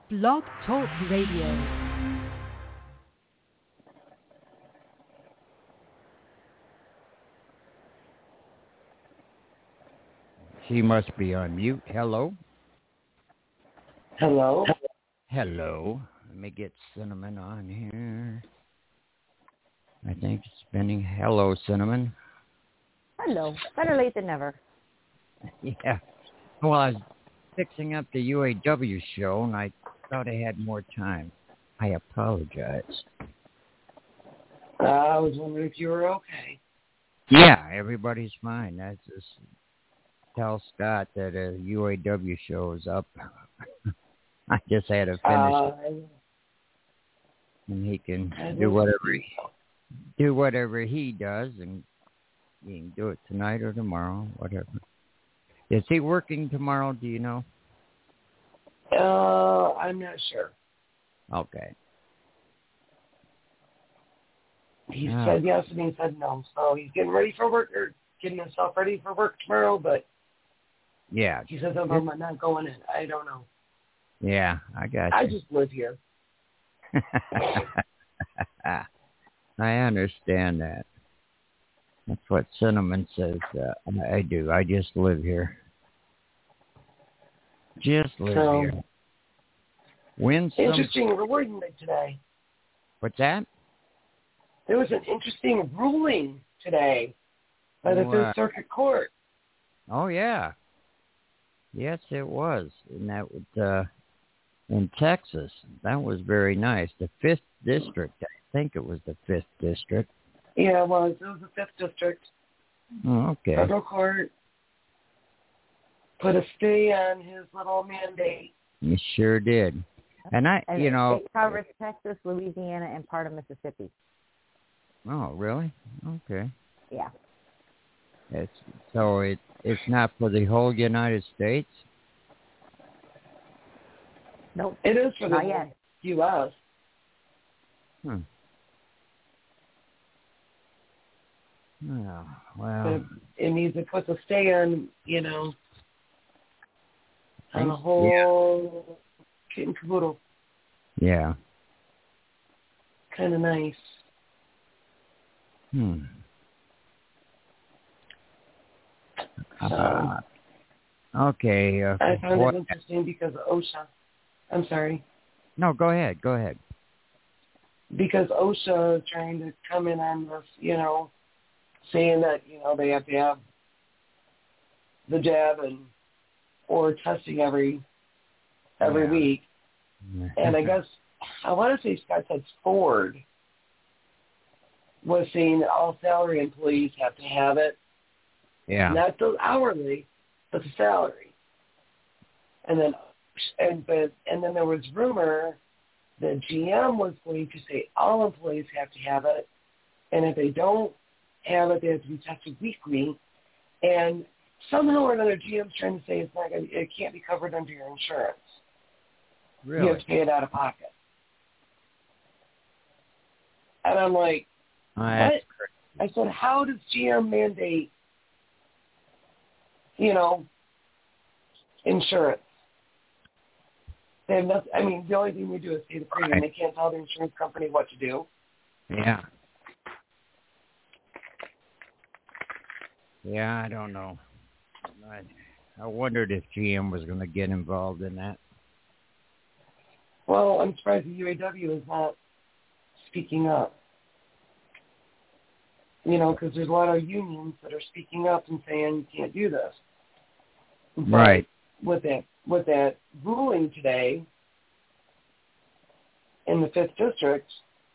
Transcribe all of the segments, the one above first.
Blog Talk Radio. She must be on mute. Hello? Hello? Hello. Let me get Cinnamon on here. I think it's spinning. Hello, Cinnamon. Hello. Better late than never. Yeah. Well, I was fixing up the UAW show, and I thought I had more time. I apologize. I was wondering if you were okay. Yeah, everybody's fine. That's just tell Scott that a UAW show is up. I just had to finish it, and he can do whatever he does, and he can do it tonight or tomorrow, whatever. Is he working tomorrow? Do you know? I'm not sure. Okay. He said yes and he said no. So he's getting ready for work, or getting himself ready for work tomorrow, but yeah, he says I'm not going in. I don't know. Yeah, I got you. I just live here. I understand that. That's what Cinnamon says. I do. I just live here. Just live here. Win some. Interesting ruling today. What's that? There was an interesting ruling today by the Fifth Circuit Court. Oh, yeah. Yes, it was. And that was in Texas. That was very nice. The 5th District. I think it was the 5th District. Yeah, it was. It was the 5th District. Oh, okay. Federal Court put a stay on his little mandate. You sure did. And it covers Texas, Louisiana, and part of Mississippi. Oh, really? Okay. Yeah. It's not for the whole United States? Nope. It is for the U.S. Oh, well. It needs to put the stay on, on the whole kit and caboodle. Yeah. Kind of nice. Okay. I found it interesting because OSHA. I'm sorry. No, go ahead. Go ahead. Because OSHA is trying to come in on this, saying that, they have to have the jab or testing every week. And I guess, I want to say Scott said Ford was saying that all salary employees have to have it. Yeah. Not the hourly, but the salary. And then there was rumor that GM was going to say all employees have to have it, and if they don't have it, they have to be tested weekly. And somehow or another, GM's trying to say it can't be covered under your insurance. Really? You have to pay it out of pocket. And I'm like, what? I said, how does GM mandate, insurance? They have nothing. I mean, the only thing we do is pay the premium. They can't tell the insurance company what to do. Yeah. Yeah, I don't know. I wondered if GM was going to get involved in that. Well, I'm surprised the UAW is not speaking up. Because there's a lot of unions that are speaking up and saying you can't do this. Right. But with that ruling today in the 5th District,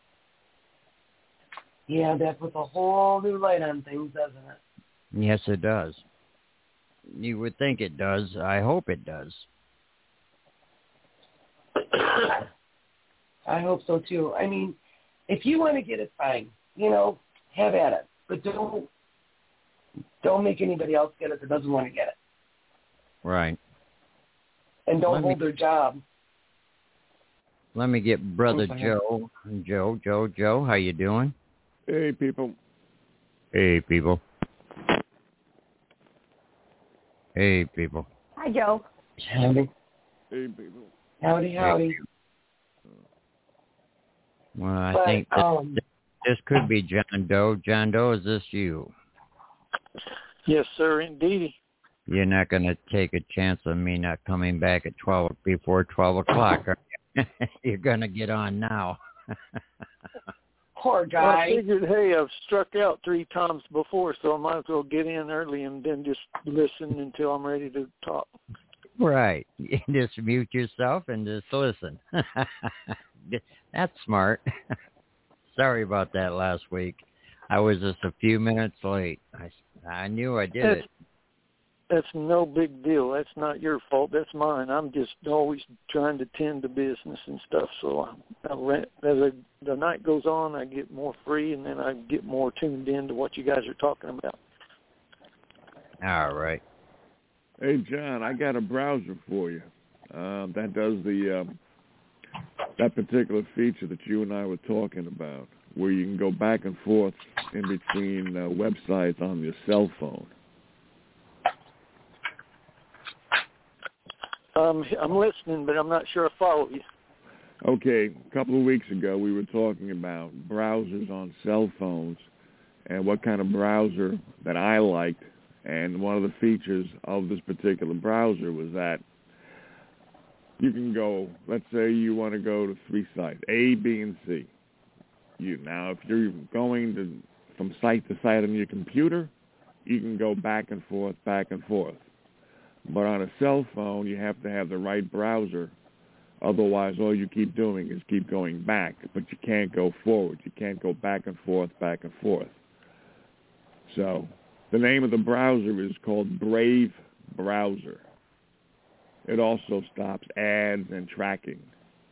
that puts a whole new light on things, doesn't it? Yes, it does. You would think it does. I hope it does. I hope so, too. I mean, if you want to get it, fine. Have at it. But don't make anybody else get it that doesn't want to get it. Right. And don't hold their job. Let me get Brother Joe. Joe, how you doing? Hey, people. Hey, people. Hey, people. Hi, Joe. Hey, people. Howdy, howdy. Well, I think this could be John Doe. John Doe, is this you? Yes, sir, indeed. You're not going to take a chance on me not coming back at before 12 o'clock, are you? You're going to get on now. Poor guy. Well, I figured, hey, I've struck out 3 times before, so I might as well get in early and then just listen until I'm ready to talk. Right. Just mute yourself and just listen. That's smart. Sorry about that last week. I was just a few minutes late. I knew I did it. That's no big deal. That's not your fault. That's mine. I'm just always trying to tend to business and stuff. So as the night goes on, I get more free, and then I get more tuned in to what you guys are talking about. All right. Hey, John, I got a browser for you that does that particular feature that you and I were talking about, where you can go back and forth in between websites on your cell phone. I'm listening, but I'm not sure I follow you. Okay, a couple of weeks ago, we were talking about browsers on cell phones and what kind of browser that I liked. And one of the features of this particular browser was that you can go, let's say you want to go to 3 sites, A, B, and C. Now, if you're going from site to site on your computer, you can go back and forth, back and forth. But on a cell phone, you have to have the right browser. Otherwise, all you keep doing is keep going back, but you can't go forward. You can't go back and forth, back and forth. So the name of the browser is called Brave Browser. It also stops ads and tracking.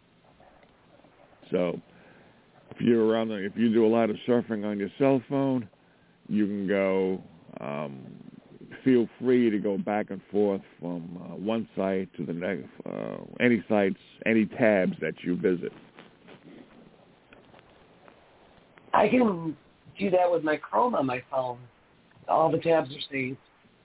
So if you do a lot of surfing on your cell phone, you can go. Feel free to go back and forth from one site to the next, any sites, any tabs that you visit. I can do that with my Chrome on my phone. All the tabs are saved.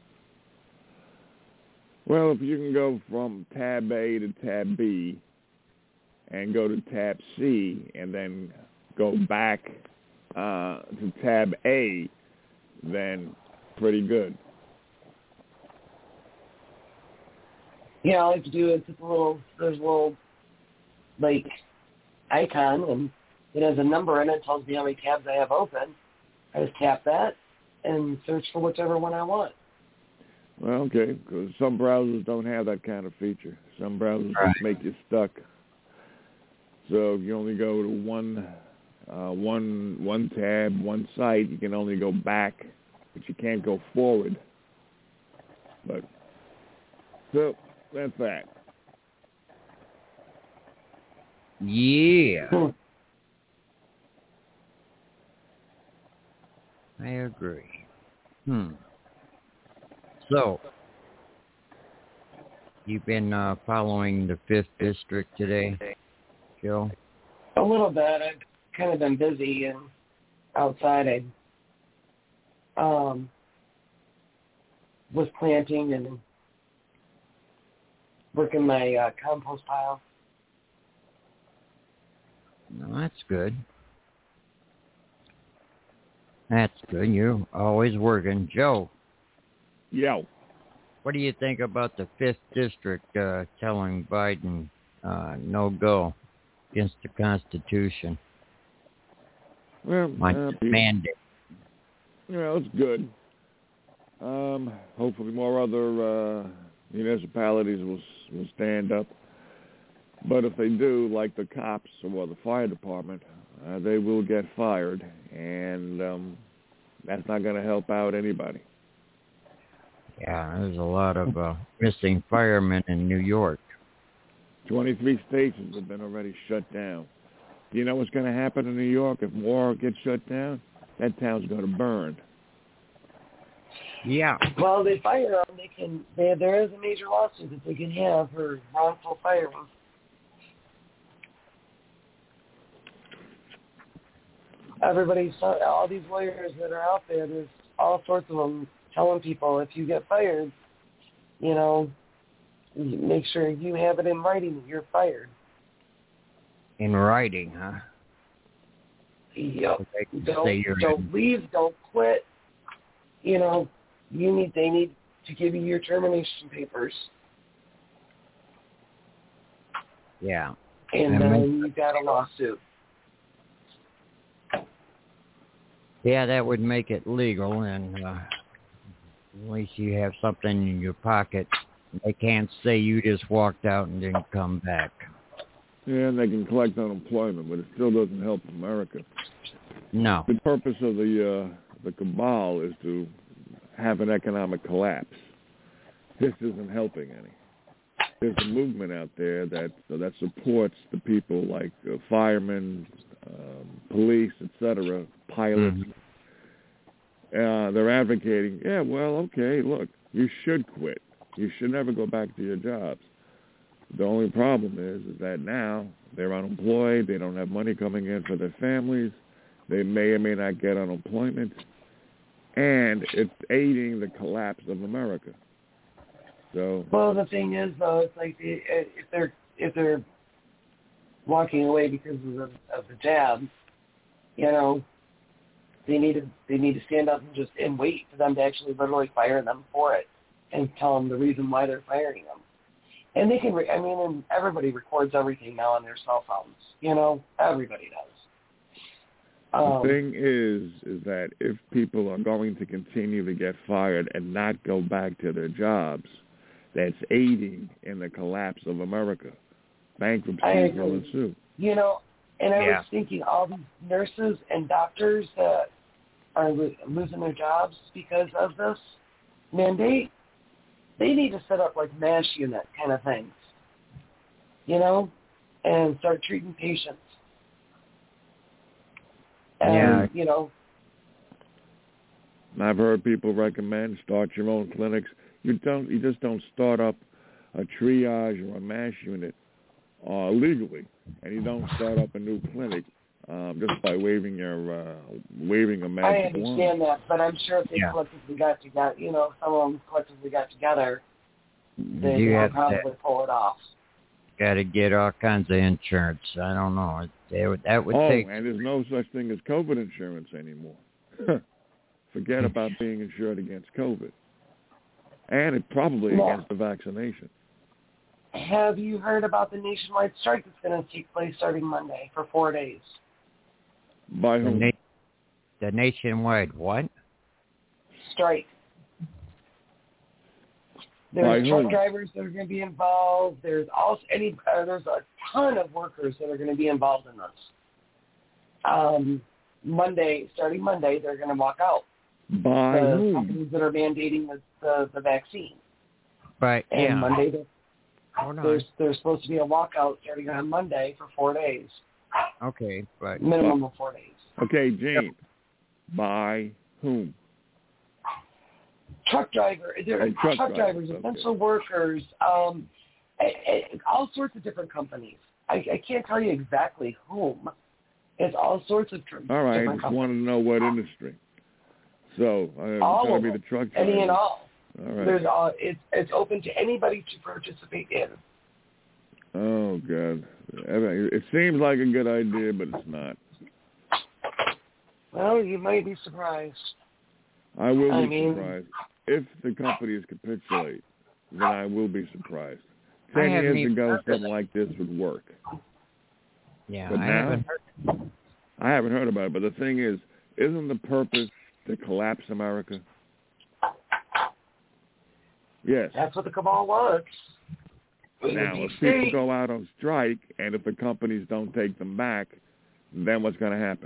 Well, if you can go from tab A to tab B and go to tab C and then go back to tab A, then pretty good. Yeah, all I have to do is hit there's a little, like, icon, and it has a number in it. It tells me how many tabs I have open. I just tap that and search for whichever one I want. Well, okay, because some browsers don't have that kind of feature. Some browsers just make you stuck. So if you only go to one tab, one site, you can only go back, but you can't go forward. But so that's that. Yeah. I agree. So, you've been following the 5th District today, Joe? A little bit. I've kind of been busy and outside. I was planting and working my compost pile. No, that's good. That's good. You're always working. Joe. Yeah. What do you think about the 5th District telling Biden no go against the Constitution? Well, mandate. Yeah, it's good. Hopefully more other municipalities will stand up. But if they do, like the cops or the fire department, they will get fired, and that's not going to help out anybody. Yeah, there's a lot of missing firemen in New York. 23 stations have been already shut down. Do you know what's going to happen in New York if more gets shut down? That town's going to burn. Yeah. Well, they fire them. There is a major lawsuit that they can have for wrongful firing. All these lawyers that are out there, there's all sorts of them telling people if you get fired, You make sure you have it in writing that you're fired. In writing, huh? Yep. Don't leave. Don't quit. You know, they need to give you your termination papers. Yeah. And then you got a lawsuit. Yeah, that would make it legal, and at least you have something in your pocket. They can't say you just walked out and didn't come back. Yeah, and they can collect unemployment, but it still doesn't help America. No. The purpose of the cabal is to have an economic collapse. This isn't helping any. There's a movement out there that supports the people like firemen, police, etc., pilots. They're advocating, okay, look, you should quit. You should never go back to your jobs. The only problem is that now they're unemployed. They don't have money coming in for their families. They may or may not get unemployment. And it's aiding the collapse of America. So, well, the thing is, though, it's like if they're walking away because of the jab, you know, they need to stand up and wait for them to actually literally fire them for it and tell them the reason why they're firing them. And they can, and everybody records everything now on their cell phones. You know, everybody does. The thing is that if people are going to continue to get fired and not go back to their jobs, that's aiding in the collapse of America. Bankruptcy will ensue. You know, and I was thinking all these nurses and doctors that are losing their jobs because of this mandate, they need to set up like MASH unit kind of things, you know, and start treating patients. And, you know. I've heard people recommend start your own clinics. You just don't start up a triage or a MASH unit legally, and you don't start up a new clinic just by waving a magic wand. I understand that, but I'm sure if they collectively got together, you know, some of them collectively got together, they could probably pull it off. Got to get all kinds of insurance. I don't know. That would take. And there's no such thing as COVID insurance anymore. Forget about being insured against COVID. And it probably against the vaccination. Have you heard about the nationwide strike that's going to take place starting Monday for 4 days? By whom? The nationwide what? Strike. There's truck drivers that are going to be involved. There's also there's a ton of workers that are going to be involved in this. Starting Monday, they're going to walk out. By whom? Companies that are mandating the vaccine. Right. And Monday, there's supposed to be a walkout starting on Monday for 4 days. Okay, right. Minimum of 4 days. Okay, Gene. By whom? Truck drivers, essential workers, all sorts of different companies. I can't tell you exactly whom. It's all sorts of different companies. All right, I just want to know what industry. So, it's going to be the truck drivers. Any and all. All right. It's open to anybody to participate in. Oh, God. It seems like a good idea, but it's not. Well, you might be surprised. I will be surprised. If the companies capitulate, then I will be surprised. 10 years ago, something like this would work. Yeah, but now, I haven't heard about it. But the thing is, isn't the purpose to collapse America? Yes. That's what the cabal wants. Now, if people go out on strike, and if the companies don't take them back, then what's going to happen?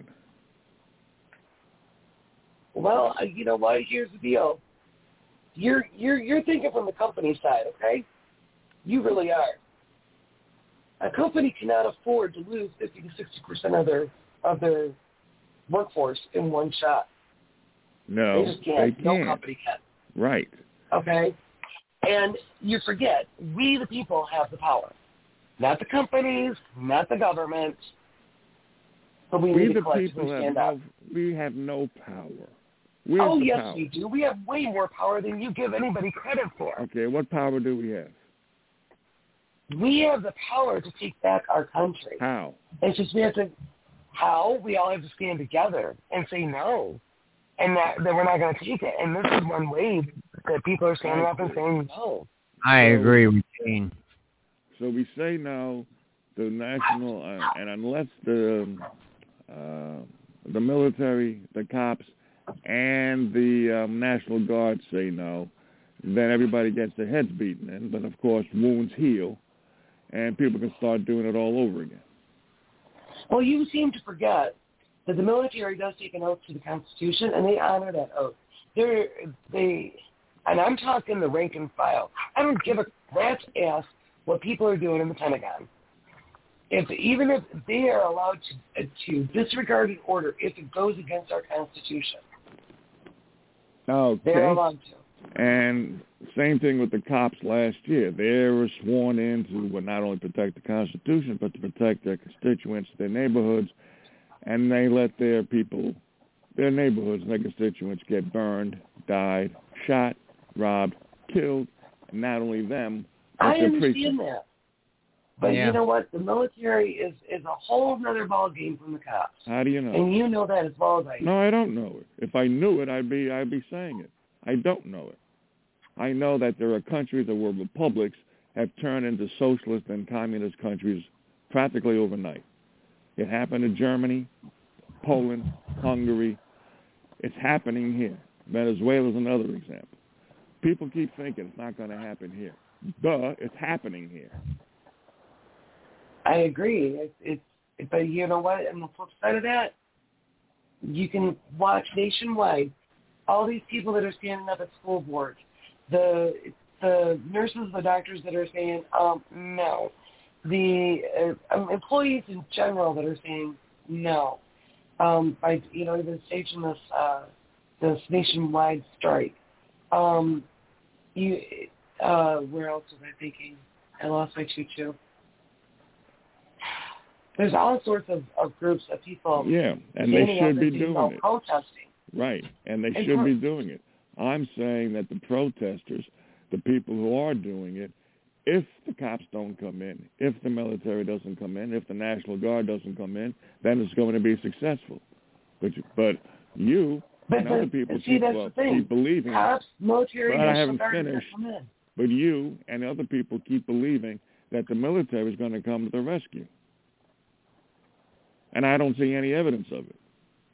Well, you know what? Here's the deal. You're thinking from the company side, okay? You really are. A company cannot afford to lose 50 to 60% of their workforce in one shot. No, they just can't. No company can. Right. Okay? And you forget, we the people have the power. Not the companies, not the government, but we need to collectively stand up. We have no power. Yes, power? we do. We have way more power than you give anybody credit for. Okay, what power do we have? We have the power to take back our country. How? It's just we all have to stand together and say no, and that we're not going to take it. And this is one way that people are standing up and saying no. I agree with Gene. So we say no to national, and unless the military, the cops, and the National Guard say no, then everybody gets their heads beaten in. But of course, wounds heal, and people can start doing it all over again. Well, you seem to forget that the military does take an oath to the Constitution, and they honor that oath. And I'm talking the rank and file. I don't give a rat's ass what people are doing in the Pentagon. Even if they are allowed to disregard an order if it goes against our Constitution. Okay. They're allowed to. And same thing with the cops last year. They were sworn in to not only protect the Constitution, but to protect their constituents, their neighborhoods, and they let their people, their neighborhoods and their constituents get burned, died, shot, robbed, killed, and not only them, but I their understand precincts. that. But you know what? The military is a whole other ballgame from the cops. How do you know? And you know that as well as I do. No, I don't know it. If I knew it, I'd be saying it. I don't know it. I know that there are countries that were republics have turned into socialist and communist countries practically overnight. It happened in Germany, Poland, Hungary. It's happening here. Venezuela is another example. People keep thinking it's not going to happen here. Duh, it's happening here. I agree. But you know what? On the flip side of that, you can watch nationwide all these people that are standing up at school boards, the nurses, the doctors that are saying no, the employees in general that are saying no. By even staging this nationwide strike. Where else was I thinking? I lost my choo-choo. There's all sorts of groups of people. Yeah, and they should be doing it. Protesting. Right, and they should be doing it. I'm saying that the protesters, the people who are doing it, if the cops don't come in, if the military doesn't come in, if the National Guard doesn't come in, then it's going to be successful. But you and other people keep believing. Cops, military, but I haven't Guard finished. Come in. But you and other people keep believing that the military is going to come to the rescue. And I don't see any evidence of it.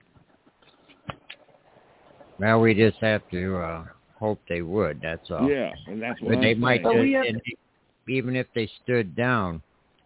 Well, we just have to hope they would, that's all. Yeah, and that's what but I'm they saying. might even if they stood down,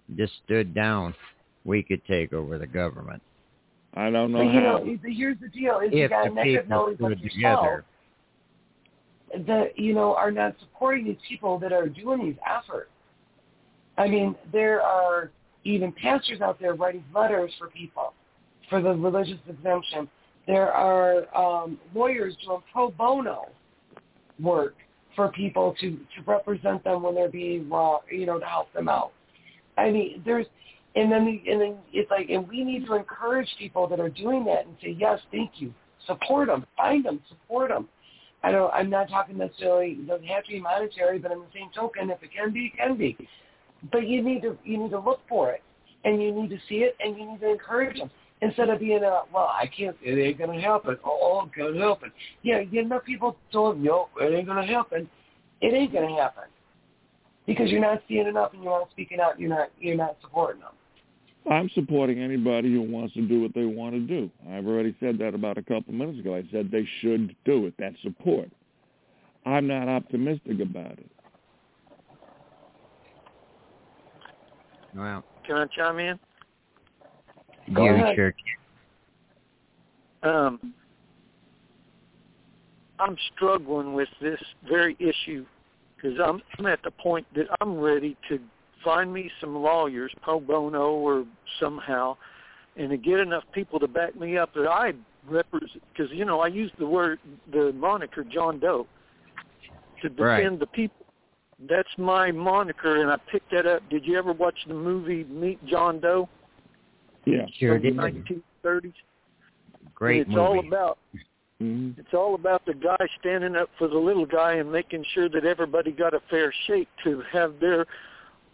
we could take over the government. I don't know how. Here's the deal. Is if you got the negative people knowledge stood of yourself together. that, are not supporting these people that are doing these efforts. I mean, there are even pastors out there writing letters for people for the religious exemption. There are lawyers doing pro bono work for people to represent them when they're being wrong, to help them out. I mean, and then it's like, and we need to encourage people that are doing that and say, yes, thank you, support them, find them, support them. I'm not talking necessarily, it doesn't have to be monetary, but in the same token, if it can be, it can be. But you need to look for it, and you need to see it, and you need to encourage them. Instead of being I can't, it ain't going to happen. Oh, it can't happen. Yeah, people told it ain't going to happen. It ain't going to happen. Because you're not seeing enough and you're not speaking out, you're not supporting them. I'm supporting anybody who wants to do what they want to do. I've already said that about a couple minutes ago. I said they should do it. That's support. I'm not optimistic about it. Well, can I chime in? Go ahead. Sure can. I'm struggling with this very issue because I'm at the point that I'm ready to find me some lawyers, pro bono or somehow, and to get enough people to back me up that I represent, because, I use the moniker John Doe to defend the people. That's my moniker, and I picked that up. Did you ever watch the movie Meet John Doe? Yeah, sure did. did. 1930s. Great movie. It's all about the guy standing up for the little guy and making sure that everybody got a fair shake to have their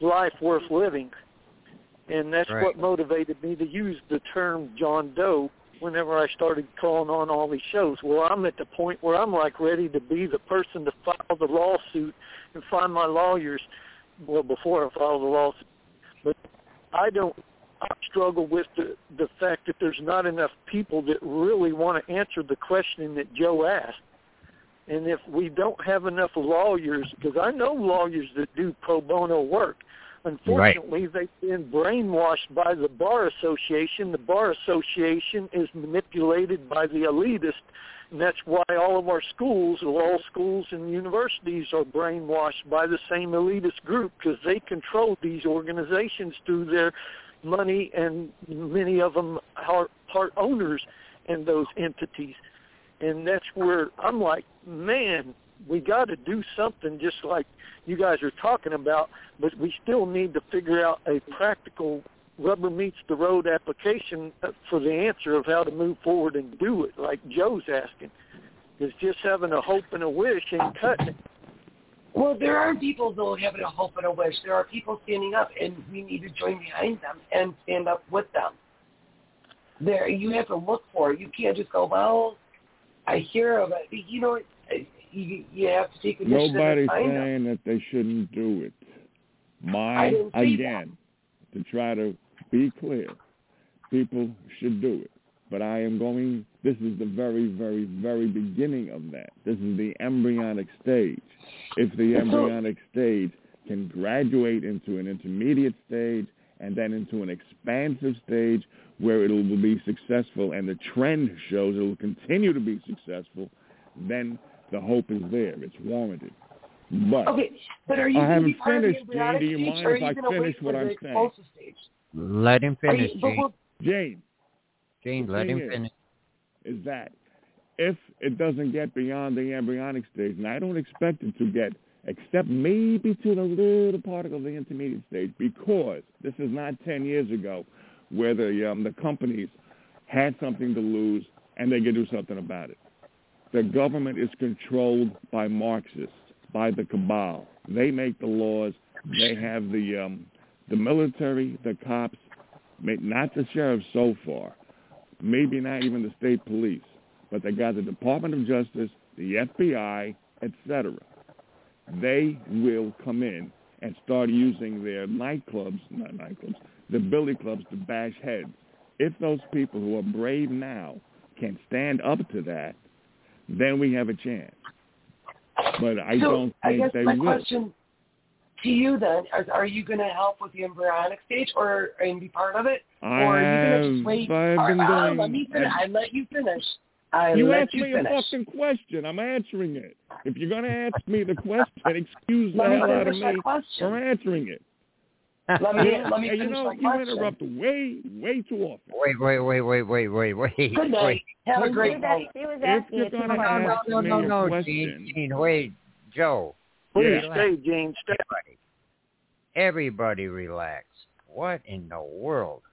life worth living. And that's Right. what motivated me to use the term John Doe whenever I started calling on all these shows. Well, I'm at the point where I'm like ready to be the person to file the lawsuit and find my lawyers, well, before I file the lawsuit. But I struggle with the fact that there's not enough people that really want to answer the question that Joe asked. And if we don't have enough lawyers, because I know lawyers that do pro bono work, unfortunately, They've been brainwashed by the Bar Association. The Bar Association is manipulated by the elitist, and that's why all of our schools, law schools and universities, are brainwashed by the same elitist group, because they control these organizations through their money, and many of them are part owners in those entities. And that's where I'm like, man, we got to do something just like you guys are talking about, but we still need to figure out a practical rubber meets the road application for the answer of how to move forward and do it, like Joe's asking. Because just having a hope and a wish ain't cutting it. Well, there are people, though, having a hope and a wish. There are people standing up, and we need to join behind them and stand up with them. There, you have to look for it. You can't just go, well, I hear of it. You know, you have to take initiative. Nobody's and find saying them. that they shouldn't do it. To try to be clear, people should do it. But this is the very, very, very beginning of that. This is the embryonic stage. If the embryonic stage can graduate into an intermediate stage and then into an expansive stage where it will be successful, and the trend shows it will continue to be successful, then the hope is there. It's warranted. But okay, but are you I haven't part finished, of the embryonic Jane. Do you stage, mind or are if I you gonna finish wait what for I'm the saying? explosive stage? Let him finish, Gene. Jane. Gene, let him finish. Is that if it doesn't get beyond the embryonic stage, and I don't expect it to get, except maybe to the little particle of the intermediate stage, because this is not 10 years ago where the companies had something to lose and they could do something about it. The government is controlled by Marxists, by the cabal. They make the laws. They have the military, the cops, not the sheriff so far, maybe not even the state police, but they got the Department of Justice, the FBI, etc. They will come in and start using their the billy clubs to bash heads. If those people who are brave now can stand up to that, then we have a chance. But I don't think they will. I guess my question to you then is, are you going to help with the embryonic stage and be part of it? Or are you going to just wait? Let me finish. I let you finish. You asked me a fucking question. I'm answering it. If you're going to ask me the question, excuse the hell out of me for answering it. Let me finish my you interrupt way too often. Wait. Good night. Have a great night. If you're going to ask me a question. Gene, wait, Joe. Please stay, Gene. Stay. Everybody relax. What in the world?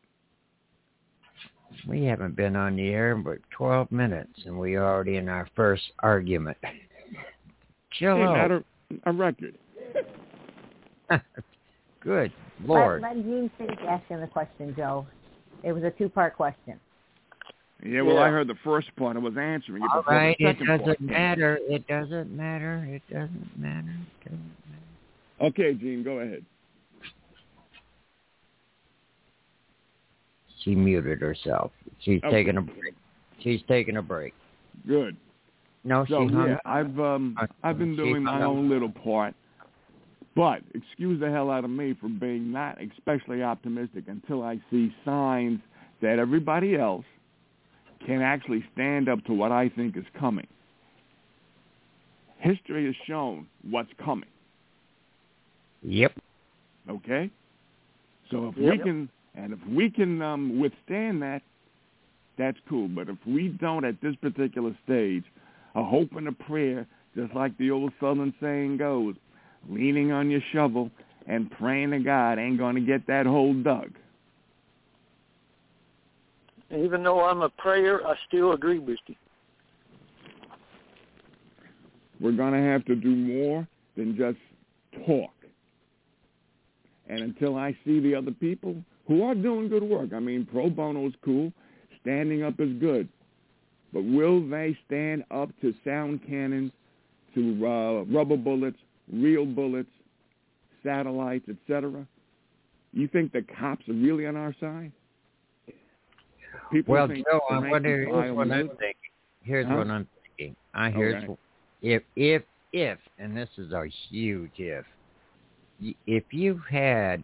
We haven't been on the air but 12 minutes, and we're already in our first argument. Chill out. Not a record. Good Lord. Let Gene finish asking the question, Joe. It was a two-part question. Yeah, well, I heard the first part. I was answering it All before right, the second part. It doesn't matter. Okay, Gene, go ahead. She muted herself. She's taking a break. Good. No, so, she hung. I've been doing my own little part. But excuse the hell out of me for being not especially optimistic until I see signs that everybody else can actually stand up to what I think is coming. History has shown what's coming. Yep. Okay? So if we can withstand that, that's cool. But if we don't at this particular stage, a hope and a prayer, just like the old Southern saying goes, leaning on your shovel and praying to God ain't going to get that hole dug. Even though I'm a prayer, I still agree with you. We're going to have to do more than just talk. And until I see the other people who are doing good work, I mean, pro bono is cool, standing up is good, but will they stand up to sound cannons, to rubber bullets, real bullets, satellites, etc.? You think the cops are really on our side? People well, think Joe, here's what I'm thinking. Here's Huh? what I'm thinking. Okay. If, and this is a huge if you had,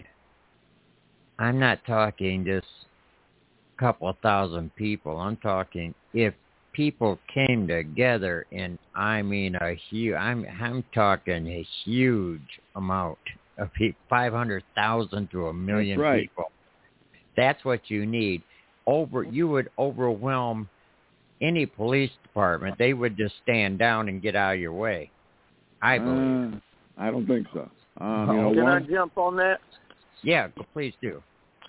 I'm not talking just a couple of thousand people. I'm talking if people came together, and I mean I'm talking a huge amount of people, 500,000 to 1 million That's right. people. That's what you need. You would overwhelm any police department. They would just stand down and get out of your way, I believe. I don't think so. Can I jump on that? Yeah, please do.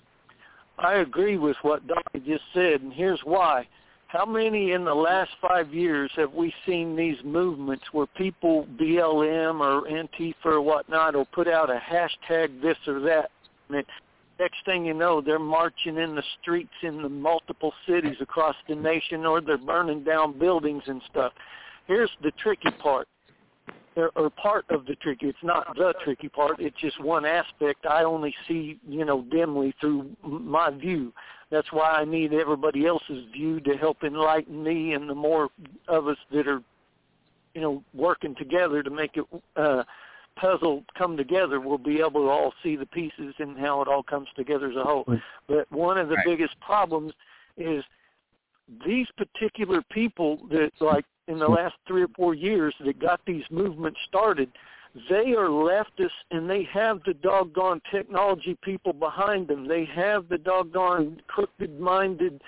I agree with what Donnie just said, and here's why. How many in the last 5 years have we seen these movements where people, BLM or Antifa or whatnot, will put out a hashtag this or that, and next thing you know, they're marching in the streets in the multiple cities across the nation, or they're burning down buildings and stuff. Here's the tricky part, or part of the tricky. It's not the tricky part. It's just one aspect I only see, dimly through my view. That's why I need everybody else's view to help enlighten me, and the more of us that are, working together to make it puzzle come together, we'll be able to all see the pieces and how it all comes together as a whole. But one of the biggest problems is these particular people that, like, in the last 3 or 4 years that got these movements started, they are leftists, and they have the doggone technology people behind them. They have the doggone crooked-minded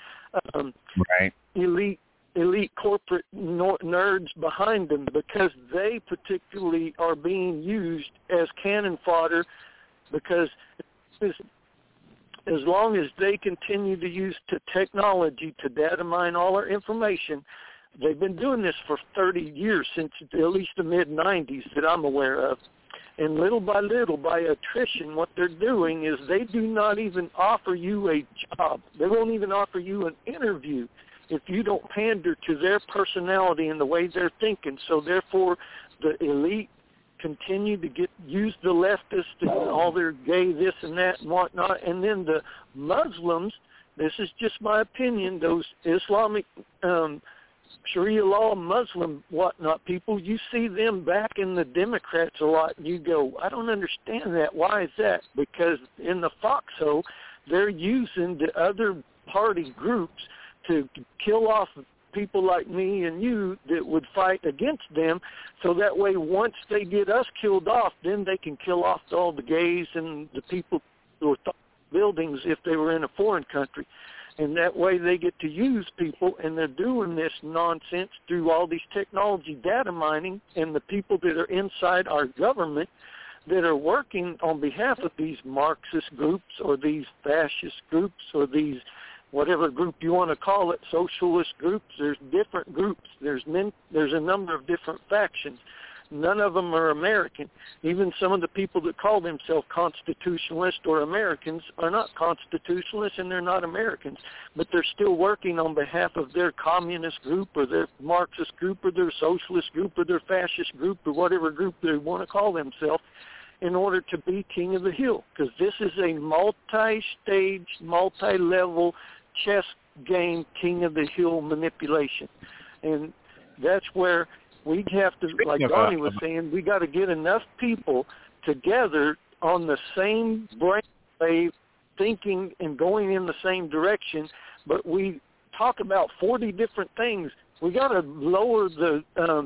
elite corporate nerds behind them, because they particularly are being used as cannon fodder, because as long as they continue to use technology to data mine all our information, they've been doing this for 30 years, since at least the mid-'90s that I'm aware of. And little by little, by attrition, what they're doing is they do not even offer you a job. They won't even offer you an interview if you don't pander to their personality and the way they're thinking. So therefore, the elite continue to use the leftists and all their gay this and that and whatnot. And then the Muslims, this is just my opinion, those Islamic Sharia law Muslim whatnot people, you see them back in the Democrats a lot, and you go, I don't understand that. Why is that? Because in the foxhole, they're using the other party groups to kill off people like me and you that would fight against them, so that way once they get us killed off, then they can kill off all the gays and the people who were buildings if they were in a foreign country. And that way they get to use people, and they're doing this nonsense through all these technology data mining, and the people that are inside our government that are working on behalf of these Marxist groups or these fascist groups or these whatever group you want to call it, socialist groups. There's different groups. There's a number of different factions. None of them are American. Even some of the people that call themselves constitutionalists or Americans are not constitutionalists, and they're not Americans. But they're still working on behalf of their communist group or their Marxist group or their socialist group or their fascist group or whatever group they want to call themselves in order to be king of the hill. Because this is a multi-stage, multi-level chess game, king of the hill manipulation. And that's where we have to, like Donnie was saying, we got to get enough people together on the same brainwave, thinking and going in the same direction, but we talk about 40 different things. We got to lower the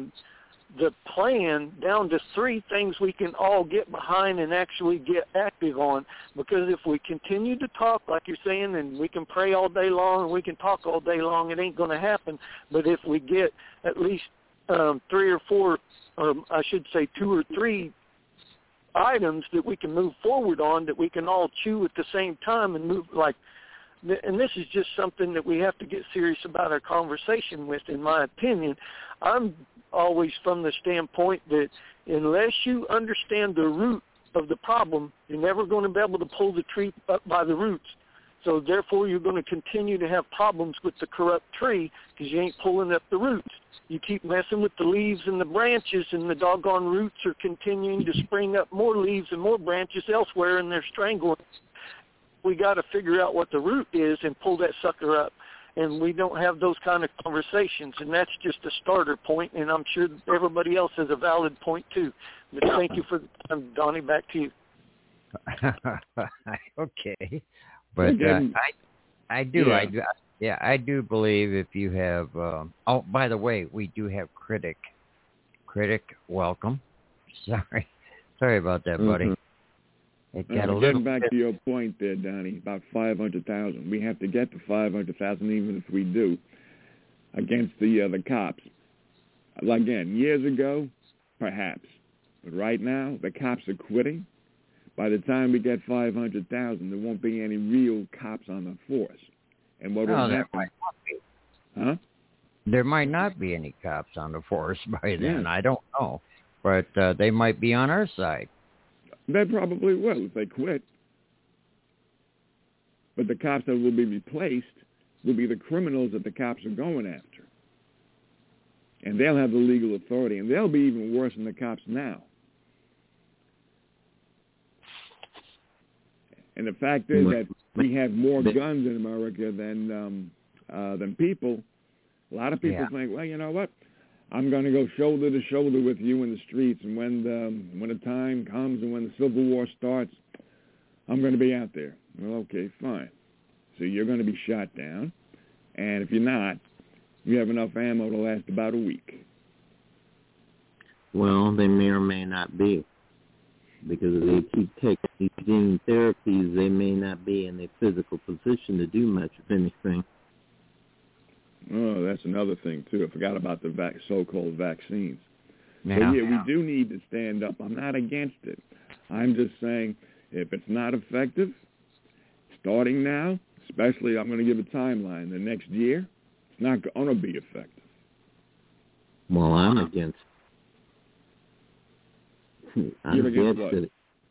plan down to 3 things we can all get behind and actually get active on, because if we continue to talk, like you're saying, and we can pray all day long and we can talk all day long, it ain't going to happen. But if we get at least 3 or 4, or I should say 2 or 3 items that we can move forward on, that we can all chew at the same time and move, like, and this is just something that we have to get serious about our conversation with, in my opinion. I'm always from the standpoint that unless you understand the root of the problem, you're never going to be able to pull the tree up by the roots. So therefore, you're going to continue to have problems with the corrupt tree because you ain't pulling up the roots. You keep messing with the leaves and the branches, and the doggone roots are continuing to spring up more leaves and more branches elsewhere, and they're strangling. We got to figure out what the root is and pull that sucker up. And we don't have those kind of conversations, and that's just a starter point, and I'm sure everybody else has a valid point too. But thank you for the time, Donnie. Back to you. Okay. But I do believe if you have, by the way, we do have Critic, welcome. Sorry about that, buddy. It got a little getting back to your point there, Donnie, about 500,000. We have to get to 500,000, even if we do, against the cops. Again, years ago, perhaps. But right now, the cops are quitting. By the time we get 500,000, there won't be any real cops on the force. And what will happen? Huh? There might not be any cops on the force by then. Yeah. I don't know. But they might be on our side. They probably will if they quit. But the cops that will be replaced will be the criminals that the cops are going after. And they'll have the legal authority, and they'll be even worse than the cops now. And the fact is that we have more guns in America than people. A lot of people think, well, you know what? I'm going to go shoulder to shoulder with you in the streets, and when the time comes and when the Civil War starts, I'm going to be out there. Well, okay, fine. So you're going to be shot down, and if you're not, you have enough ammo to last about a week. Well, they may or may not be, because if they keep taking these gene therapies, they may not be in a physical position to do much of anything. Oh, that's another thing, too. I forgot about the so-called vaccines. Yeah. So, we do need to stand up. I'm not against it. I'm just saying if it's not effective, starting now, especially I'm going to give a timeline, the next year, it's not going to be effective. Well, I'm against it. I'm against it.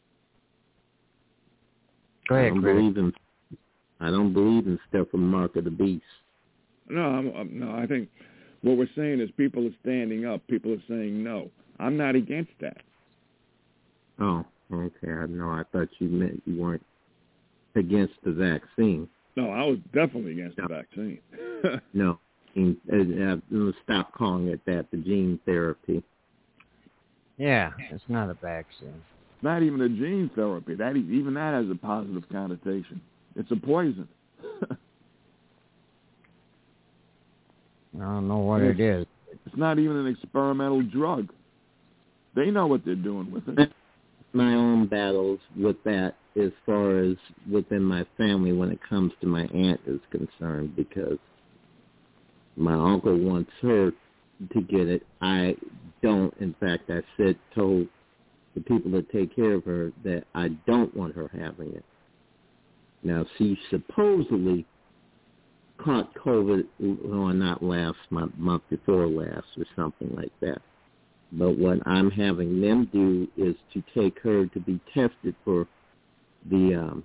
Go ahead, I don't believe in stuff from Mark of the Beast. No, I think what we're saying is people are standing up. People are saying no. I'm not against that. Oh, okay. I thought you meant you weren't against the vaccine. No, I was definitely against the vaccine. No. Stop calling it that, the gene therapy. Yeah, it's not a vaccine. Not even a gene therapy. Even that has a positive connotation. It's a poison. I don't know what it is. It's not even an experimental drug. They know what they're doing with it. My own battles with that as far as within my family when it comes to my aunt is concerned, because my uncle wants her to get it. I don't. In fact, I told the people that take care of her that I don't want her having it. Now, she supposedly caught COVID, not last month before last or something like that. But what I'm having them do is to take her to be tested for not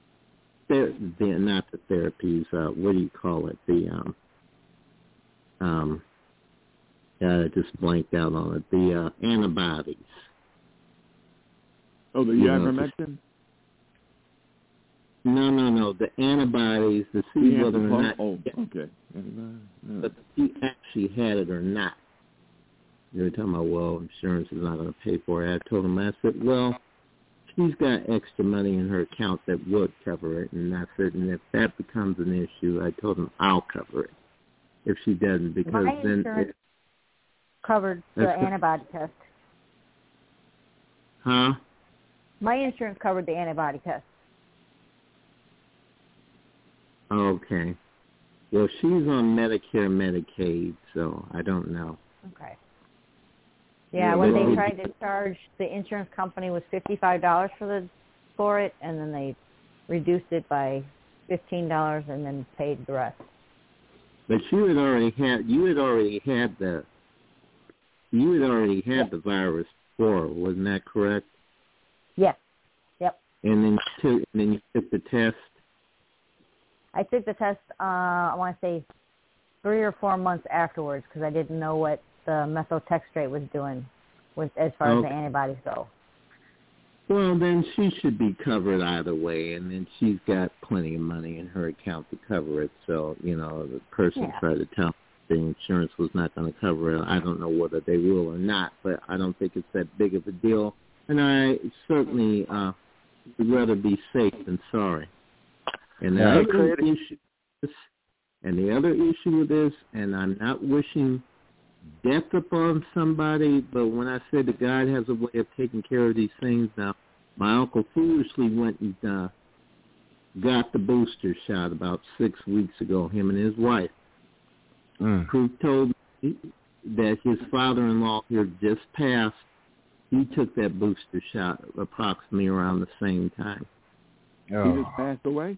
the therapies, what do you call it? I just blanked out on it. The antibodies. Oh, the ivermectin? No. The antibodies to see whether or not. Oh, okay. But she actually had it or not. They were talking about, well, insurance is not going to pay for it. I told them, I said, well, she's got extra money in her account that would cover it. And I said, and if that becomes an issue, I told them I'll cover it if she doesn't, because my then insurance covered the antibody test. Huh? My insurance covered the antibody test. Okay. Well, she's on Medicare, Medicaid, so I don't know. Okay. Yeah, what they tried to charge the insurance company was $55 for it, and then they reduced it by $15 and then paid the rest. But you had already had the virus before, wasn't that correct? Yes. And then you took the test? I took the test, I want to say 3 or 4 months afterwards because I didn't know what the methotrexate was doing as far as the antibodies go. Well, then she should be covered either way, and then she's got plenty of money in her account to cover it. So, the person tried to tell the insurance was not going to cover it. I don't know whether they will or not, but I don't think it's that big of a deal. And I certainly would rather be safe than sorry. And the other issue with this, and I'm not wishing death upon somebody, but when I said that God has a way of taking care of these things, now my uncle foolishly went and got the booster shot about 6 weeks ago, him and his wife. Who told me that his father-in-law here just passed. He took that booster shot approximately around the same time. Oh. He just passed away?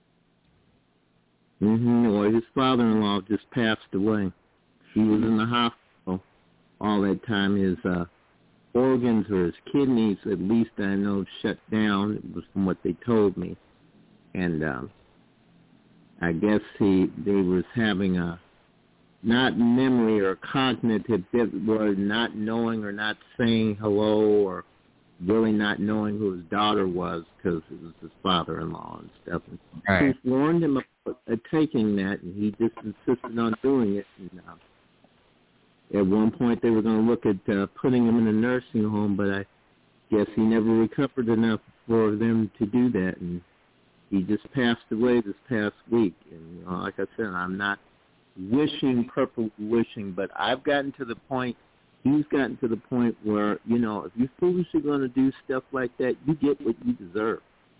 Well, his father-in-law just passed away. He was in the hospital all that time. His organs or his kidneys, at least I know, shut down. It was from what they told me. And I guess they was having a not memory or cognitive, or not knowing or not saying hello or really not knowing who his daughter was because it was his father-in-law and stuff. And right. He warned him about taking that, and he just insisted on doing it. And at one point they were going to look at putting him in a nursing home, but I guess he never recovered enough for them to do that, and he just passed away this past week. And like I said, I'm not purple wishing, but I've gotten to the point, he's gotten to the point where, if you're foolishly going to do stuff like that, you get what you deserve.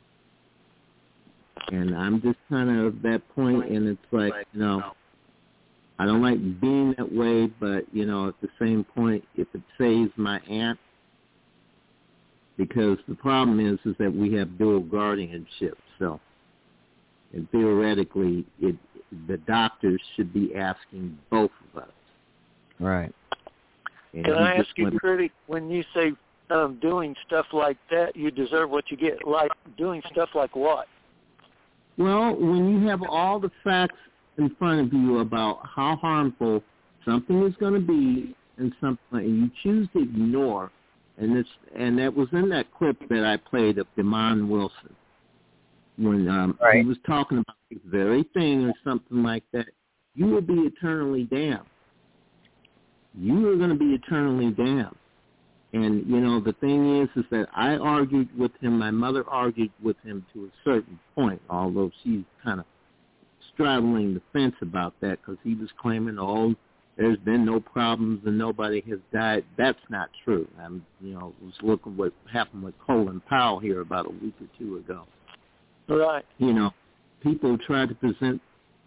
And I'm just kind of at that point, and it's like, I don't like being that way, but, at the same point, if it saves my aunt, because the problem is that we have dual guardianship, so, and theoretically, the doctors should be asking both of us. Right. And can I ask you, Curdy, when you say doing stuff like that, you deserve what you get, like doing stuff like what? Well, when you have all the facts in front of you about how harmful something is going to be and you choose to ignore, and that was in that clip that I played of Demond Wilson, when he was talking about the very thing or something like that, you will be eternally damned. You are going to be eternally damned. And, the thing is that I argued with him, my mother argued with him to a certain point, although she's kind of straddling the fence about that because he was claiming, there's been no problems and nobody has died. That's not true. Was looking what happened with Colin Powell here about a week or two ago. Right. People try to present,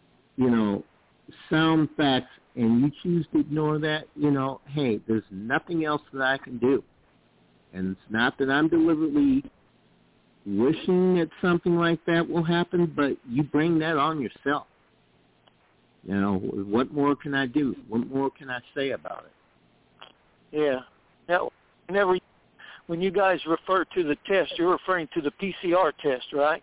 sound facts, and you choose to ignore that, hey, there's nothing else that I can do. And it's not that I'm deliberately wishing that something like that will happen, but you bring that on yourself. What more can I do? What more can I say about it? Yeah. Now, when you guys refer to the test, you're referring to the PCR test, right?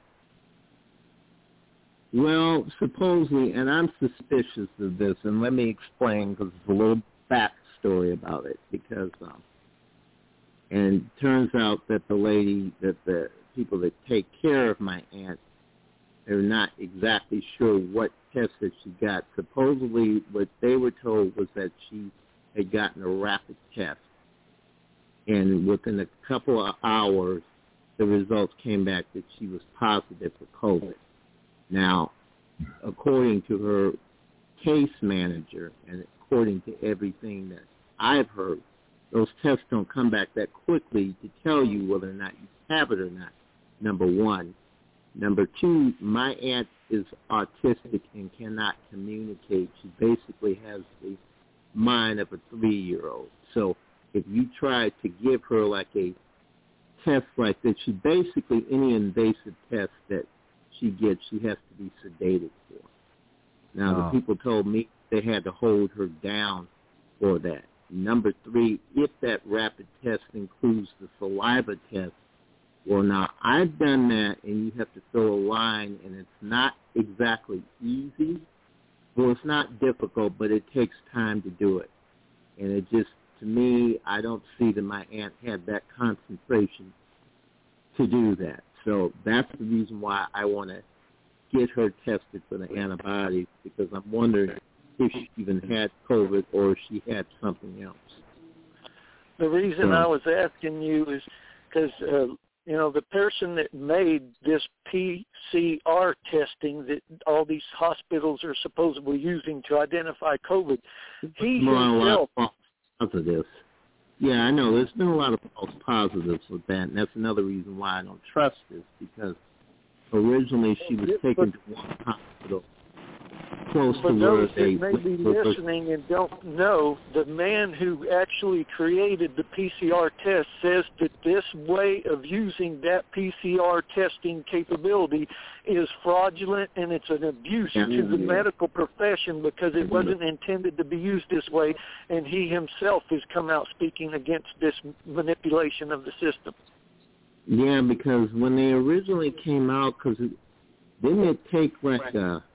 Well, supposedly, and I'm suspicious of this, and let me explain because there's a little backstory about it. Because, and it turns out that the people that take care of my aunt, they're not exactly sure what test that she got. Supposedly, what they were told was that she had gotten a rapid test, and within a couple of hours, the results came back that she was positive for COVID. Now, according to her case manager and according to everything that I've heard, those tests don't come back that quickly to tell you whether or not you have it or not, number one. Number two, my aunt is autistic and cannot communicate. She basically has the mind of a 3-year-old. So if you try to give her like a test like that, any invasive test that she gets, she has to be sedated for. Now, the people told me they had to hold her down for that. Number three, if that rapid test includes the saliva test, Well, now, I've done that, and you have to throw a line, and it's not exactly easy. Well, it's not difficult, but it takes time to do it. And it just, to me, I don't see that my aunt had that concentration to do that. So that's the reason why I want to get her tested for the antibodies, because I'm wondering if she even had COVID or if she had something else. The reason I was asking you is because, the person that made this PCR testing that all these hospitals are supposedly using to identify COVID, he himself... positives. Yeah, I know. There's been a lot of false positives with that, and that's another reason why I don't trust this, because originally she was taken to one hospital close to where they... For those that may be listening and don't know, the man who actually created the PCR test says that this way of using that PCR testing capability is fraudulent and it's an abuse to the medical profession because it wasn't intended to be used this way, and he himself has come out speaking against this manipulation of the system. Yeah, because when they originally came out, because didn't it take like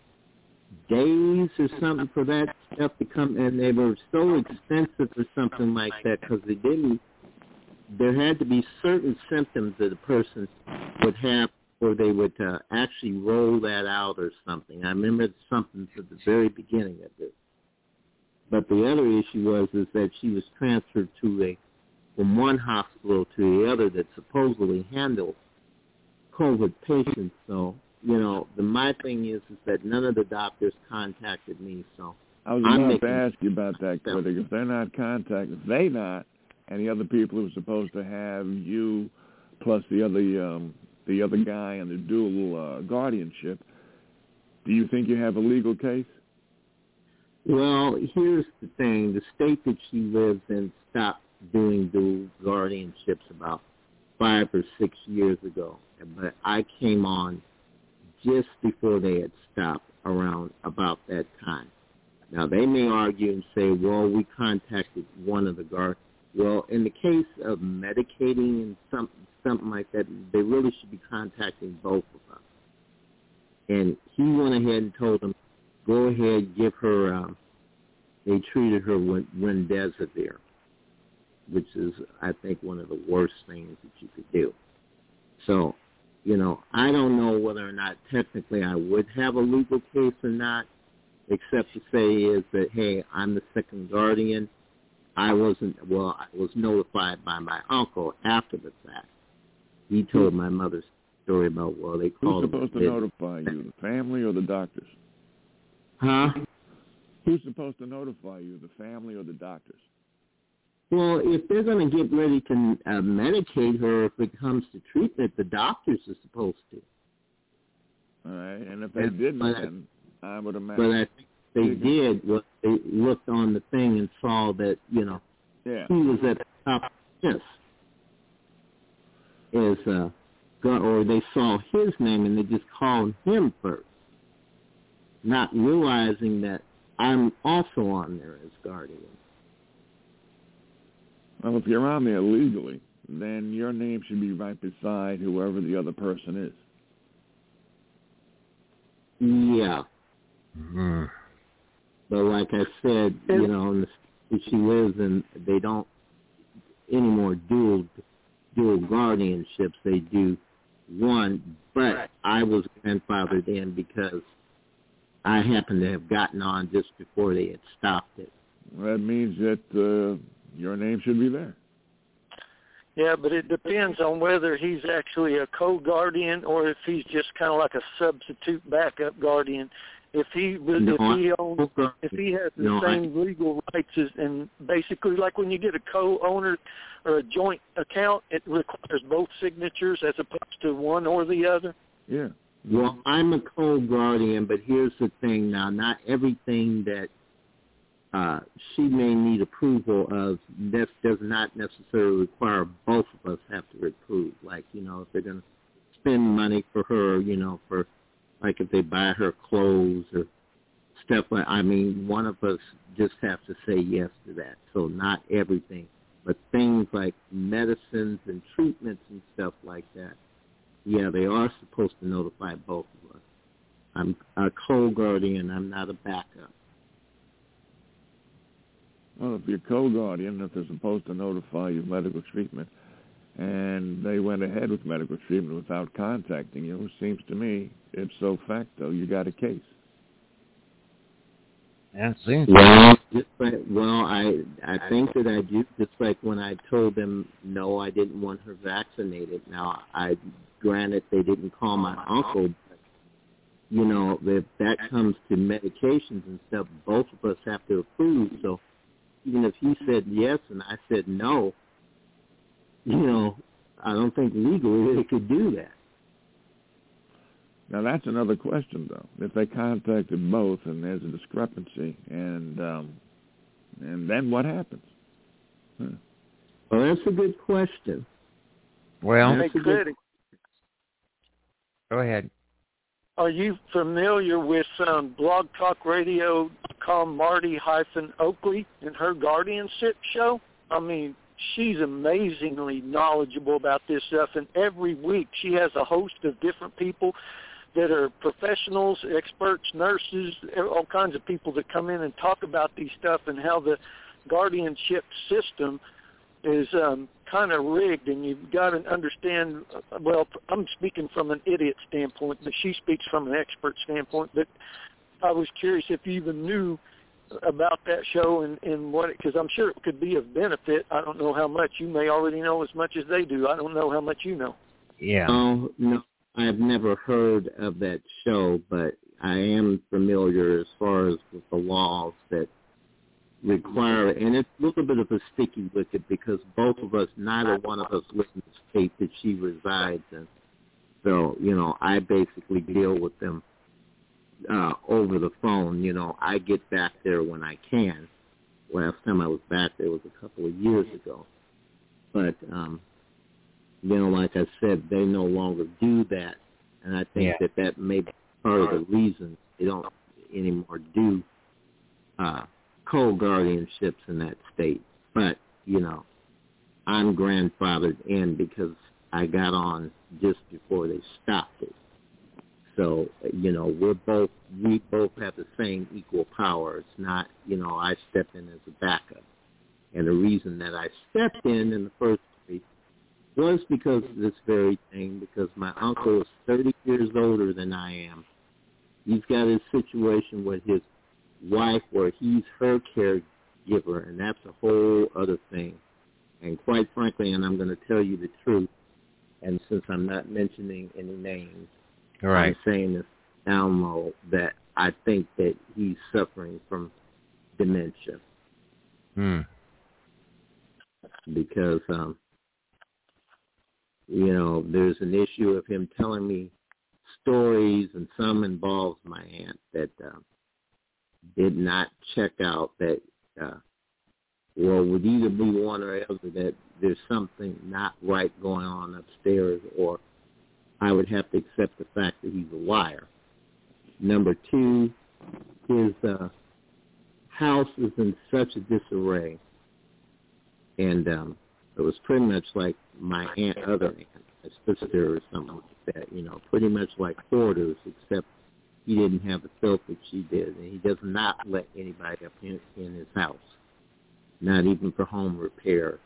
days or something for that stuff to come, and they were so expensive or something like that, because there had to be certain symptoms that a person would have, or they would actually roll that out or something. I remember something at the very beginning of this. But the other issue is that she was transferred from one hospital to the other that supposedly handled COVID patients. So, my thing is that none of the doctors contacted me. So I was about to ask you about that, Critic. If they're not contacted, and the other people who are supposed to have you plus the other guy and the dual guardianship, do you think you have a legal case? Well, here's the thing. The state that she lives in stopped doing dual guardianships about 5 or 6 years ago. But I came on just before they had stopped around about that time. Now, they may argue and say, well, we contacted one of the guards. Well, in the case of medicating and something like that, they really should be contacting both of us. And he went ahead and told them, go ahead, give her, they treated her with remdesivir, which is, I think, one of the worst things that you could do. So, I don't know whether or not technically I would have a legal case or not, except to say is that, hey, I'm the second guardian. I was notified by my uncle after the fact. He told my mother's story about, they called... Who's supposed to notify you, the family or the doctors? Huh? Who's supposed to notify you, the family or the doctors? Well, if they're going to get ready to medicate her, if it comes to treatment, the doctors are supposed to. All right, and if they didn't, then I would imagine. But I think they did. They looked on the thing and saw that, he was at the top of the list. Or they saw his name and they just called him first, not realizing that I'm also on there as guardian. Well, if you're on there legally, then your name should be right beside whoever the other person is. Yeah. Mm-hmm. But like I said, in the state she lives in, they don't anymore dual guardianships. They do one, but I was grandfathered in because I happened to have gotten on just before they had stopped it. Well, that means that your name should be there. Yeah, but it depends on whether he's actually a co-guardian or if he's just kind of like a substitute backup guardian. If he has the same legal rights as, and basically like when you get a co-owner or a joint account, it requires both signatures as opposed to one or the other. Yeah. Well, I'm a co-guardian, but here's the thing now. Not everything that she may need approval of, that does not necessarily require both of us have to approve. Like, if they're going to spend money for her, for, like if they buy her clothes or stuff like, one of us just have to say yes to that. So not everything. But things like medicines and treatments and stuff like that, yeah, they are supposed to notify both of us. I'm a co-guardian. I'm not a backup. Well, if you're co-guardian, if they're supposed to notify you of medical treatment, and they went ahead with medical treatment without contacting you, it seems to me, ipso facto, you got a case. Yeah, it seems. I think that I do. Just like when I told them no, I didn't want her vaccinated. Now, granted they didn't call my uncle. But, if that comes to medications and stuff, both of us have to approve. So even if he said yes and I said no, I don't think legally they could do that. Now, that's another question, though. If they contacted both and there's a discrepancy, and then what happens? Huh. Well, that's a good question. Well, go ahead. Are you familiar with Blog Talk Radio called Marty-Oakley and her guardianship show? I mean, she's amazingly knowledgeable about this stuff, and every week she has a host of different people that are professionals, experts, nurses, all kinds of people that come in and talk about these stuff and how the guardianship system is kind of rigged, and you've got to understand, well, I'm speaking from an idiot standpoint, but she speaks from an expert standpoint, but I was curious if you even knew about that show and what, because I'm sure it could be of benefit. I don't know how much. You may already know as much as they do. I don't know how much you know. Yeah. Oh, no, I've never heard of that show, but I am familiar as far as with the laws that require, and it's a little bit of a sticky wicket because both of us, neither one of us live in the state that she resides in. So, I basically deal with them over the phone. I get back there when I can. Last time I was back there was a couple of years ago. But, like I said, they no longer do that. And I think that may be part of the reason they don't anymore do co-guardianships in that state. But, I'm grandfathered in because I got on just before they stopped it. So, we both have the same equal power. It's not, I step in as a backup. And the reason that I stepped in the first place was because of this very thing, because my uncle is 30 years older than I am. He's got his situation with his wife where he's her caregiver, and that's a whole other thing. And quite frankly, and I'm going to tell you the truth, and since I'm not mentioning any names, right. I'm saying this down low, that I think that he's suffering from dementia. Because, there's an issue of him telling me stories, and some involves my aunt that did not check out that, would either be one or the other, that there's something not right going on upstairs, or I would have to accept the fact that he's a liar. Number two, his house is in such a disarray, and it was pretty much like my other aunt, a sister or something like that, pretty much like hoarders, except he didn't have the filth that she did, and he does not let anybody up in his house, not even for home repairs.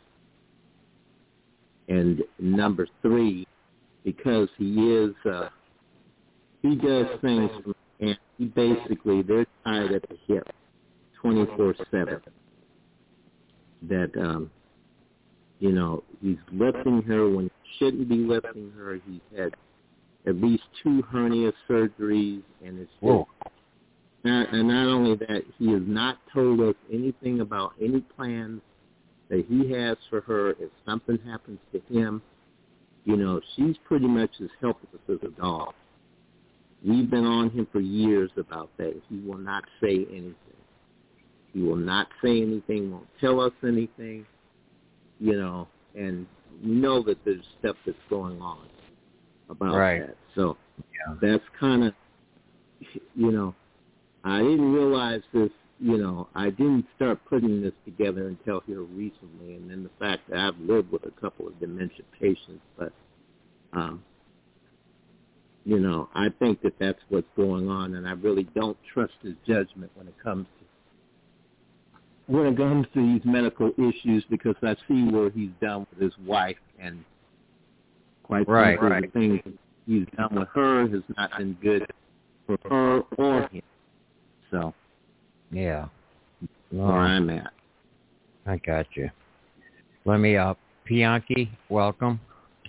And number three, because he does things, and they're tied at the hip 24/7. That, he's lifting her when he shouldn't be lifting her. He's had at least 2 hernia surgeries, and it's just, and not only that, he has not told us anything about any plans that he has for her if something happens to him. She's pretty much as helpless as a dog. We've been on him for years about that. He will not say anything. He will not say anything, won't tell us anything, and that there's stuff that's going on about that. So that's kind of, I didn't realize this I didn't start putting this together until here recently, and then the fact that I've lived with a couple of dementia patients, but, I think that that's what's going on, and I really don't trust his judgment when it comes to these medical issues, because I see where he's done with his wife, and quite frankly, the things he's done with her has not been good for her or him. So, yeah, that's where I'm at. I got you. Let me Pianki, welcome.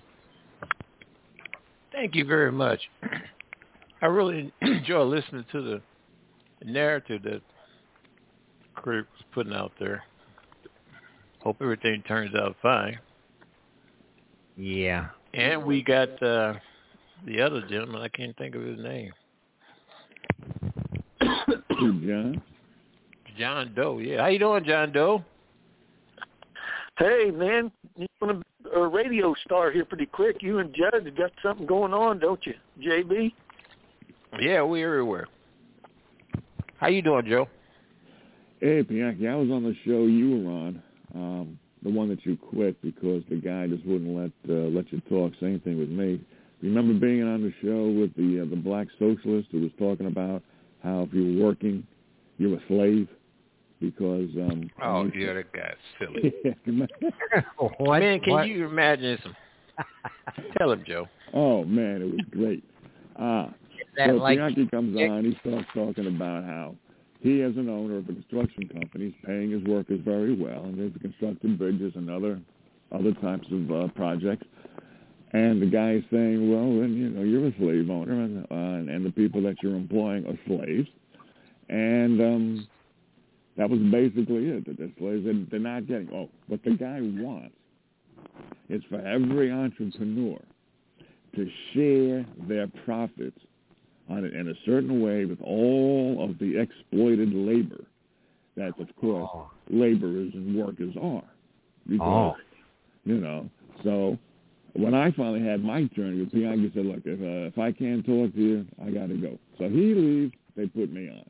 Thank you very much. I really enjoy listening to the narrative that Kurt was putting out there. Hope everything turns out fine. Yeah. And we got the other gentleman. I can't think of his name. John Doe. Yeah. How you doing, John Doe? Hey, man. You want to a radio star here pretty quick. You and Judd have got something going on, don't you, JB? Yeah, we're everywhere. How you doing, Joe? Hey, Pianki, I was on the show you were on, the one that you quit because the guy just wouldn't let you talk. Same thing with me. Remember being on the show with the black socialist who was talking about how if you were working, you're a slave? Because yeah, that guy's silly. What? Man, can you imagine some? Tell him, Joe. Oh man, it was great. So Pianki comes on, he starts talking about how he, as an owner of a construction company, is paying his workers very well, and they've constructed bridges and other types of projects. And the guy is saying, well, then you're a slave owner, and the people that you're employing are slaves, and that was basically it. That the slaves, they're not getting. Oh, what the guy wants is for every entrepreneur to share their profits in a certain way with all of the exploited labor that, of course, laborers and workers are. Because, so when I finally had my turn, Pianki said, look, if I can't talk to you, I got to go. So he leaves, they put me on.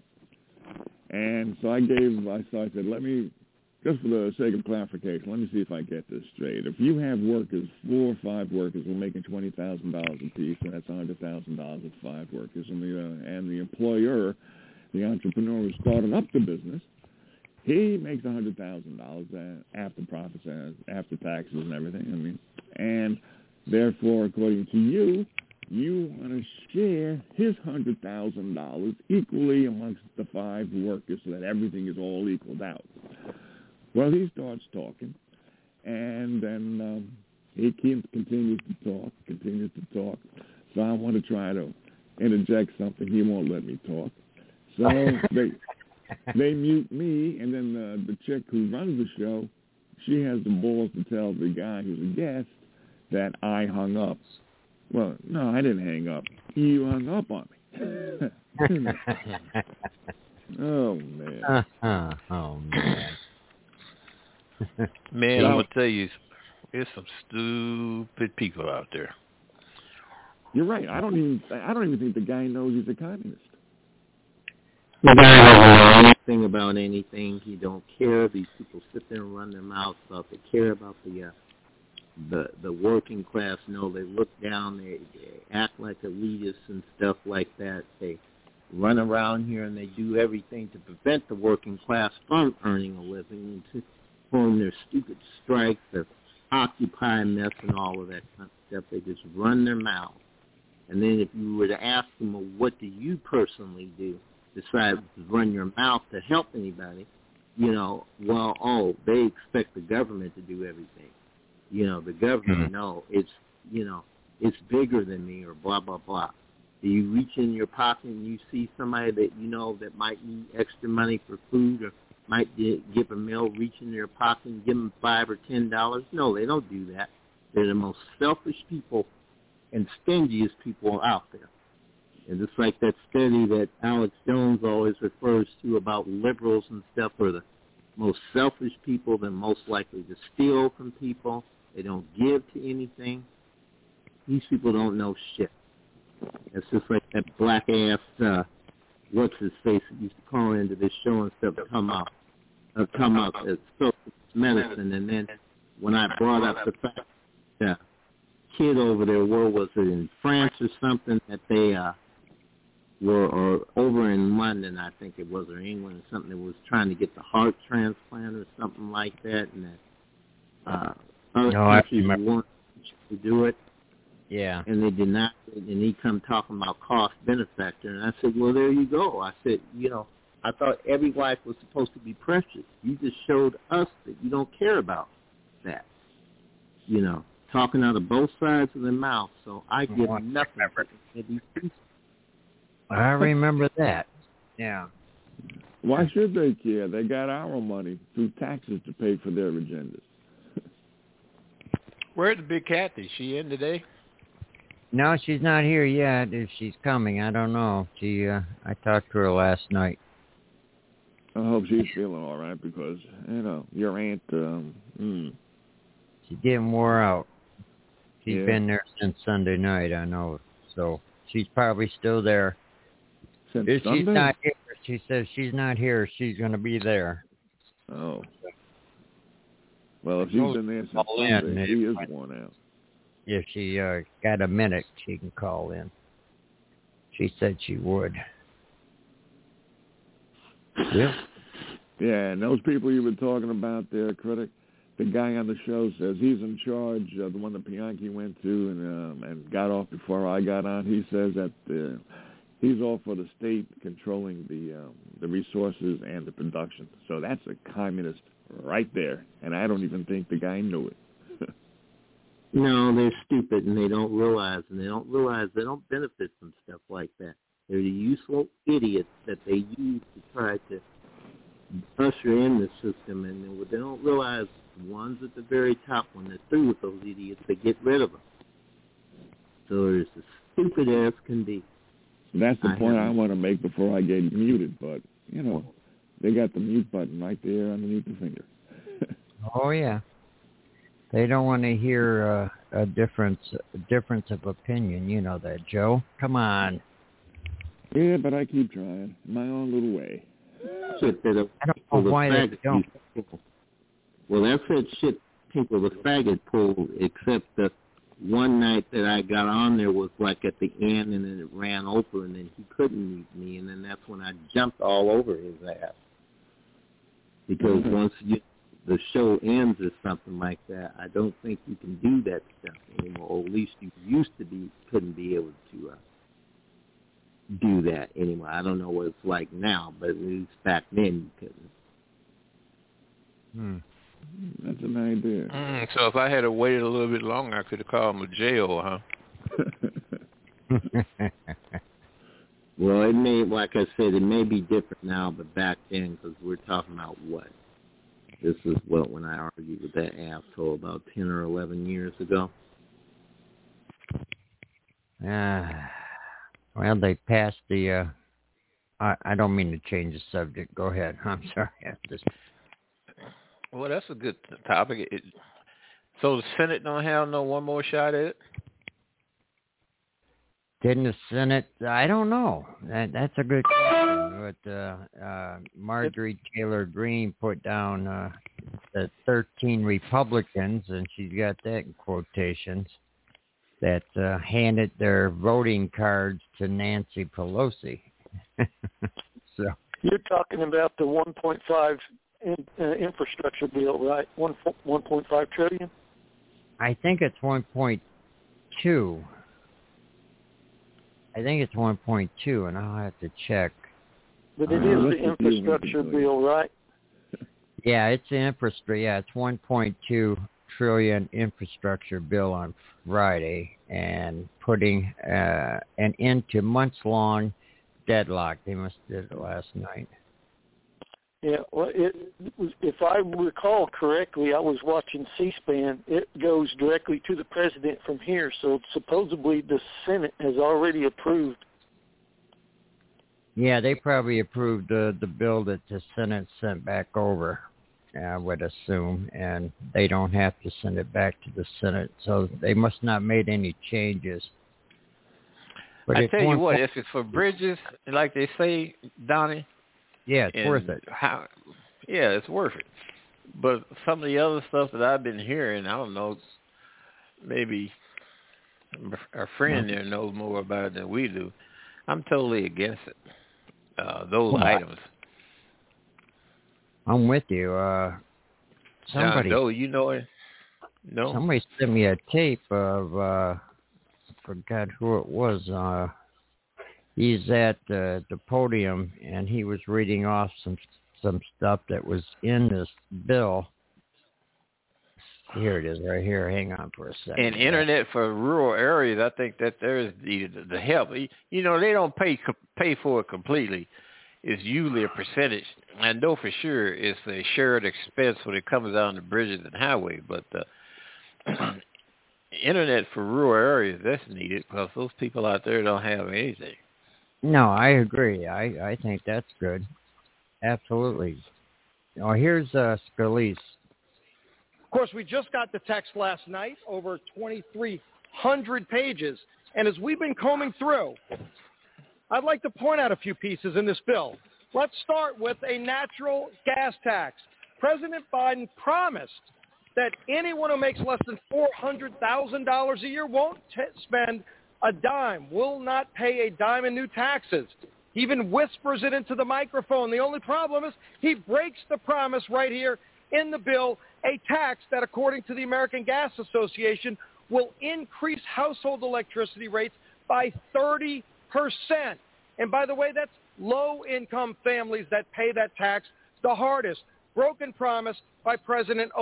And so I said, let me, just for the sake of clarification, let me see if I get this straight. If you have workers, 4 or 5 workers who are making $20,000 a piece, and that's $100,000 with 5 workers, and the employer, the entrepreneur who's starting up the business, he makes $100,000 after profits, after taxes and everything. And therefore, according to you, you want to share his $100,000 equally amongst the 5 workers so that everything is all equaled out. Well, he starts talking, and then he continues to talk. So I want to try to interject something. He won't let me talk. So they mute me, and then the chick who runs the show, she has the balls to tell the guy who's a guest that I hung up. Well, no, I didn't hang up. You hung up on me. Oh, man. Oh, man. Man, I'm going to tell you, there's some stupid people out there. You're right. I don't even think the guy knows he's a communist. The guy doesn't know anything about anything. He don't care. These people sit there and run their mouths off. They care about the working class. No, they look down. They act like elitists and stuff like that. They run around here and they do everything to prevent the working class from earning a living and to form their stupid strikes, their Occupy mess and all of that kind of stuff. They just run their mouth. And then if you were to ask them, well, what do you personally do besides run your mouth to help anybody, they expect the government to do everything. The government, no, it's bigger than me or blah, blah, blah. Do you reach in your pocket and you see somebody that that might need extra money for food or might give a meal, reach in their pocket and give them $5 or $10? No, they don't do that. They're the most selfish people and stingiest people out there. And just like that study that Alex Jones always refers to about liberals and stuff are the most selfish people, they're most likely to steal from people. They don't give to anything. These people don't know shit. It's just like that black-ass what's his face used to call into this show and stuff come up as social medicine, and then when I brought up the fact that kid over there, where was it, in France or something, that they were, or over in London, I think it was, or England or something, that was trying to get the heart transplant or something like that, and that other countries weren't to do it. Yeah. And they denied it, and he come talking about cost benefactor, and I said, well, there you go. I said, I thought every life was supposed to be precious. You just showed us that you don't care about that. Talking out of both sides of the mouth, so I give nothing. I remember that. Yeah. Why should they care? They got our money through taxes to pay for their agendas. Where's the big Kathy? Is she in today? No, she's not here yet. If she's coming, I don't know. I talked to her last night. I hope she's feeling all right because, your aunt, She's getting wore out. She's been there since Sunday night, I know. So she's probably still there. If she's not here, she says she's not here, she's going to be there. Oh. Well, if she's been there since Sunday, she is worn out. If she got a minute, she can call in. She said she would. Yeah. Yeah, and those people you were talking about there, Critic, the guy on the show says he's in charge, the one that Bianchi went to and got off before I got on. He says that he's all for the state controlling the resources and the production. So that's a communist right there, and I don't even think the guy knew it. No, they're stupid, and they don't realize they don't benefit from stuff like that. They're the useful idiots that they use to try to usher in the system, and they don't realize the ones at the very top, when they're through with those idiots, they get rid of them. So they're as stupid as can be. That's the point I want to make before I get muted, but, they got the mute button right there underneath the finger. Oh, yeah. They don't want to hear a difference of opinion. You know that, Joe. Come on. Yeah, but I keep trying. My own little way. I don't know why they don't. Well, that's that shit people, the faggot pulled, except the one night that I got on there was like at the end, and then it ran over, and then he couldn't meet me, and then that's when I jumped all over his ass. Because once the show ends or something like that, I don't think you can do that stuff anymore, or at least you couldn't be able to do that anymore. I don't know what it's like now, but at least back then you couldn't. That's an idea. So if I had waited a little bit longer, I could have called him a jail, huh? Well, it may, like I said, it may be different now, but back then, because we're talking about what? This is when I argued with that asshole about 10 or 11 years ago. Well, they passed the, I don't mean to change the subject. Go ahead. I'm sorry. Well, that's a good topic. So the Senate don't have no one more shot at it? Didn't the Senate? I don't know. That's a good question. But Marjorie Taylor Greene put down the 13 Republicans, and she's got that in quotations, that handed their voting cards to Nancy Pelosi. So you're talking about the 1.5 infrastructure bill, right? 1.5 trillion. I think it's 1.2. I think it's 1.2, and I'll have to check. But it is the infrastructure bill, right? Yeah, it's the infrastructure. Yeah, it's 1.2 trillion infrastructure bill on Friday, and putting an end to months-long deadlock. They must have did it last night. Yeah, well, if I recall correctly, I was watching C-SPAN. It goes directly to the president from here, so supposedly the Senate has already approved. Yeah, they probably approved the bill that the Senate sent back over, I would assume, and they don't have to send it back to the Senate, so they must not made any changes. But I tell you what, if it's for bridges, like they say, Donnie. Yeah, it's worth it. It's worth it. But some of the other stuff that I've been hearing, I don't know, maybe our friend there knows more about it than we do. I'm totally against it. Those items. I'm with you. Somebody, you know it? No. Somebody sent me a tape of I forgot who it was. He's at the podium and he was reading off some stuff that was in this bill. Here it is, right here. Hang on for a second. And internet for rural areas, I think that there's the help. You know, they don't pay for it completely. It's usually a percentage. I know for sure it's a shared expense when it comes down to bridges and highway, but internet for rural areas, that's needed because those people out there don't have anything. No, I agree. I think that's good. Absolutely. Oh, here's Scalise. Of course, we just got the text last night, over 2,300 pages. And as we've been combing through, I'd like to point out a few pieces in this bill. Let's start with a natural gas tax. President Biden promised that anyone who makes less than $400,000 a year won't spend a dime, will not pay a dime in new taxes. He even whispers it into the microphone. The only problem is he breaks the promise right here in the bill, a tax that, according to the American Gas Association, will increase household electricity rates by 30%. And by the way, that's low-income families that pay that tax the hardest. Broken promise by President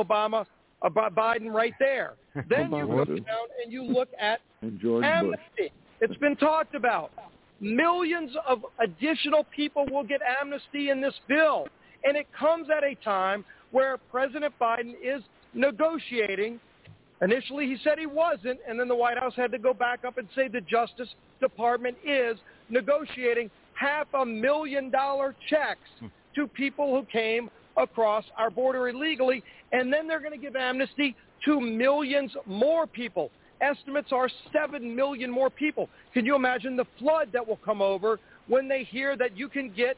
Biden right there. Then you go down and you look at amnesty. It's been talked about. Millions of additional people will get amnesty in this bill. And it comes at a time where President Biden is negotiating. Initially, he said he wasn't, and then the White House had to go back up and say the Justice Department is negotiating $500,000 checks to people who came across our border illegally, and then they're going to give amnesty to millions more people. Estimates are 7 million more people. Can you imagine the flood that will come over when they hear that you can get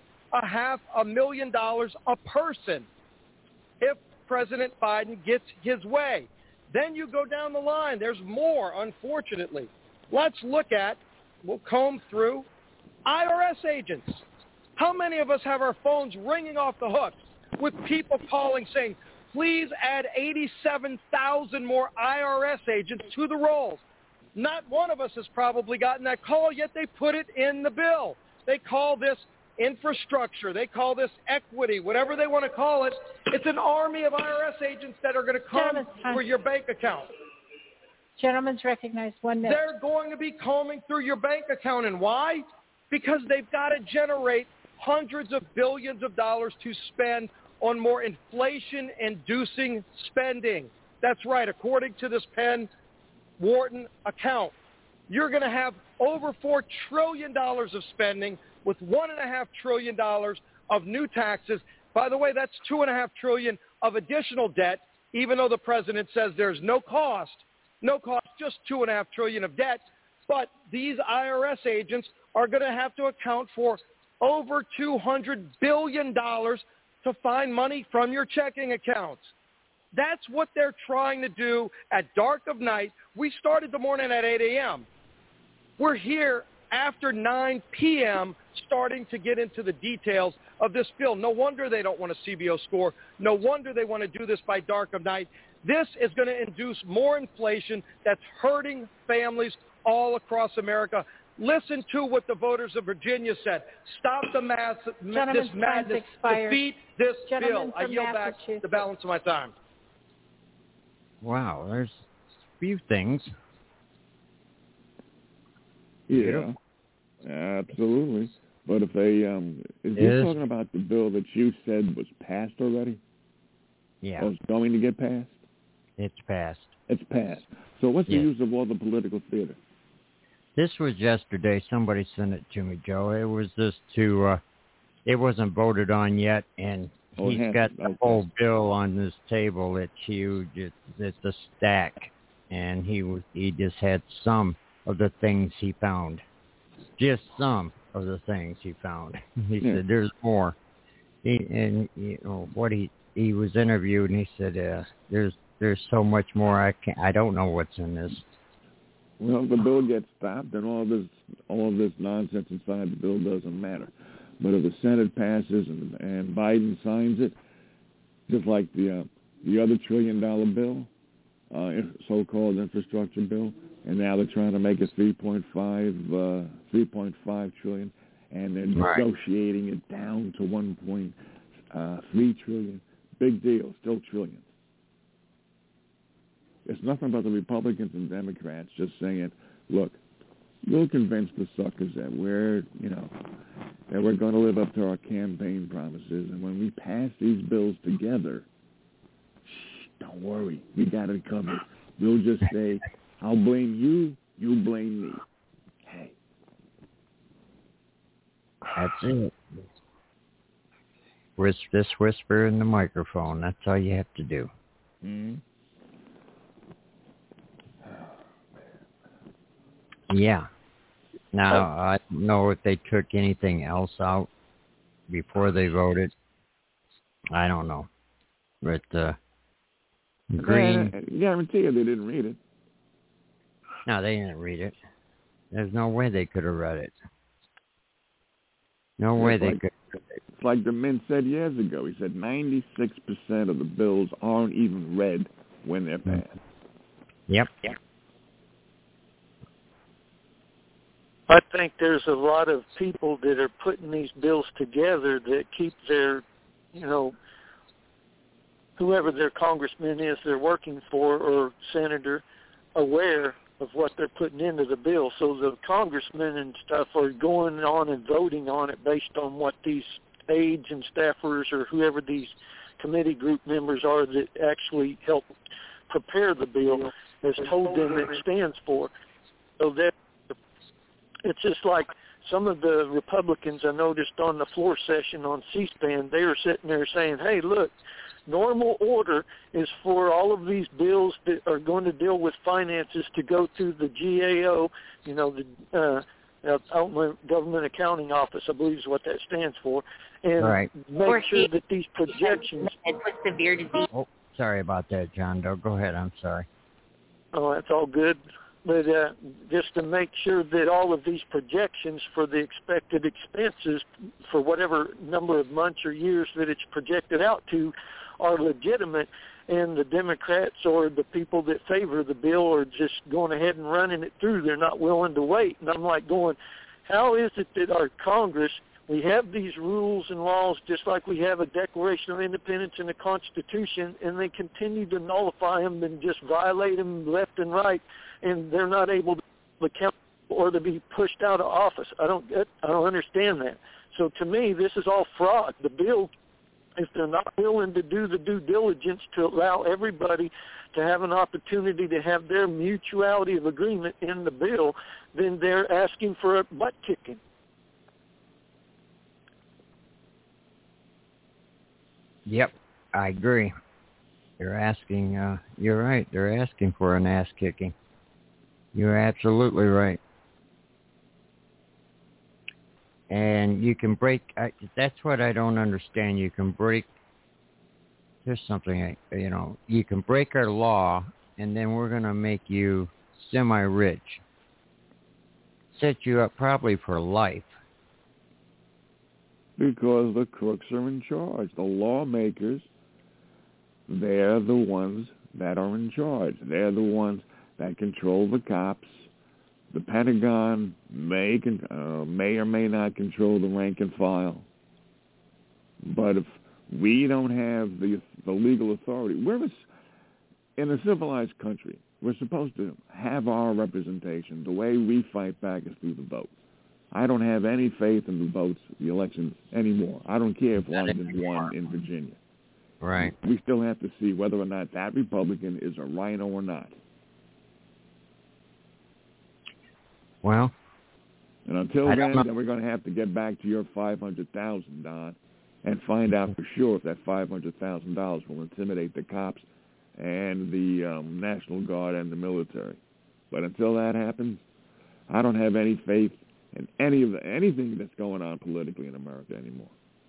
$500,000 a person if President Biden gets his way? Then you go down the line. There's more, unfortunately. Let's look at, we'll comb through, IRS agents. How many of us have our phones ringing off the hooks with people calling saying, please add 87,000 more IRS agents to the rolls? Not one of us has probably gotten that call, yet they put it in the bill. They call this infrastructure. They call this equity, whatever they want to call it. It's an army of IRS agents that are going to come for your bank account. Gentlemen's recognized 1 minute. They're going to be combing through your bank account. And why? Because they've got to generate hundreds of billions of dollars to spend on more inflation-inducing spending. That's right. According to this Penn Wharton account, you're going to have over $4 trillion of spending with $1.5 trillion of new taxes. By the way, that's $2.5 trillion of additional debt, even though the president says there's no cost, just $2.5 trillion of debt. But these IRS agents are going to have to account for over $200 billion to find money from your checking accounts. That's what they're trying to do at dark of night. We started the morning at 8 a.m. We're here after 9 p.m. starting to get into the details of this bill. No wonder they don't want a CBO score. No wonder they want to do this by dark of night. This is going to induce more inflation that's hurting families all across America. Listen to what the voters of Virginia said. Stop the this madness. Defeat this bill. I yield back the balance of my time. Wow, there's a few things. Yeah, absolutely. But if they, is he talking about the bill that you said was passed already? Yeah. Or it's going to get passed? It's passed. It's passed. So what's the use of all the political theater? This was yesterday. Somebody sent it to me, Joe. It was just it wasn't voted on yet, and he's got the whole bill on this table. It's huge. It's a stack, and he just had some of the things he found. just some of the things he found. He said there's more. He was interviewed and he said there's so much more I don't know what's in this. Well, the bill gets stopped, and all of this nonsense inside the bill doesn't matter. But if the Senate passes and Biden signs it, just like the other $1 trillion bill, so-called infrastructure bill, and now they're trying to make it 3.5 trillion, and they're negotiating it down to 1.3 trillion. Big deal, still trillions. It's nothing but the Republicans and Democrats just saying, look, we'll convince the suckers that we're going to live up to our campaign promises, and when we pass these bills together, don't worry, we got it covered. We'll just say, I'll blame you, you blame me. Hey. That's it. Just whisper in the microphone. That's all you have to do. Mm-hmm. Yeah. Now, I don't know if they took anything else out before they voted. I don't know. But Green... I guarantee you they didn't read it. No, they didn't read it. There's no way they could have read it. No way they could. It's like the Mint said years ago. He said 96% of the bills aren't even read when they're passed. Yep. I think there's a lot of people that are putting these bills together that keep their, whoever their congressman is they're working for or senator aware of what they're putting into the bill. So the congressmen and stuff are going on and voting on it based on what these aides and staffers or whoever these committee group members are that actually help prepare the bill has told them it stands for. So that it's just like some of the Republicans I noticed on the floor session on C-SPAN, they were sitting there saying, hey, look, normal order is for all of these bills that are going to deal with finances to go through the GAO, the Government Accounting Office, I believe is what that stands for, and make sure that these projections... severe disease. Oh, sorry about that, John Doe. Go ahead. I'm sorry. Oh, that's all good. But just to make sure that all of these projections for the expected expenses for whatever number of months or years that it's projected out to are legitimate, and the Democrats or the people that favor the bill are just going ahead and running it through. They're not willing to wait. And I'm like going, how is it that our Congress, we have these rules and laws just like we have a Declaration of Independence and a Constitution, and they continue to nullify them and just violate them left and right, and they're not able to account or to be pushed out of office. I don't understand that. So to me, this is all fraud. The bill, if they're not willing to do the due diligence to allow everybody to have an opportunity to have their mutuality of agreement in the bill, then they're asking for a butt kicking. Yep, I agree. They're asking, you're right, they're asking for an ass kicking. You're absolutely right. And you can break, that's what I don't understand. You can break, there's something, you can break our law, and then we're going to make you semi-rich. Set you up probably for life. Because the crooks are in charge. The lawmakers, they're the ones that are in charge. They're the ones that control the cops. The Pentagon may or may not control the rank and file. But if we don't have the legal authority, in a civilized country, we're supposed to have our representation. The way we fight back is through the vote. I don't have any faith in the elections anymore. I don't care if London won in Virginia. Right. We still have to see whether or not that Republican is a rhino or not. Well, and until then we're going to have to get back to your $500,000, Don, and find out for sure if that $500,000 will intimidate the cops and the National Guard and the military. But until that happens, I don't have any faith in anything that's going on politically in America anymore.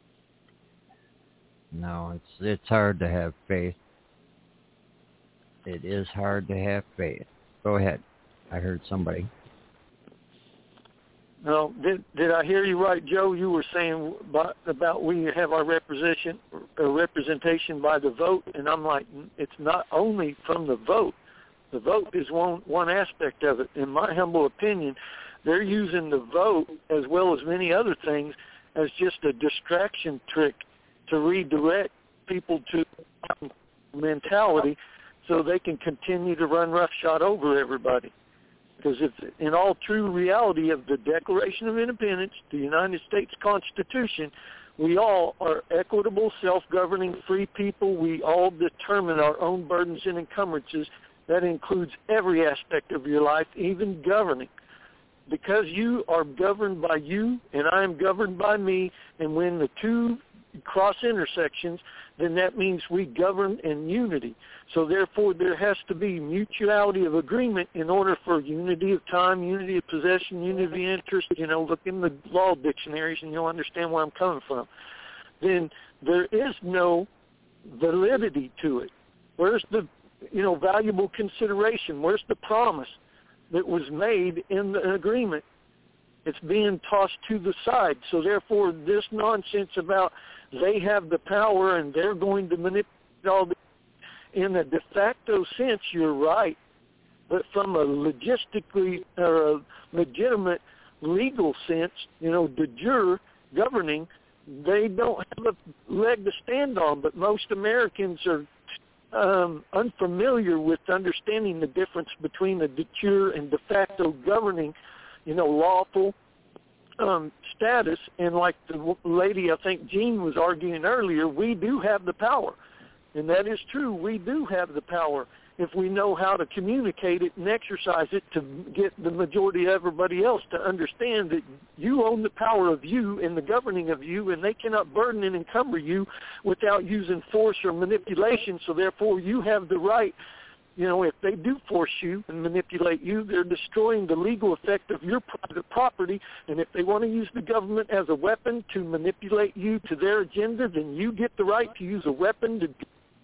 No, it's hard to have faith. It is hard to have faith. Go ahead. I heard somebody. No, did I hear you right, Joe? You were saying about we have our representation by the vote, and I'm like, it's not only from the vote. The vote is one aspect of it. In my humble opinion, they're using the vote as well as many other things as just a distraction trick to redirect people to mentality so they can continue to run roughshod over everybody. Because it's in all true reality of the Declaration of Independence, the United States Constitution, we all are equitable, self-governing, free people. We all determine our own burdens and encumbrances. That includes every aspect of your life, even governing. Because you are governed by you and I am governed by me, and when the two cross intersections, then that means we govern in unity. So therefore there has to be mutuality of agreement in order for unity of time, unity of possession, unity of interest. Look in the law dictionaries and you'll understand where I'm coming from. Then there is no validity to it. Where's the valuable consideration? Where's the promise that was made in the agreement? It's being tossed to the side. So therefore this nonsense about they have the power and they're going to manipulate all this, in a de facto sense, you're right. But from a logistically or a legitimate legal sense, de jure governing, they don't have a leg to stand on. But most Americans are unfamiliar with understanding the difference between the de jure and de facto governing, lawful status. And like the lady, I think Jean was arguing earlier, we do have the power. And that is true. We do have the power if we know how to communicate it and exercise it to get the majority of everybody else to understand that you own the power of you and the governing of you, and they cannot burden and encumber you without using force or manipulation. So therefore you have the right. If they do force you and manipulate you, they're destroying the legal effect of your private property. And if they want to use the government as a weapon to manipulate you to their agenda, then you get the right to use a weapon to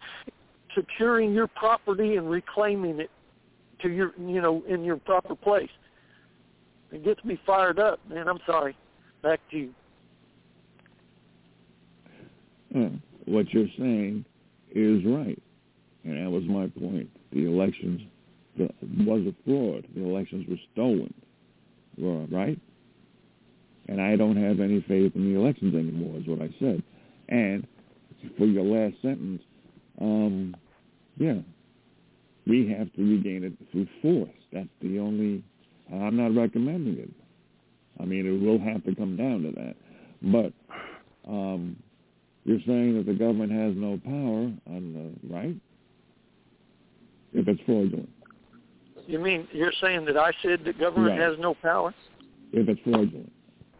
securing your property and reclaiming it to your, in your proper place. It gets me fired up, man. I'm sorry. Back to you. What you're saying is right. And that was my point. The elections was a fraud. The elections were stolen, right? And I don't have any faith in the elections anymore, is what I said. And for your last sentence, we have to regain it through force. That's the only. I'm not recommending it. I mean, it will have to come down to that. But you're saying that the government has no power, right? If it's fraudulent. You mean you're saying that I said that government has no power? If it's fraudulent.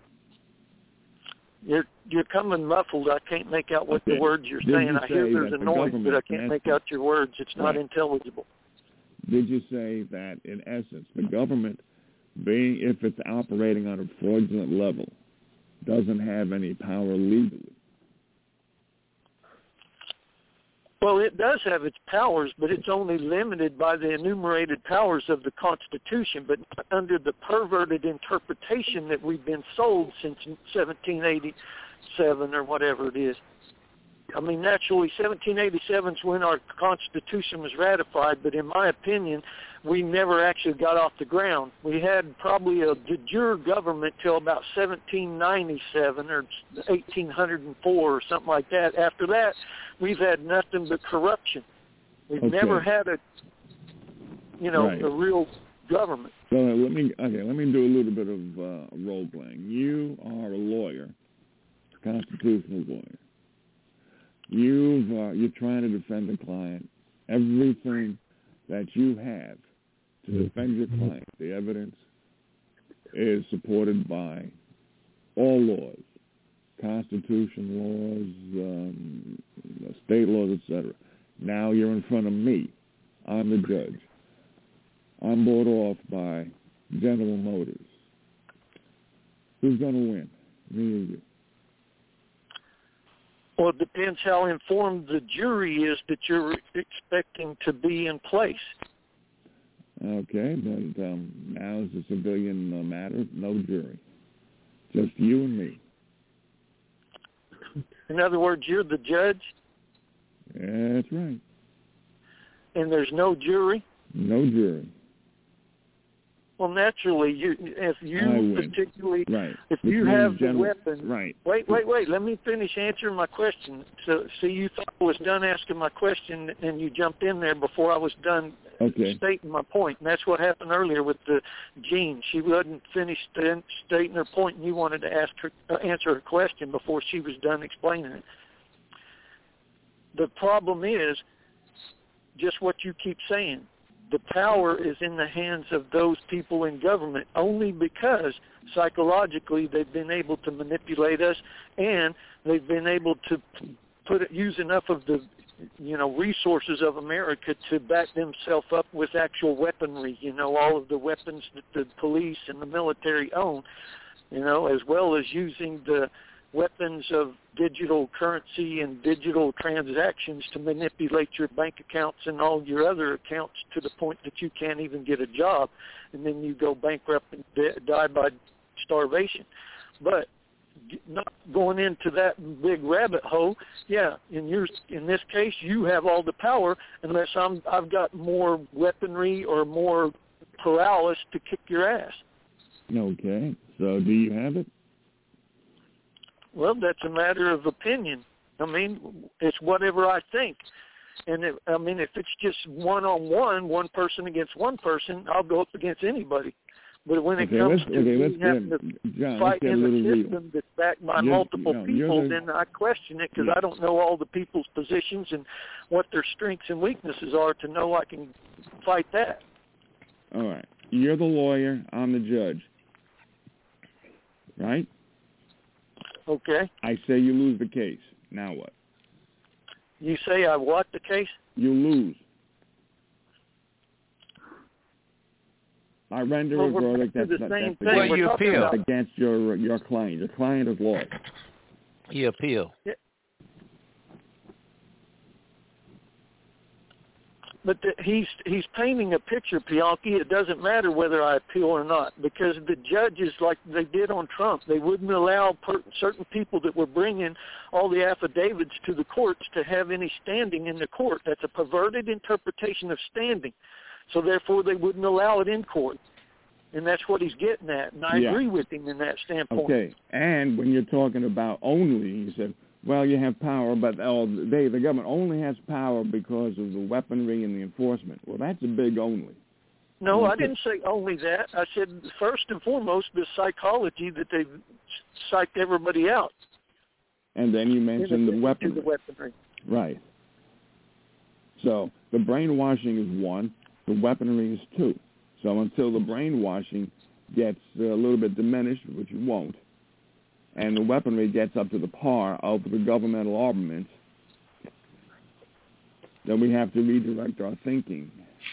You're coming muffled. I can't make out what the words you're saying. I hear there's a noise, but I can't make out your words. It's not intelligible. Did you say that, in essence, the government, if it's operating on a fraudulent level, doesn't have any power legally? Well, it does have its powers, but it's only limited by the enumerated powers of the Constitution, but not under the perverted interpretation that we've been sold since 1787 or whatever it is. I mean, naturally, 1787 is when our Constitution was ratified, but in my opinion, we never actually got off the ground. We had probably a de jure government till about 1797 or 1804 or something like that. After that, we've had nothing but corruption. We've never had a real government. So let me do a little bit of role playing. You are a lawyer, constitutional lawyer. You're trying to defend a client. Everything that you have to defend your client, the evidence is supported by all laws, Constitution laws, state laws, etc. Now you're in front of me. I'm the judge. I'm bought off by General Motors. Who's going to win? Me or you? Well, it depends how informed the jury is that you're expecting to be in place. Okay, but now is a civilian matter, no jury. Just you and me. In other words, you're the judge? That's right. And there's no jury? No jury. Well, naturally, if you have the weapon. Right. Wait. Let me finish answering my question. So, see, you thought I was done asking my question, and you jumped in there before I was done stating my point. And that's what happened earlier with the Jean. She wasn't finished stating her point, and you wanted to answer her question before she was done explaining it. The problem is just what you keep saying. The power is in the hands of those people in government only because psychologically they've been able to manipulate us, and they've been able to use enough of the resources of America to back themselves up with actual weaponry, all of the weapons that the police and the military own, as well as using the weapons of digital currency and digital transactions to manipulate your bank accounts and all your other accounts to the point that you can't even get a job, and then you go bankrupt and die by starvation. But not going into that big rabbit hole, in this case, you have all the power unless I've got more weaponry or more paralysis to kick your ass. Okay, so do you have it? Well, that's a matter of opinion. I mean, it's whatever I think. And if it's just one-on-one, one person against one person, I'll go up against anybody. But when it comes to having to fight in the system that's backed by multiple people, then I question it because I don't know all the people's positions and what their strengths and weaknesses are to know I can fight that. All right. You're the lawyer. I'm the judge. Right? Okay. I say you lose the case. Now what? You say I what the case? You lose. I render a verdict that's you appeal against your client. Your client is lost. You appeal. Yeah. But he's painting a picture, Pianki. It doesn't matter whether I appeal or not, because the judges, like they did on Trump, they wouldn't allow certain people that were bringing all the affidavits to the courts to have any standing in the court. That's a perverted interpretation of standing. So therefore, they wouldn't allow it in court. And that's what he's getting at. And I agree with him in that standpoint. Okay. And when you're talking about only, you said, well, you have power, but the government only has power because of the weaponry and the enforcement. Well, that's a big only. No, I didn't say only that. I said first and foremost the psychology that they've psyched everybody out. And then you mentioned the weaponry. Right. So the brainwashing is one, the weaponry is two. So until the brainwashing gets a little bit diminished, which it won't, and the weaponry gets up to the par of the governmental armaments, then we have to redirect our thinking.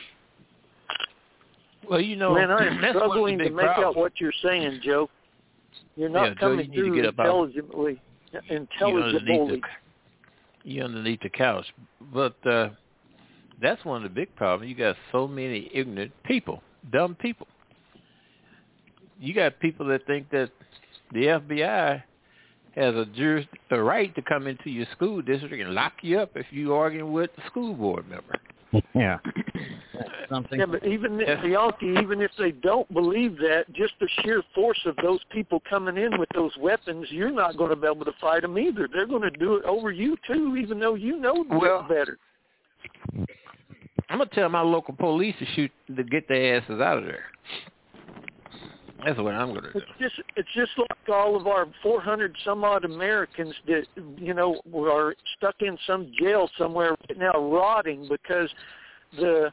Well, man, I am struggling to make out what you're saying, Joe. You're not coming through intelligibly. You're underneath the couch. But that's one of the big problems. You got so many ignorant people, dumb people. You got people that think that the FBI has a right to come into your school district and lock you up if you arguing with the school board member. Yeah. Yeah, but even if they don't believe that, just the sheer force of those people coming in with those weapons, you're not going to be able to fight them either. They're going to do it over you too, even though you know better. I'm going to tell my local police to get their asses out of there. That's what I'm going to do. It's just like all of our 400 some odd Americans that, are stuck in some jail somewhere right now rotting because the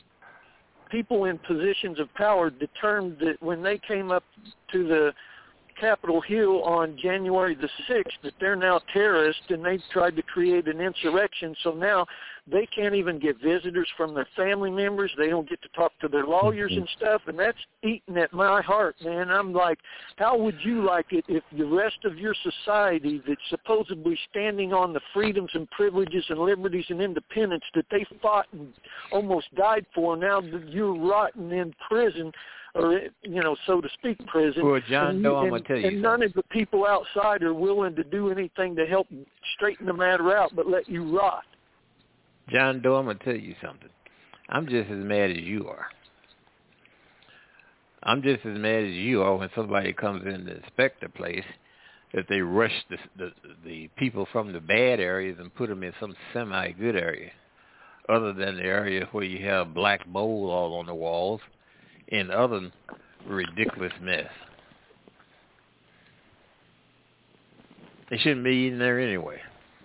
people in positions of power determined that when they came up to the Capitol Hill on January the 6th that they're now terrorists and they've tried to create an insurrection. So now they can't even get visitors from their family members. They don't get to talk to their lawyers and stuff, and that's eating at my heart, man. I'm like, how would you like it if the rest of your society that's supposedly standing on the freedoms and privileges and liberties and independence that they fought and almost died for, now that you're rotting in prison, or, so to speak, prison. Well, John Doe, I'm going to tell you and none of the people outside are willing to do anything to help straighten the matter out but let you rot. John Doe, I'm going to tell you something. I'm just as mad as you are. I'm just as mad as you are when somebody comes in to inspect the place, that they rush the people from the bad areas and put them in some semi-good area, other than the area where you have black mold all on the walls and other ridiculous mess. They shouldn't be in there anyway.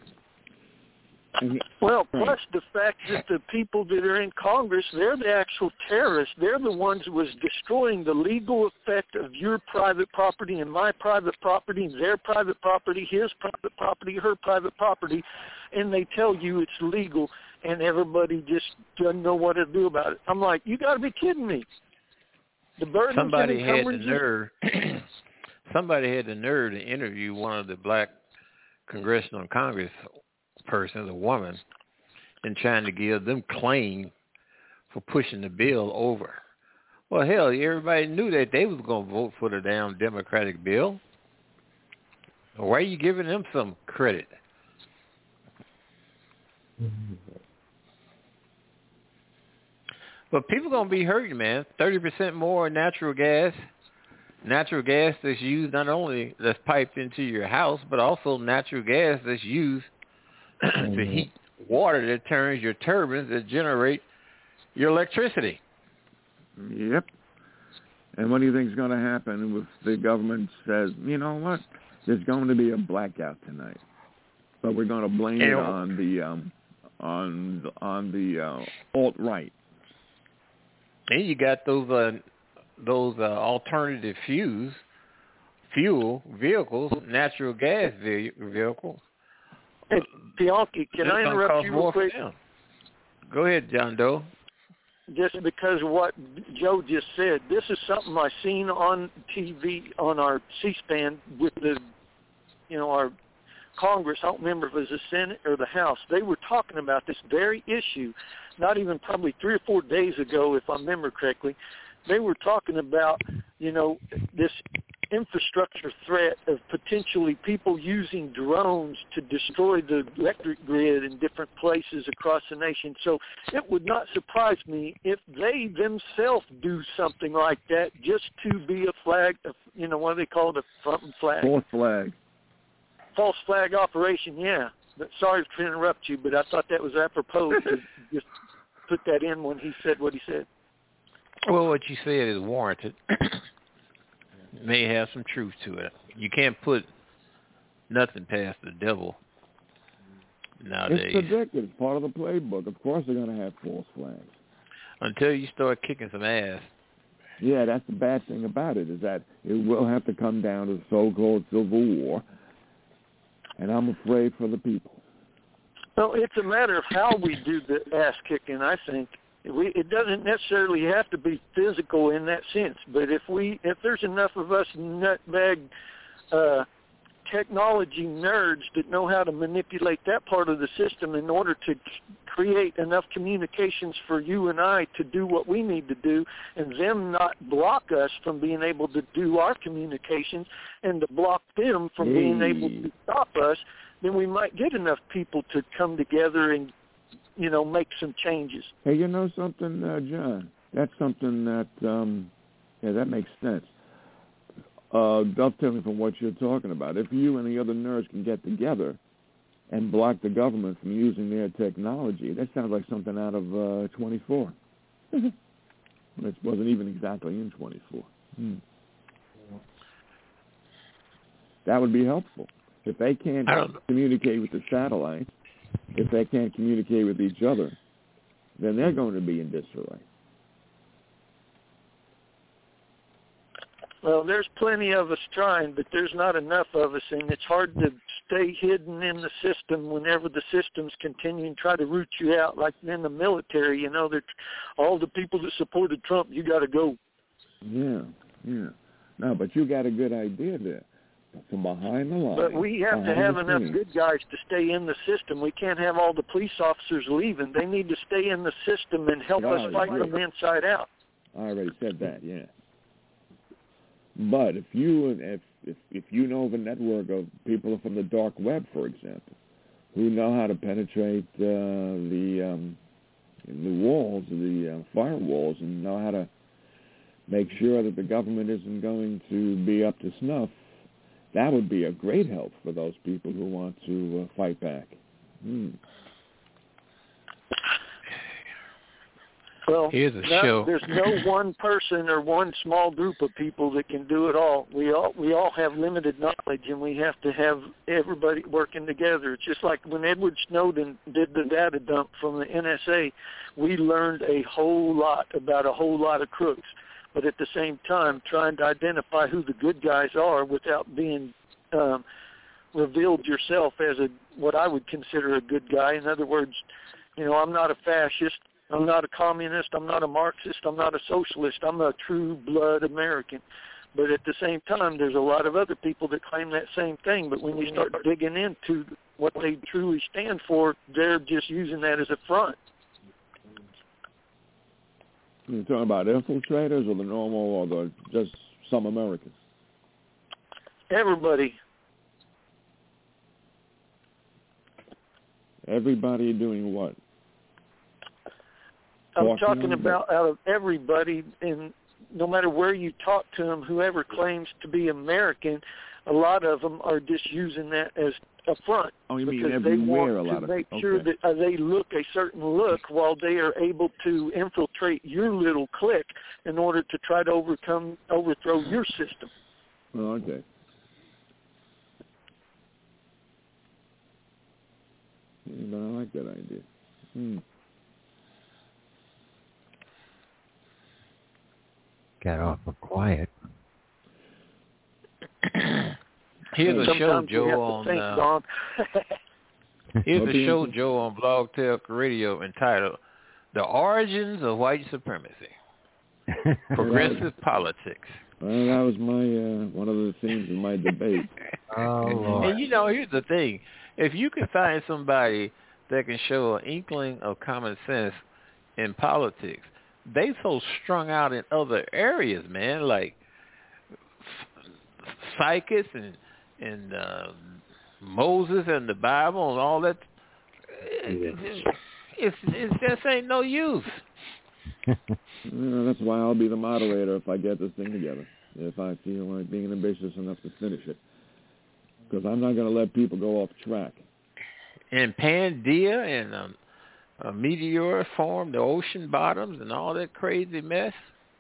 Well, plus the fact that the people that are in Congress, they're the actual terrorists. They're the ones who was destroying the legal effect of your private property and my private property and their private property, his private property, her private property, and they tell you it's legal, and everybody just doesn't know what to do about it. I'm like, you got to be kidding me. The burden somebody had the nerve. Somebody had the nerve to interview one of the black congressional Congress person, a woman, and trying to give them claim for pushing the bill over. Well, hell, everybody knew that they was going to vote for the damn Democratic bill. Why are you giving them some credit? But people going to be hurting, man. 30% more natural gas. Natural gas that's used not only that's piped into your house, but also natural gas that's used to heat water that turns your turbines that generate your electricity. Yep. And what do you think is going to happen if the government says, you know what, there's going to be a blackout tonight, but we're going to blame it on the alt-right. And you got those alternative fuel vehicles, natural gas vehicles. Hey, Bianchi, can I interrupt you real quick? Go ahead, John Doe. Just because of what Joe just said, this is something I seen on TV on our C-SPAN with our Congress. I don't remember if it was the Senate or the House. They were talking about this very issue, not even probably 3 or 4 days ago, if I remember correctly. They were talking about, this infrastructure threat of potentially people using drones to destroy the electric grid in different places across the nation. So it would not surprise me if they themselves do something like that just to be a flag, what do they call it, a front flag? False flag. False flag operation, yeah. But sorry to interrupt you, but I thought that was apropos to just put that in when he said what he said. Well, what you said is warranted. May have some truth to it. You can't put nothing past the devil nowadays. It's predicted. It's part of the playbook. Of course they're going to have false flags. Until you start kicking some ass. Yeah, that's the bad thing about it, is that it will have to come down to the so-called civil war, and I'm afraid for the people. Well, it's a matter of how we do the ass kicking, I think. It doesn't necessarily have to be physical in that sense, but if there's enough of us nutbag technology nerds that know how to manipulate that part of the system in order to create enough communications for you and I to do what we need to do, and them not block us from being able to do our communications and to block them from being able to stop us, then we might get enough people to come together and make some changes. Hey, you know something, John? That's something that, that makes sense. Dovetailing from what you're talking about, if you and the other nerds can get together and block the government from using their technology, that sounds like something out of 24. It wasn't even exactly in 24. That would be helpful. If they can't communicate with the satellites, if they can't communicate with each other, then they're going to be in disarray. Well, there's plenty of us trying, but there's not enough of us, and it's hard to stay hidden in the system whenever the systems continue and try to root you out. Like in the military, you know, all the people that supported Trump, you got to go. Yeah. No, but you got a good idea there. From behind the line. But we have to have enough good guys to stay in the system. We can't have all the police officers leaving. They need to stay in the system and help us fight from the inside out. I already said that, yeah. But if you know of a network of people from the dark web, for example, who know how to penetrate the walls, the firewalls, and know how to make sure that the government isn't going to be up to snuff, that would be a great help for those people who want to fight back. Well, here's a show. There's no one person or one small group of people that can do it all. We all have limited knowledge, and we have to have everybody working together. It's just like when Edward Snowden did the data dump from the NSA, we learned a whole lot about a whole lot of crooks. But at the same time, trying to identify who the good guys are without being revealed yourself as what I would consider a good guy. In other words, you know, I'm not a fascist. I'm not a communist. I'm not a Marxist. I'm not a socialist. I'm a true blood American. But at the same time, there's a lot of other people that claim that same thing. But when you start digging into what they truly stand for, they're just using that as a front. You're talking about infiltrators or the normal or just some Americans? Everybody. Everybody doing what? I'm talking about out of everybody, and no matter where you talk to them, whoever claims to be American, a lot of them are just using that as a front. Oh, you mean because everywhere? they want to make sure that they look a certain look while they are able to infiltrate your little clique in order to try to overthrow your system. Oh, okay. Yeah, but I like that idea. Got awful quiet. Here's a show, Joe, on here's a show, Joe, on Blog Talk Radio entitled "The Origins of White Supremacy: Progressive Politics." Well, that was my one of the themes of my debate. Oh, Lord. And you know, here's the thing: if you can find somebody that can show an inkling of common sense in politics, they so strung out in other areas, man, like psychics and Moses and the Bible and all that. It just ain't no use. That's why I'll be the moderator if I get this thing together, if I feel like being ambitious enough to finish it. Because I'm not going to let people go off track. And Pangea and a meteor formed the ocean bottoms and all that crazy mess.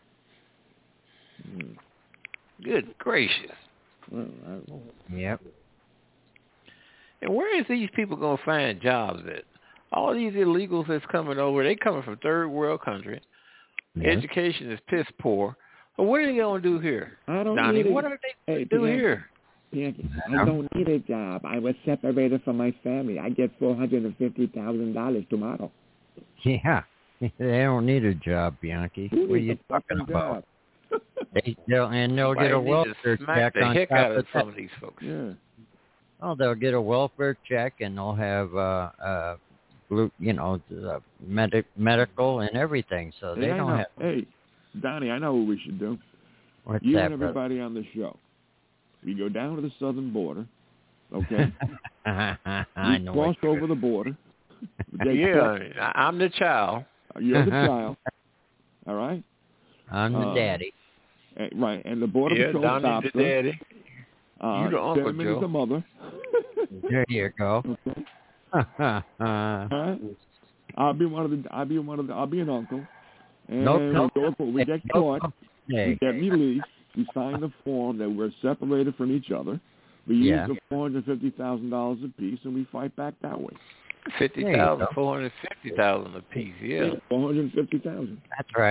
Good gracious. Well, yep. And where is these people going to find jobs at? All these illegals that's coming over, they coming from third world country. Yes. Education is piss poor. But what are they going to do here? Donnie, what are they going to do here? Bianchi, I don't need a job. I was separated from my family. I get $450,000 tomorrow. Yeah. They don't need a job, Bianchi. What are you talking about? They'll get a welfare check on top of some of these folks. Yeah. Oh, they'll get a welfare check and they'll have, medical and everything. So they don't have. Hey, Donnie, I know what we should do. What's you that, and everybody on the show. We go down to the southern border, okay? I know. Cross over the border. Yeah, I'm the child. You're the child. All right? I'm the daddy. Right, and the border patrol Donnie's stops the daddy. You the Uncle Joe. The mother. There you go. Okay. All right. I'll be an uncle. And we get caught. We get released. We sign the form that we're separated from each other. We use the $450,000 apiece, and we fight back that way. $50,000, $450,000 apiece. Yeah, $450,000. That's right.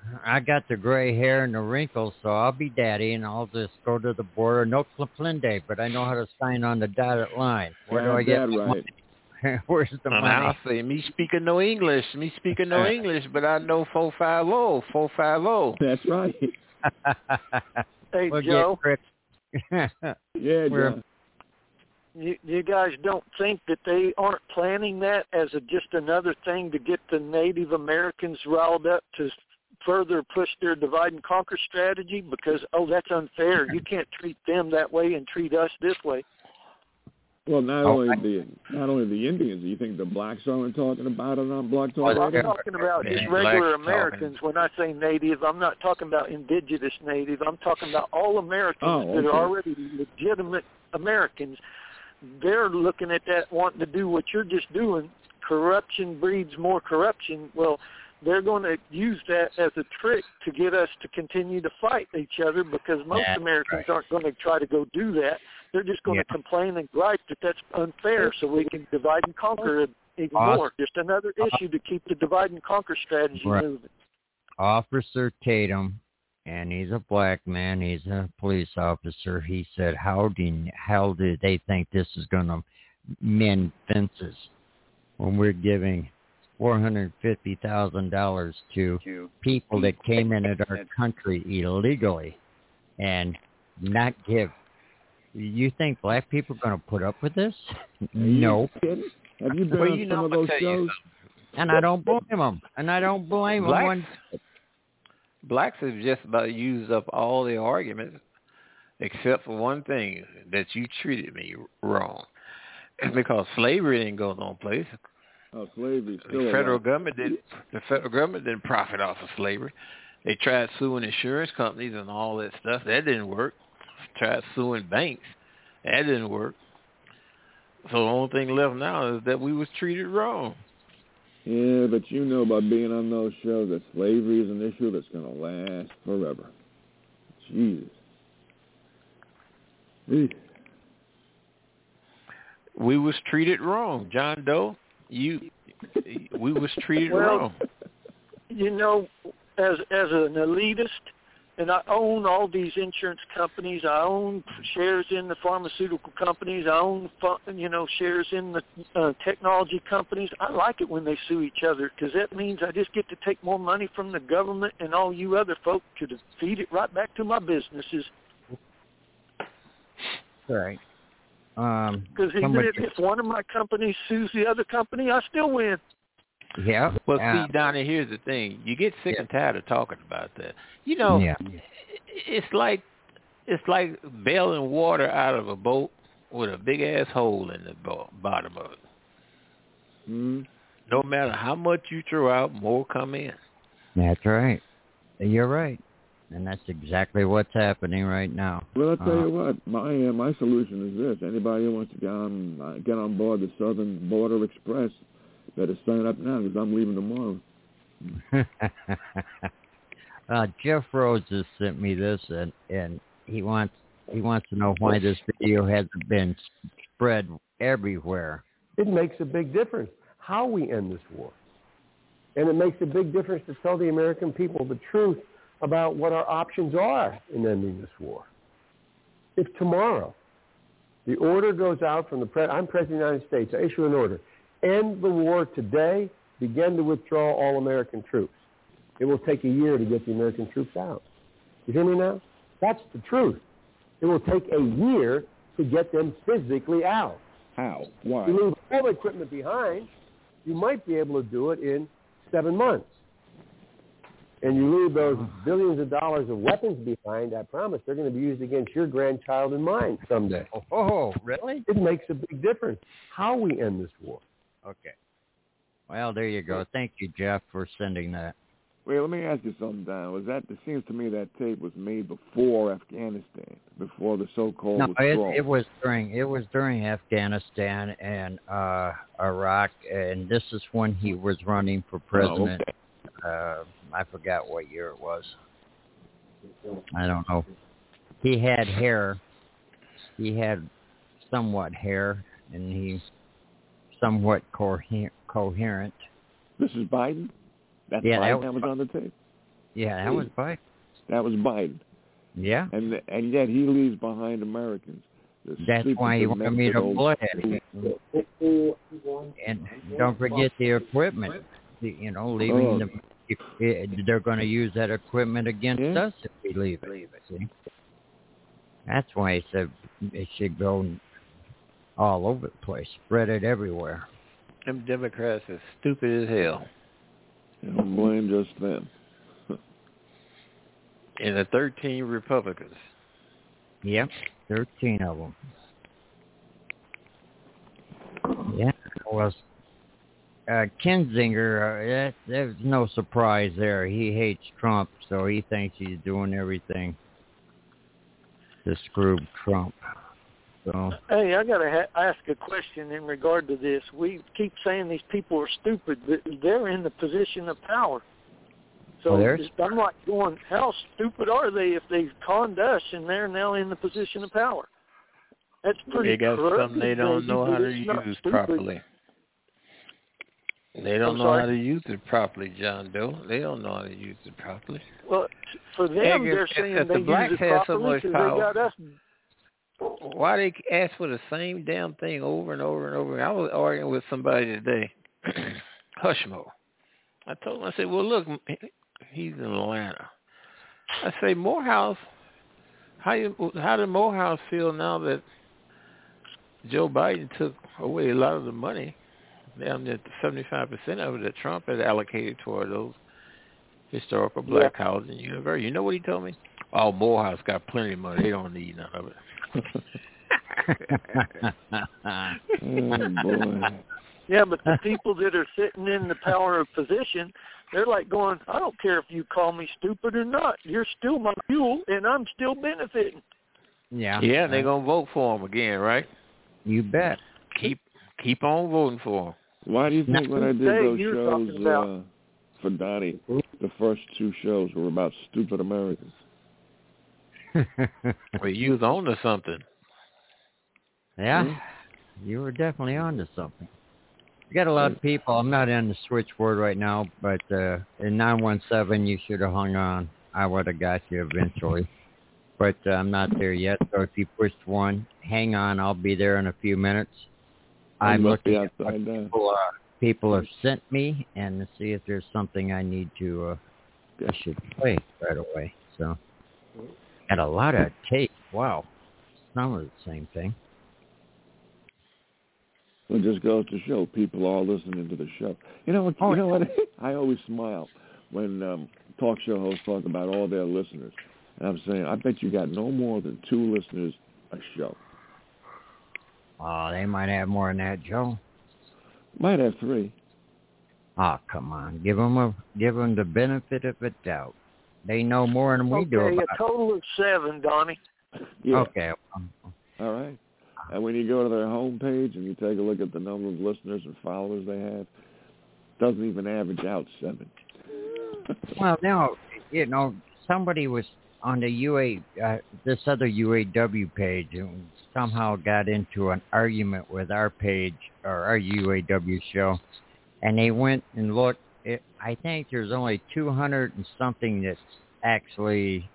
I got the gray hair and the wrinkles, so I'll be daddy, and I'll just go to the border. No Cliplinde, but I know how to sign on the dotted line. Where do I get the money? Where's the money? I'll say, me speaking no English, but I know 450. That's right. Hey, we'll Joe. Yeah, Joe. You guys don't think that they aren't planning that as just another thing to get the Native Americans riled up to further push their divide and conquer strategy? Because, that's unfair. You can't treat them that way and treat us this way. Well, not only the Indians. Do you think the blacks aren't talking about it on Blog Talk Radio? I'm talking about just regular Americans. When I say native, I'm not talking about indigenous native. I'm talking about all Americans that are already legitimate Americans. They're looking at that, wanting to do what you're just doing. Corruption breeds more corruption. Well, they're going to use that as a trick to get us to continue to fight each other, because most Americans aren't going to try to go do that. They're just going to complain and gripe that that's unfair, so we can divide and conquer it even more. Just another issue to keep the divide and conquer strategy moving. Officer Tatum, and he's a black man, he's a police officer, he said, how do they think this is going to mend fences when we're giving $450,000 to people that came into our country illegally and not give? You think black people are going to put up with this? No. Have you been on some of those shows? And I don't blame them. Blacks have just about used up all the arguments except for one thing, that you treated me wrong. Because slavery didn't go no place. Oh, slavery still the federal government didn't profit off of slavery. They tried suing insurance companies and all that stuff. That didn't work. Tried suing banks. That didn't work. So the only thing left now is that we was treated wrong. Yeah, but you know by being on those shows that slavery is an issue that's going to last forever. Jesus. We was treated wrong, John Doe. We was treated wrong. You know, as an elitist, and I own all these insurance companies. I own shares in the pharmaceutical companies. I own, shares in the technology companies. I like it when they sue each other, because that means I just get to take more money from the government and all you other folk to feed it right back to my businesses. Right. Because even if one of my companies sues the other company, I still win. Yeah. Well, see, Donnie, here's the thing. You get sick and tired of talking about that. It's like bailing water out of a boat with a big ass hole in the bottom of it. No matter how much you throw out, more come in. That's right. You're right. And that's exactly what's happening right now. Well, I'll tell you what. My solution is this. Anybody who wants to get on board the Southern Border Express better sign up now, because I'm leaving tomorrow. Jeff Rose has sent me this, and he wants to know why this video hasn't been spread everywhere. It makes a big difference how we end this war. And it makes a big difference to tell the American people the truth about what our options are in ending this war. If tomorrow the order goes out from I'm President of the United States, I issue an order, end the war today, begin to withdraw all American troops. It will take a year to get the American troops out. You hear me now? That's the truth. It will take a year to get them physically out. How? Why? You leave all the equipment behind, you might be able to do it in 7 months. And you leave those billions of dollars of weapons behind, I promise they're going to be used against your grandchild and mine someday. Oh, really? It makes a big difference how we end this war. Okay. Well, there you go. Thank you, Jeff, for sending that. Wait, let me ask you something, Don. It seems to me that tape was made before Afghanistan, before the so-called withdrawal. It was during Afghanistan and Iraq, and this is when he was running for president. Oh, okay. I forgot what year it was. I don't know. He had hair. He had somewhat hair, and he's somewhat coherent. This is Biden? That's Biden that was on the tape? Yeah, that was Biden. That was Biden. Yeah. And yet he leaves behind Americans. That's why he wanted me to bloodhead. And don't forget the equipment. Leaving them. They're going to use that equipment against us if we leave it. See? That's why he said it should go all over the place, spread it everywhere. Them Democrats are stupid as hell. Don't blame just them. And the 13 Republicans. Yep, 13 of them. Yeah, well, Kinzinger, there's no surprise there. He hates Trump, so he thinks he's doing everything to screw Trump. So. Hey, I got to ask a question in regard to this. We keep saying these people are stupid, but they're in the position of power. So I'm like going, how stupid are they if they've conned us and they're now in the position of power? That's pretty They got something they don't know how to use properly. They don't know how to use it properly, John Doe. They don't know how to use it properly. Well, for them, they're saying they use it properly because they got us. Why they ask for the same damn thing over and over and over? I was arguing with somebody today, Hushmo. I told him, I said, well, look, he's in Atlanta. I say, Morehouse, how did Morehouse feel now that Joe Biden took away a lot of the money, down at 75% of it that Trump had allocated toward those historical black colleges and universities? You know what he told me? Oh, Morehouse got plenty of money. They don't need none of it. Oh, boy. Yeah, but the people that are sitting in the power of position, they're like going, I don't care if you call me stupid or not. You're still my fuel, and I'm still benefiting. Yeah. Yeah, they're going to vote for him again, right? You bet. Keep on voting for him. Why do you think when I did those shows for Donnie, the first two shows were about stupid Americans? Well, you was on to something. Yeah, you were definitely on to something. You got a lot of people. I'm not in the switchboard right now, but in 917, you should have hung on. I would have got you eventually. But I'm not there yet, so if you pushed one, hang on. I'll be there in a few minutes. I'm looking at what people have sent me and to see if there's something I need to, I should play right away. So, got a lot of tape. Wow. Some of the same thing. It just goes to show people are listening to the show. You know what? I always smile when talk show hosts talk about all their listeners. And I'm saying, I bet you got no more than 2 listeners a show. Oh, they might have more than that, Joe. Might have 3. Oh, come on. Give them the benefit of the doubt. They know more than we do about it. Okay, a total of 7, Donnie. Yeah. Okay. All right. And when you go to their homepage and you take a look at the number of listeners and followers they have, it doesn't even average out 7. Well, now, somebody was on the this other UAW page and somehow got into an argument with our page or our UAW show, and they went and looked. I think there's only 200 and something that's actually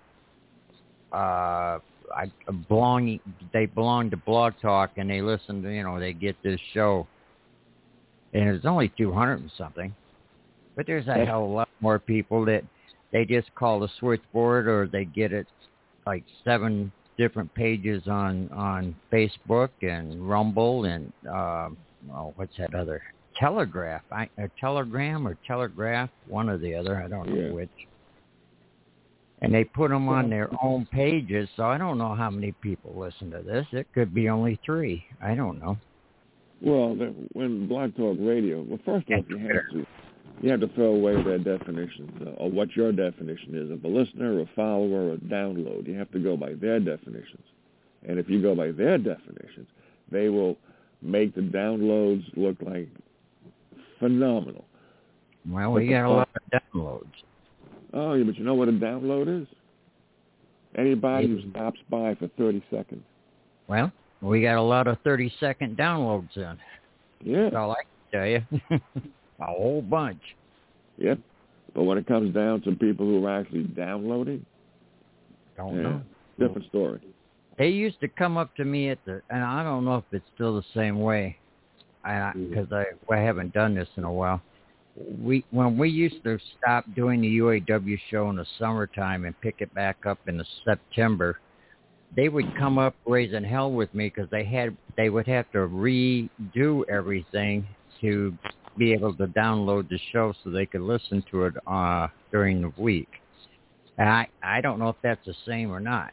they belong to Blog Talk and they listen to, they get this show. And it's only 200 and something. But there's a hell of a lot more people that they just call the switchboard or they get it like 7 different pages on Facebook and Rumble and, what's that other? Telegram or Telegraph, one or the other, I don't know which. And they put them on their own pages, so I don't know how many people listen to this. It could be only 3. I don't know. Well, when Blog Talk Radio, first off, you have to throw away their definitions, or what your definition is of a listener, a follower, or a download. You have to go by their definitions. And if you go by their definitions, they will make the downloads look like phenomenal. Well, we got a lot of downloads. Oh, yeah, but you know what a download is? Anybody who stops by for 30 seconds. Well, we got a lot of 30-second downloads in. Yeah. That's all I can tell you. A whole bunch. Yep. But when it comes down to people who are actually downloading, don't know. Different story. They used to come up to me and I don't know if it's still the same way, because I haven't done this in a while. When we used to stop doing the UAW show in the summertime and pick it back up in the September, they would come up raising hell with me because they would have to redo everything to be able to download the show so they could listen to it during the week. And I don't know if that's the same or not.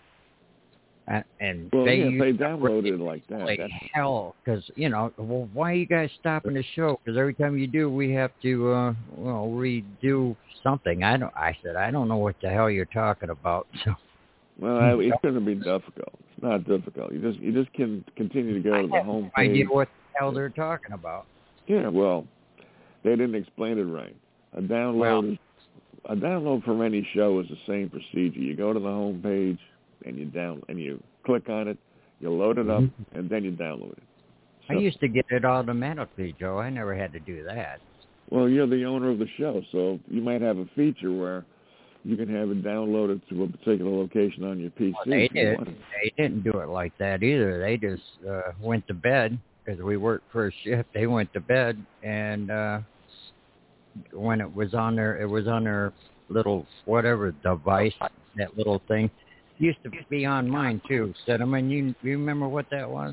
And they downloaded it like that. Like hell, because well, why are you guys stopping the show? Because every time you do, we have to redo something. I said I don't know what the hell you're talking about. So. Well, it's going to be difficult. It's not difficult. You just can continue to go to the home page. I idea what the hell they're talking about. Yeah, well, they didn't explain it right. A download from any show is the same procedure. You go to the home page and you click on it, you load it up, and then you download it. So, I used to get it automatically, Joe. I never had to do that. Well, you're the owner of the show, so you might have a feature where you can have it downloaded to a particular location on your PC. Well, they didn't do it like that either. They just went to bed because we worked first shift. They went to bed, and when it was on their little whatever device, that little thing. Used to be on mine too, Cinnamon. You remember what that was?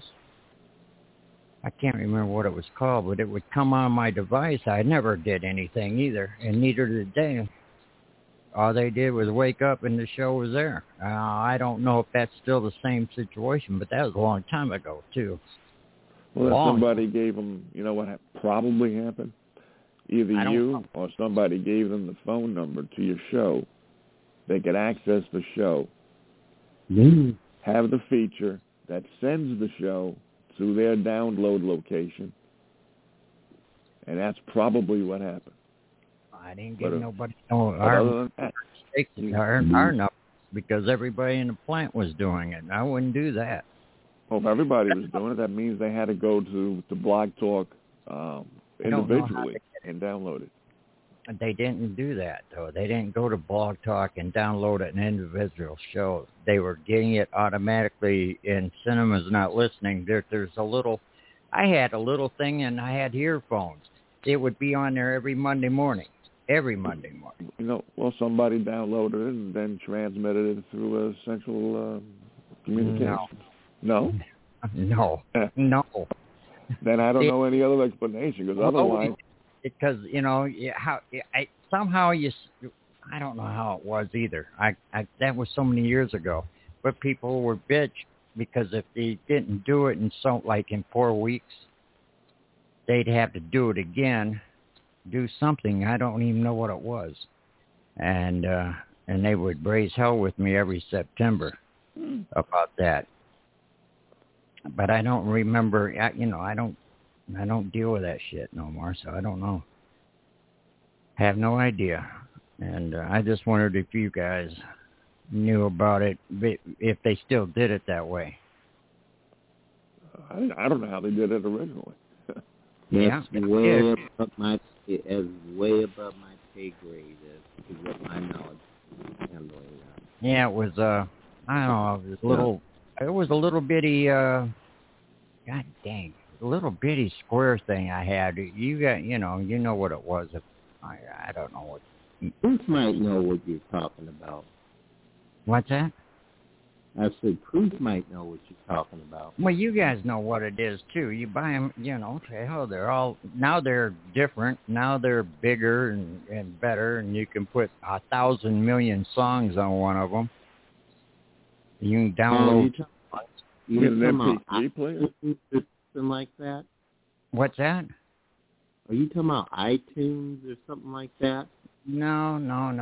I can't remember what it was called, but it would come on my device. I never did anything either, and neither did they. All they did was wake up and the show was there. I don't know if that's still the same situation, but that was a long time ago too. Well, somebody gave them, you know what probably happened? Either you or somebody gave them the phone number to your show. They could access the show. Have the feature that sends the show to their download location, and that's probably what happened. I didn't give nobody our numbers because everybody in the plant was doing it, and I wouldn't do that. Well, if everybody was doing it, that means they had to go to Blog Talk individually and download it. They didn't do that, though. They didn't go to Blog Talk and download an individual show. They were getting it automatically, and Cinema's not listening. There's a little... I had a little thing, and I had earphones. It would be on there every Monday morning. Every Monday morning. Well, somebody downloaded it and then transmitted it through a central communication. No. No. Then I don't know any other explanation, because otherwise... Because, somehow I don't know how it was either. That was so many years ago. But people were bitch because if they didn't do it in 4 weeks, they'd have to do it again, do something. I don't even know what it was. And they would raise hell with me every September about that. But I don't remember, I don't deal with that shit no more, so I don't know. Have no idea. And I just wondered if you guys knew about it, if they still did it that way. I don't know how they did it originally. That's way above my pay grade is what my knowledge is handling that. Yeah, it was I don't know, it was a little bitty god dang. Little bitty square thing I had. You got, you know what it was. I don't know what. Bruce might know what you're talking about. What's that? I said Bruce might know what you're talking about. Well, you guys know what it is too. You buy them, hell, they're different. Now they're bigger and better, and you can put 1,000 million songs on one of them. You can download. You get an MP3 player? Something like that? What's that? Are you talking about iTunes or something like that? No.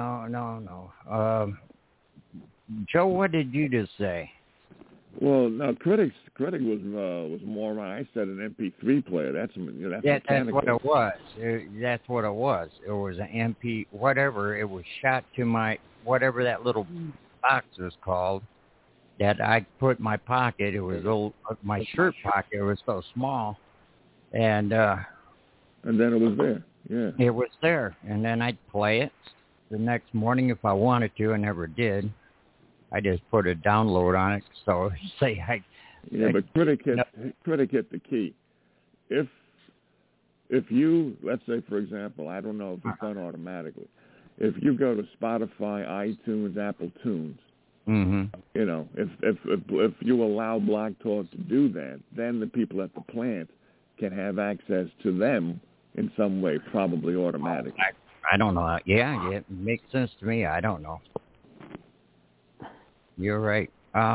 Joe, what did you just say? Well, no, Critic was more. I said an MP3 player. That's what it was. That's what it was. It was an MP whatever. It was shot to my whatever that little box was called. That I put in my pocket. It was my shirt pocket. It was so small, and then it was there. Yeah, it was there, and then I'd play it, the next morning if I wanted to. I never did. I just put a download on it. So say but critic hit the key. If you, let's say, for example, I don't know if it's done automatically. If you go to Spotify, iTunes, Apple Tunes, you know, if you allow Blog Talk to do that, then the people at the plant can have access to them in some way, probably automatically. I don't know. Yeah, it makes sense to me. I don't know. You're right.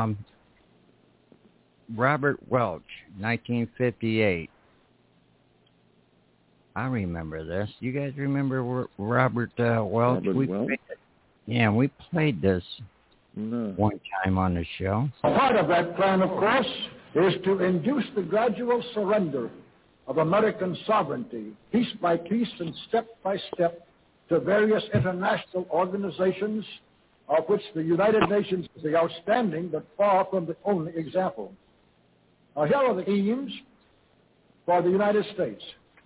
Robert Welch, 1958. I remember this. You guys remember Robert Welch? Welch? We played this one time on the show. Part of that plan, of course, is to induce the gradual surrender of American sovereignty, piece by piece and step by step, to various international organizations, of which the United Nations is the outstanding but far from the only example. Now, here are the aims for the United States.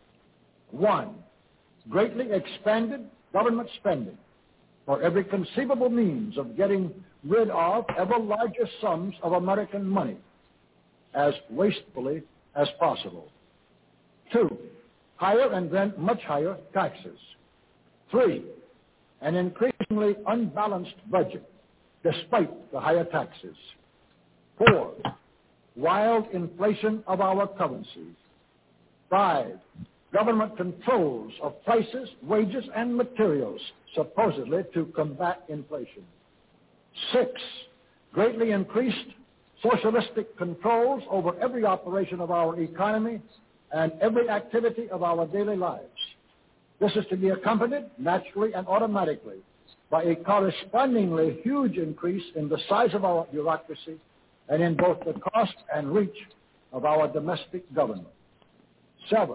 1, greatly expanded government spending for every conceivable means of getting rid of ever larger sums of American money as wastefully as possible. 2, higher and then much higher taxes. 3, an increasingly unbalanced budget despite the higher taxes. 4, wild inflation of our currencies. 5, government controls of prices, wages, and materials, supposedly to combat inflation. 6, greatly increased socialistic controls over every operation of our economy and every activity of our daily lives. This is to be accompanied, naturally and automatically, by a correspondingly huge increase in the size of our bureaucracy and in both the cost and reach of our domestic government. 7,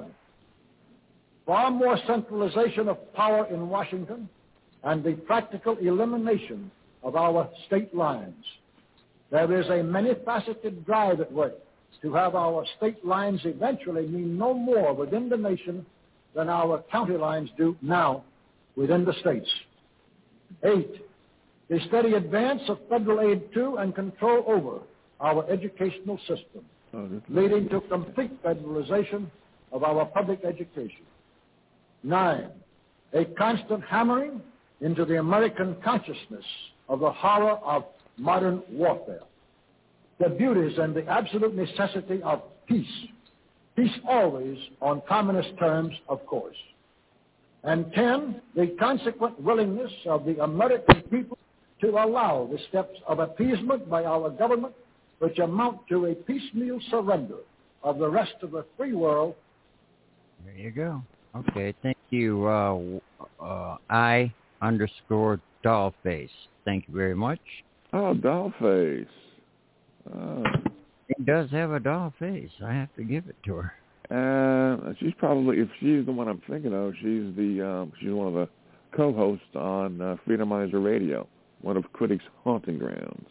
far more centralization of power in Washington and the practical elimination of our state lines. There is a many-faceted drive at work to have our state lines eventually mean no more within the nation than our county lines do now within the states. 8, the steady advance of federal aid to and control over our educational system, leading to complete federalization of our public education. 9, a constant hammering into the American consciousness of the horror of modern warfare, the beauties and the absolute necessity of peace. Peace always on communist terms, of course. And 10, the consequent willingness of the American people to allow the steps of appeasement by our government, which amount to a piecemeal surrender of the rest of the free world. There you go. Okay, thank you, I_Dollface. Thank you very much. Oh, Dollface. She does have a doll face. I have to give it to her. She's probably, if she's the one I'm thinking of, she's one of the co-hosts on Freedomizer Radio, one of Critics' Haunting Grounds.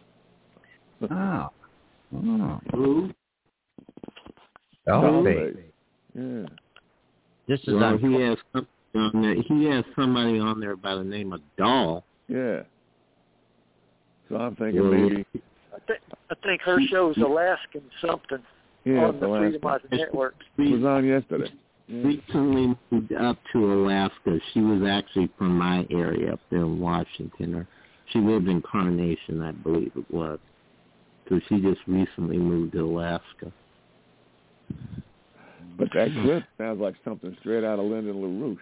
Who? Dollface. Yeah. This is he has somebody on there by the name of Doll. Yeah. So I'm thinking maybe. I think her show's Alaskan something on the Freedomizer Network. It was on yesterday. Recently moved up to Alaska. She was actually from my area up there in Washington. She lived in Carnation, I believe it was. So she just recently moved to Alaska. But that clip sounds like something straight out of Lyndon LaRouche.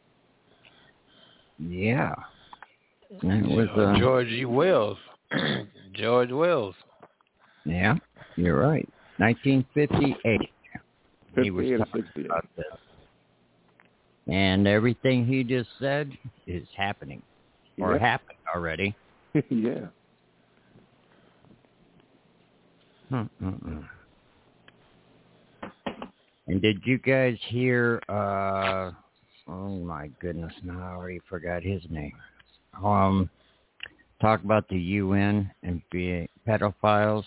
Yeah. It was George E. Wells. George Wells. Yeah, you're right. 1958. He was talking about this. And everything he just said is happening. Or happened already. Yeah. And did you guys hear, oh my goodness, now I already forgot his name. Talk about the UN and being pedophiles?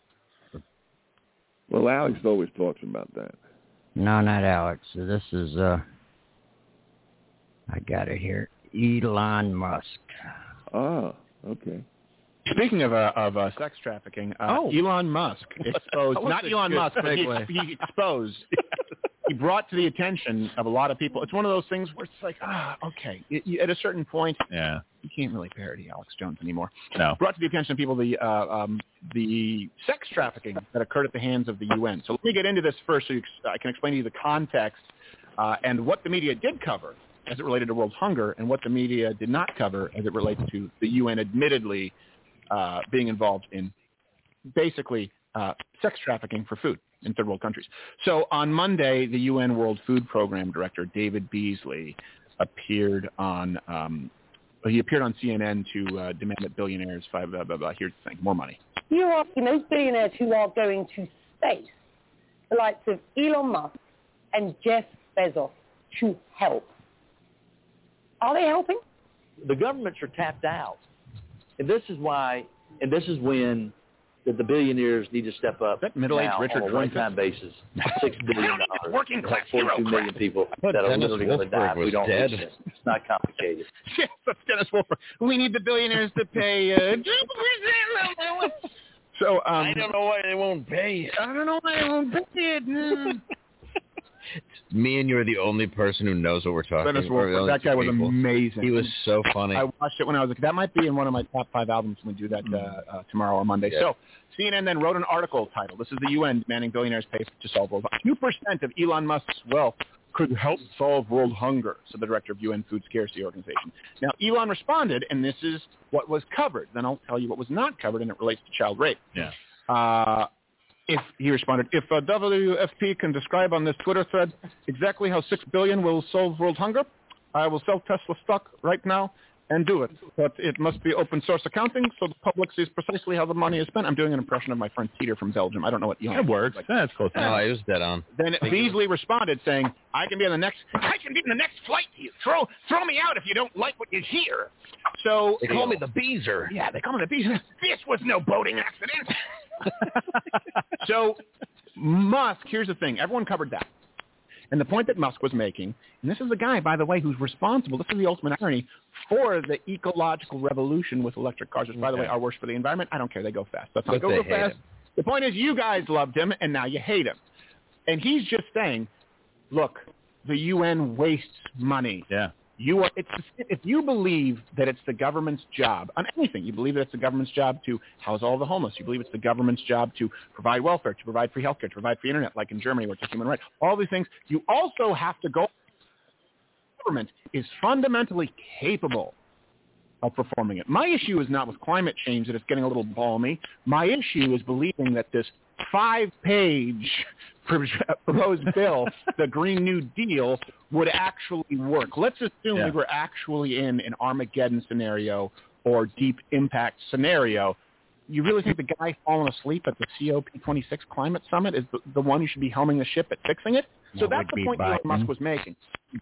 Well, Alex always talks about that. No, not Alex. This is, I got it here. Elon Musk. Oh, okay. Speaking of sex trafficking, Elon Musk exposed, not Elon Musk, but he exposed, he brought to the attention of a lot of people. It's one of those things where it's like, okay. At a certain point, you can't really parody Alex Jones anymore. No. Brought to the attention of people the sex trafficking that occurred at the hands of the UN. So let me get into this first so I can explain to you the context and what the media did cover as it related to world hunger and what the media did not cover as it relates to the UN admittedly being involved in basically sex trafficking for food in third world countries. So on Monday, the UN World Food Program Director, David Beasley, appeared on CNN to demand that billionaires, here's the thing, more money. You're asking those billionaires who are going to space, the likes of Elon Musk and Jeff Bezos, to help. Are they helping? The governments are tapped out. And this is when the billionaires need to step up middle-aged now Richard on a one-time basis. $6 billion. Working class 42 million people that are literally going to die if we don't reach this. It's not complicated. Yes, that's Dennis Wolfberg. We need the billionaires to pay 2%. So I don't know why they won't pay it. I don't know why they won't pay it. Me and you are the only person who knows what we're talking Dennis Wolfberg, that guy was amazing. He was so funny. I watched it when I was that might be in one of my top 5 albums when we do that tomorrow or Monday. Yeah. So CNN then wrote an article titled, "This is the UN demanding billionaires pay to solve world hunger. 2% of Elon Musk's wealth could help solve world hunger," said the director of UN Food Scarcity Organization. Now, Elon responded, and this is what was covered. Then I'll tell you what was not covered, and it relates to child rape. Yeah. He responded, if WFP can describe on this Twitter thread exactly how $6 billion will solve world hunger, I will sell Tesla stock right now and do it. But it must be open source accounting so the public sees precisely how the money is spent. I'm doing an impression of my friend Peter from Belgium. I don't know what Elon. It works. Like. That's close. No, it was dead on. Then Beasley responded saying, I can be in the next flight to you. Throw me out if you don't like what you hear. So they call me the Beezer. Yeah, they call me the Beezer. This was no boating accident. So Musk, here's the thing. Everyone covered that. And the point that Musk was making, and this is the guy, by the way, who's responsible, this is the ultimate irony, for the ecological revolution with electric cars, which, by the way, are worse for the environment. I don't care. They go fast. That's not go fast. The point is you guys loved him, and now you hate him. And he's just saying, look, the UN wastes money. Yeah. If you believe that it's the government's job on anything, you believe that it's the government's job to house all the homeless, you believe it's the government's job to provide welfare, to provide free healthcare, to provide free internet, like in Germany, where it's a human right, all these things, you also have to go. The government is fundamentally capable of performing it. My issue is not with climate change that it's getting a little balmy. My issue is believing that this 5-page proposed bill, the Green New Deal, would actually work. Let's assume we were actually in an Armageddon scenario or deep impact scenario. You really think the guy falling asleep at the COP26 climate summit is the one who should be helming the ship at fixing it? So that's the point Elon Musk was making.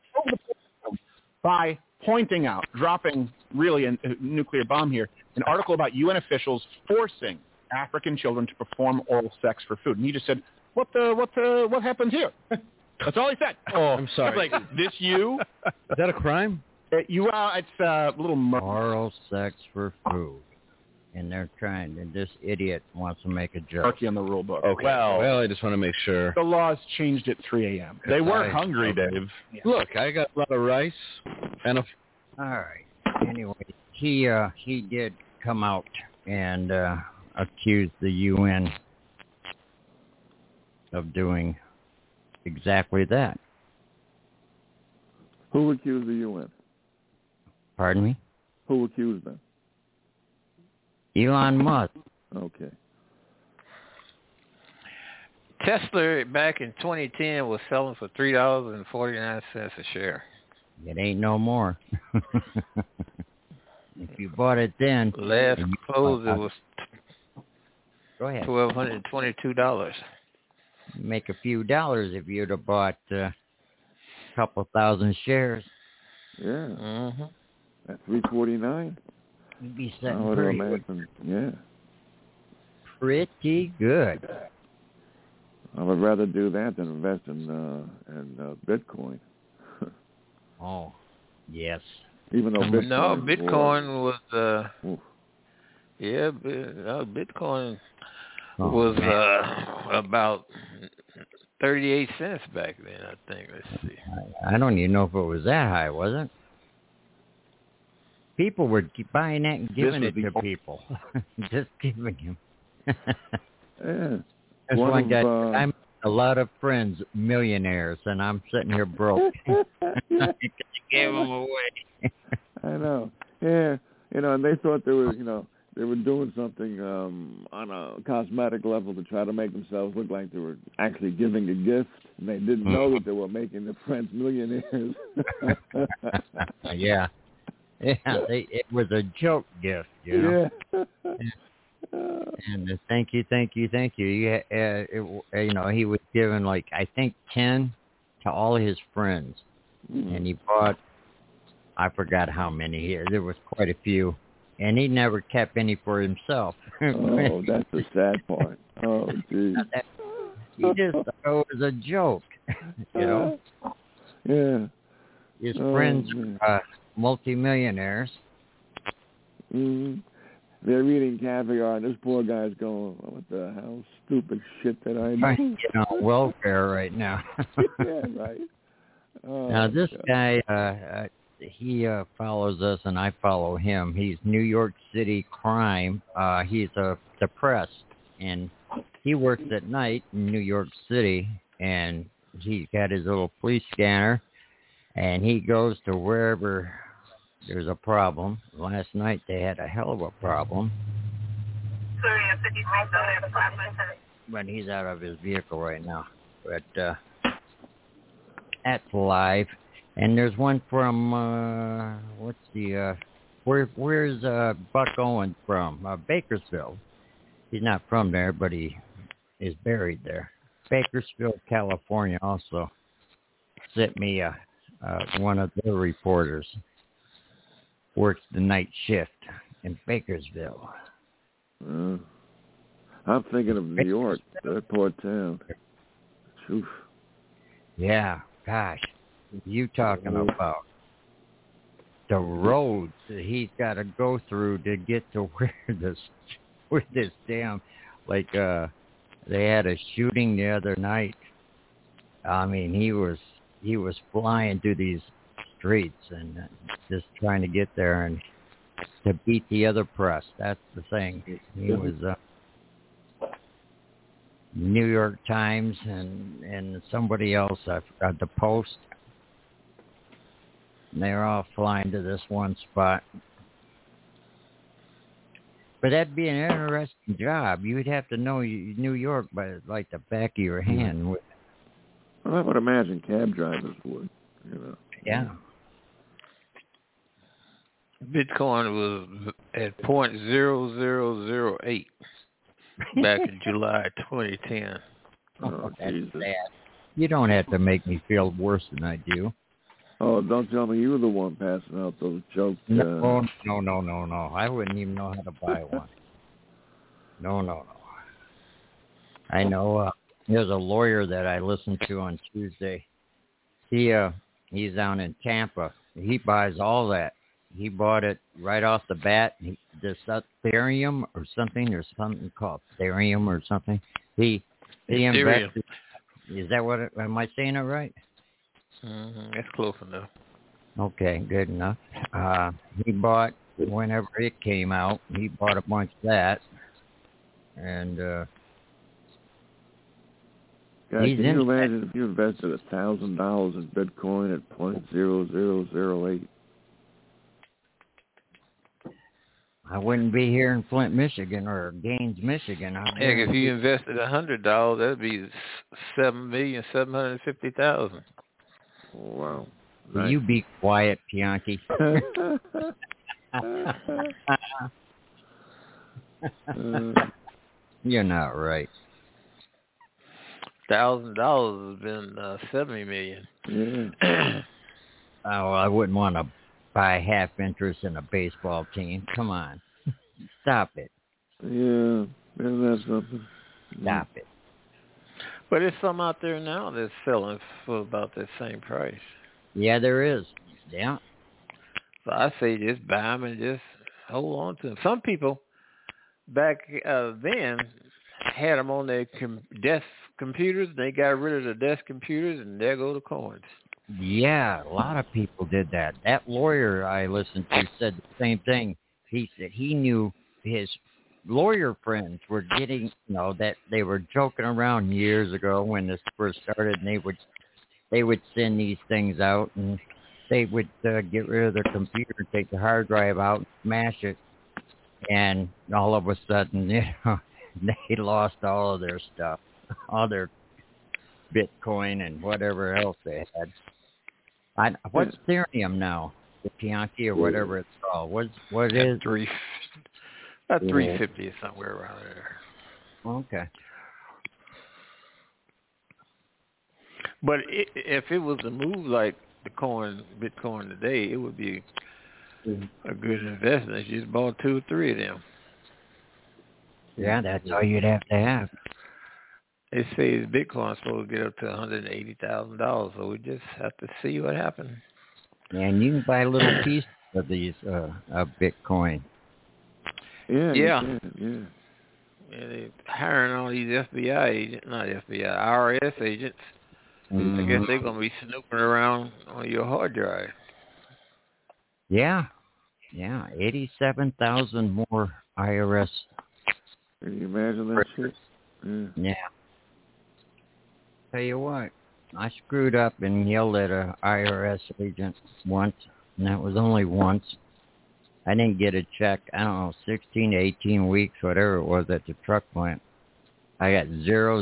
By pointing out, dropping really a nuclear bomb here, an article about UN officials forcing African children to perform oral sex for food. And he just said, what happens here? That's all he said. Oh, I'm sorry. Like, this you? Is that a crime? It's a little oral sex for food. And they're trying, and this idiot wants to make a joke. Murky on the rule book. Okay. Well, I just want to make sure. The laws changed at 3 a.m. They were hungry, Dave. Yeah. Look, I got a lot of rice and a... All right. Anyway, he did come out and accuse the UN of doing exactly that. Who accused the UN? Pardon me? Who accused them? Elon Musk. Okay. Tesla back in 2010 was selling for $3.49 a share. It ain't no more. If you bought it then. Last close it was Go ahead. $1,222. Make a few dollars if you'd have bought a couple thousand shares. Yeah. Mm-hmm. At $3.49. You'd be setting pretty good. Yeah. Pretty good. I would rather do that than invest in Bitcoin. Oh, yes. Even though Bitcoin Bitcoin was Bitcoin was about 38 cents back then, I think. Let's see. I don't even know if it was that high, was it? People were buying that and giving it to people. Just giving him. Yeah. That's one guy. I'm a lot of friends, millionaires, and I'm sitting here broke. I gave them away. I know. Yeah. And they thought they were, they were doing something on a cosmetic level to try to make themselves look like they were actually giving a gift, and they didn't know that they were making their friends millionaires. Yeah. Yeah, it was a joke gift, Yeah. And thank you. Yeah, he was giving I think 10 to all his friends, and he bought, I forgot how many. There was quite a few, and he never kept any for himself. Oh, that's the sad part. Oh, geez. He just thought it was a joke, Yeah. His friends were multimillionaires. Mm-hmm. They're eating caviar, and this poor guy's going, what the hell, stupid shit that I do. Trying to get on welfare right now. Yeah, right. Oh, now, this guy, he follows us, and I follow him. He's New York City crime. He's depressed, and he works at night in New York City, and he's got his little police scanner, and he goes to wherever there's a problem. Last night they had a hell of a problem. But he's out of his vehicle right now. But that's live. And there's one from where's Buck Owens from? Bakersfield. He's not from there, but he is buried there. Bakersfield, California also sent me one of their reporters. Works the night shift in Bakersville. I'm thinking of New York, that poor town. Oof. Yeah, gosh. You talking about the roads that he's got to go through to get to where this damn, they had a shooting the other night. I mean, he was flying through these streets and just trying to get there and to beat the other press. That's the thing. He was New York Times and somebody else, I forgot, the Post. And they're all flying to this one spot. But that'd be an interesting job. You would have to know New York by the back of your hand. Well, I would imagine cab drivers would, Yeah. Bitcoin was at 0.0008 back in July 2010. Oh, that's Jesus. sad. You don't have to make me feel worse than I do. Oh, don't tell me you were the one passing out those jokes. No. I wouldn't even know how to buy one. No. I know there's a lawyer that I listened to on Tuesday. He's down in Tampa. He buys all that. He bought it right off the bat. There's Ethereum or something. There's something called Ethereum or something. He invested. Is that what? Am I saying it right? Mm-hmm. That's close enough. Okay, good enough. He bought whenever it came out. He bought a bunch of that, and God, can you imagine if you invested $1,000 in Bitcoin at 0.0008? I wouldn't be here in Flint, Michigan, or Gaines, Michigan. Heck, if you invested $100, that'd be $7,750,000. Wow! Will you be quiet, Pianki? You're not right. $1,000 has been $70 million. Yeah. Oh, I wouldn't want to buy half interest in a baseball team. Come on, stop it. Yeah, isn't that something? Stop it. But there's some out there now that's selling for about that same price. Yeah, there is. Yeah. So I say just buy them and just hold on to them. Some people back then had them on their desk computers. They got rid of the desk computers, and there go the coins. Yeah, a lot of people did that. That lawyer I listened to said the same thing. He said he knew his lawyer friends were getting, that they were joking around years ago when this first started, and they would send these things out, and they would get rid of their computer, take the hard drive out, and smash it, and all of a sudden, they lost all of their stuff, all their Bitcoin and whatever else they had. What's Ethereum now? The Chianti or whatever it's called. What is it? About 350 or somewhere around there. Okay. But if it was to move like Bitcoin today, it would be a good investment. You just bought 2 or 3 of them. Yeah, that's all you'd have to have. They say Bitcoin's supposed to get up to $180,000, so we just have to see what happens. And you can buy a little piece of these of Bitcoin. Yeah. They're hiring all these FBI agents, not FBI, IRS agents. Mm-hmm. I guess they're going to be snooping around on your hard drive. Yeah, 87,000 more IRS. Can you imagine that shit? Yeah. Tell you what, I screwed up and yelled at a IRS agent once, and that was only once. I didn't get a check, 16 to 18 weeks, whatever it was at the truck plant. I got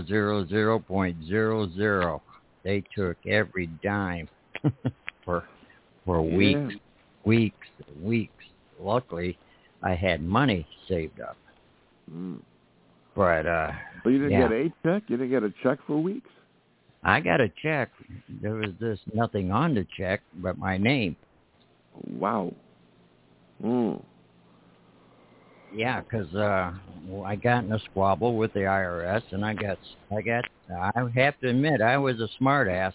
0.00. They took every dime for weeks. Luckily, I had money saved up. But you didn't get a check? You didn't get a check for weeks? I got a check. There was just nothing on the check but my name. Wow. Yeah, because I got in a squabble with the IRS, and I have to admit, I was a smart ass.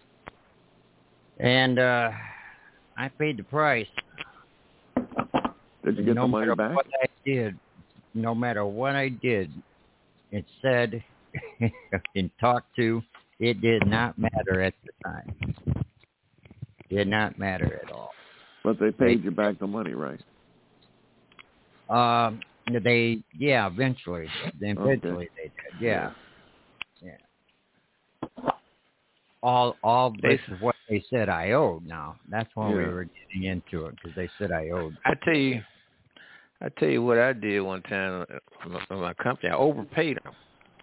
And I paid the price. Did you get the money back? No matter what I did, it said and talked to, it did not matter at the time. Did not matter at all. But they paid you back the money, right? Eventually. Eventually they did. Yeah. All this is what they said I owed now. That's why we were getting into it, because they said I owed. I tell you what I did one time for my company. I overpaid them.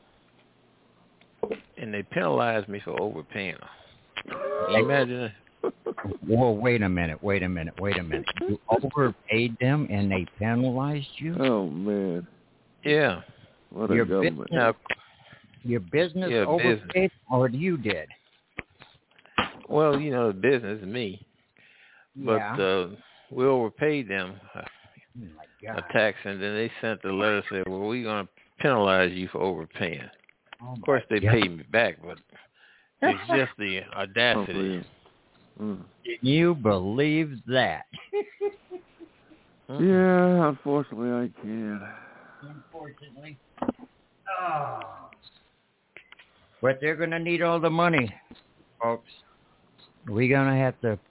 And they penalized me for overpaying them. Can you imagine that? Well, wait a minute. You overpaid them and they penalized you? Oh, man. Yeah. What a government. Your business overpaid or you did? Well, the business, me. But we overpaid them a tax, and then they sent the letter saying, well, we're going to penalize you for overpaying. Of course, they paid me back, but it's just the audacity. Can you believe that? Yeah, unfortunately, I can. Unfortunately. Oh. But they're going to need all the money, folks. We're going to have to...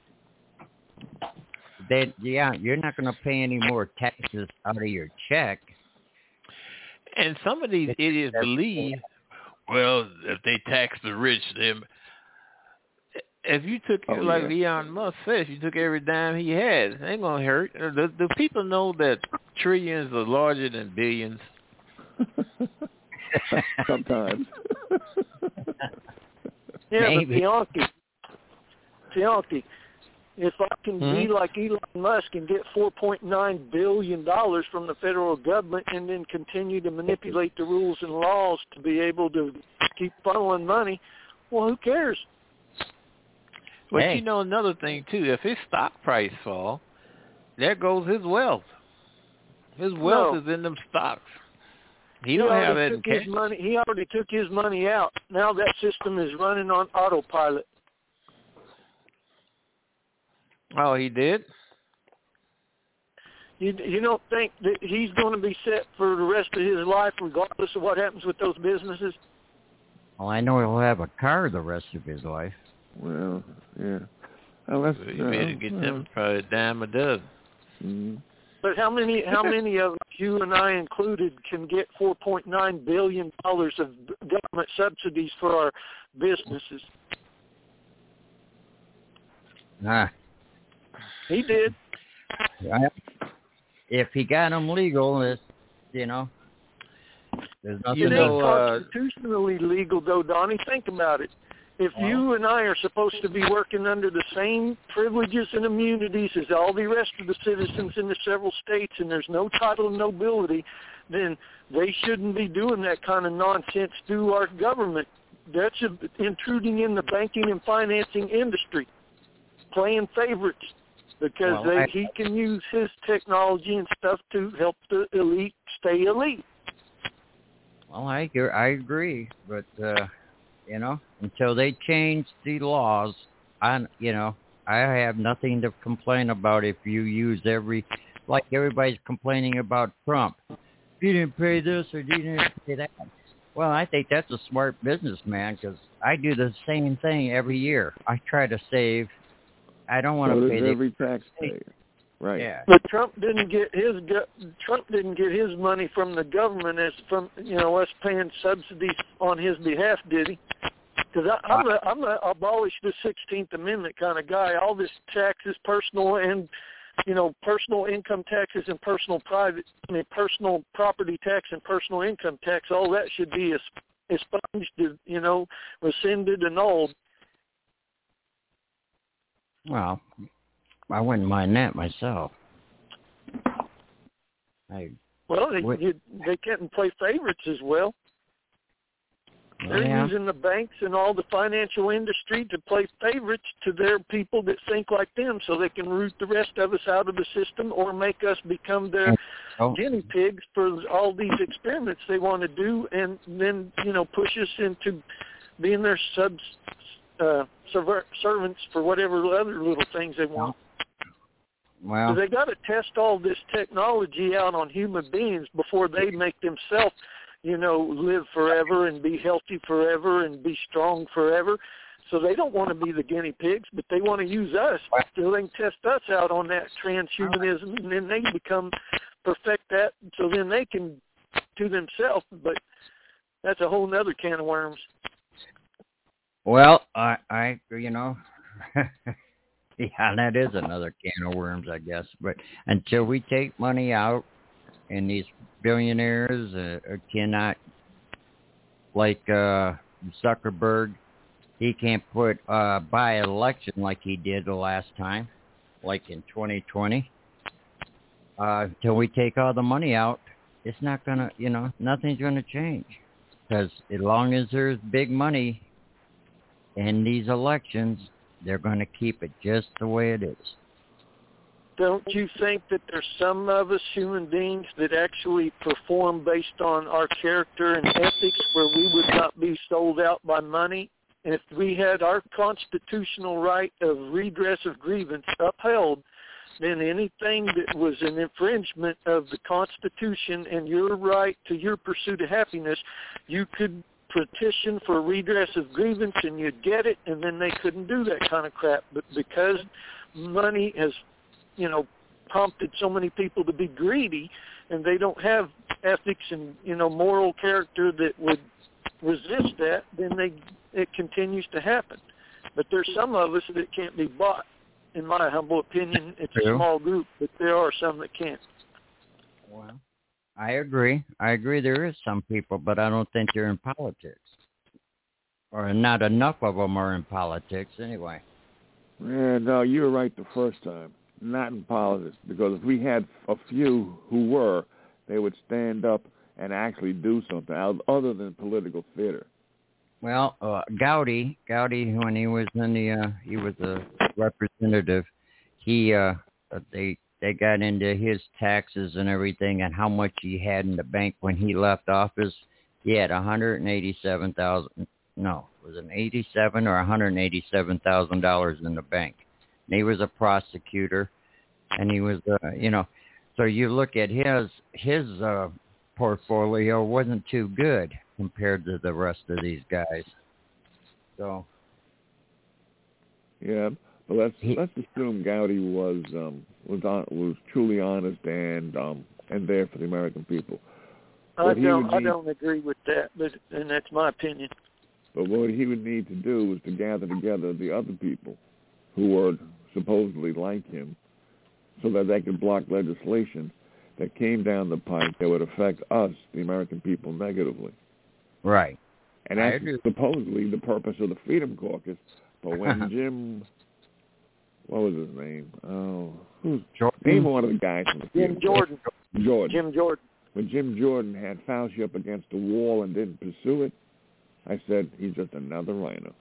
you're not going to pay any more taxes out of your check. And some of these idiots believe, well, if they tax the rich, then if you took, like Elon Musk says, you took every dime he has, it ain't going to hurt. Do people know that trillions are larger than billions? Sometimes. Maybe. But Bianchi, if I can be like Elon Musk and get $4.9 billion from the federal government and then continue to manipulate the rules and laws to be able to keep funneling money, well, who cares? But another thing, too, if his stock price fall, there goes his wealth. His wealth is in them stocks. He don't have that in cash. He already took his money out. Now that system is running on autopilot. Oh, he did? You don't think that he's going to be set for the rest of his life, regardless of what happens with those businesses? Well, I know he'll have a car the rest of his life. Well, yeah. Well, you better get them probably a dime a dozen. Mm-hmm. But how many of you and I included can get $4.9 billion of government subsidies for our businesses? He did. If he got them legal, it's, there's nothing. It ain't constitutionally legal, though, Donnie. Think about it. If you and I are supposed to be working under the same privileges and immunities as all the rest of the citizens in the several states, and there's no title of nobility, then they shouldn't be doing that kind of nonsense to our government. That's intruding in the banking and financing industry, playing favorites, because he can use his technology and stuff to help the elite stay elite. Well, I agree, but until they change the laws, I have nothing to complain about if you use like everybody's complaining about Trump. He didn't pay this or he didn't pay that. Well, I think that's a smart businessman, because I do the same thing every year. I try to save. I don't want to pay every taxpayer. Right. Yeah. But Trump didn't get his money from the government as from us paying subsidies on his behalf, did he? Because I'm a abolish the 16th Amendment kind of guy. All this taxes, personal and personal income taxes and personal property tax and personal income tax, all that should be expunged, rescinded, annulled. Well, I wouldn't mind that myself. They can't play favorites as well. They're using the banks and all the financial industry to play favorites to their people that think like them, so they can root the rest of us out of the system or make us become their guinea pigs for all these experiments they want to do, and then push us into being their servants for whatever other little things they want. Well, so they got to test all this technology out on human beings before they make themselves live forever and be healthy forever and be strong forever. So they don't want to be the guinea pigs, but they want to use us so they can test us out on that transhumanism, and then they perfect that, so then they can do themselves. But that's a whole other can of worms. Well, I yeah, that is another can of worms, I guess. But until we take money out, and these billionaires cannot, like Zuckerberg, he can't buy an election like he did the last time, like in 2020. Until we take all the money out, it's not going to, nothing's going to change. Because as long as there's big money in these elections, they're going to keep it just the way it is. Don't you think that there's some of us human beings that actually perform based on our character and ethics, where we would not be sold out by money? And if we had our constitutional right of redress of grievance upheld, then anything that was an infringement of the Constitution and your right to your pursuit of happiness, you could petition for redress of grievance and you'd get it, and then they couldn't do that kind of crap. But because money has prompted so many people to be greedy, and they don't have ethics and, moral character that would resist that, then it continues to happen. But there's some of us that can't be bought. In my humble opinion, it's a small group, but there are some that can't. Well, I agree. There is some people, but I don't think they're in politics. Or not enough of them are in politics anyway. Yeah, no, you were right the first time. Not in politics, because if we had a few who were, they would stand up and actually do something other than political theater. Well, Gowdy, when he was he was a representative. They got into his taxes and everything, and how much he had in the bank when he left office. He had $187,000. No, was it $87 or $187,000 in the bank? And he was a prosecutor, and he was, So you look at his portfolio wasn't too good compared to the rest of these guys. So yeah, but let's assume Gowdy was truly honest and there for the American people. I don't agree with that, and that's my opinion. But what he would need to do was to gather together the other people who were supposedly like him, so that they could block legislation that came down the pike that would affect us, the American people, negatively. Right. And that's supposedly the purpose of the Freedom Caucus. But when Jim, what was his name? Oh, name one of the guys from the Jim Jordan. Jim Jordan. When Jim Jordan had Fauci up against the wall and didn't pursue it, I said, he's just another rhino.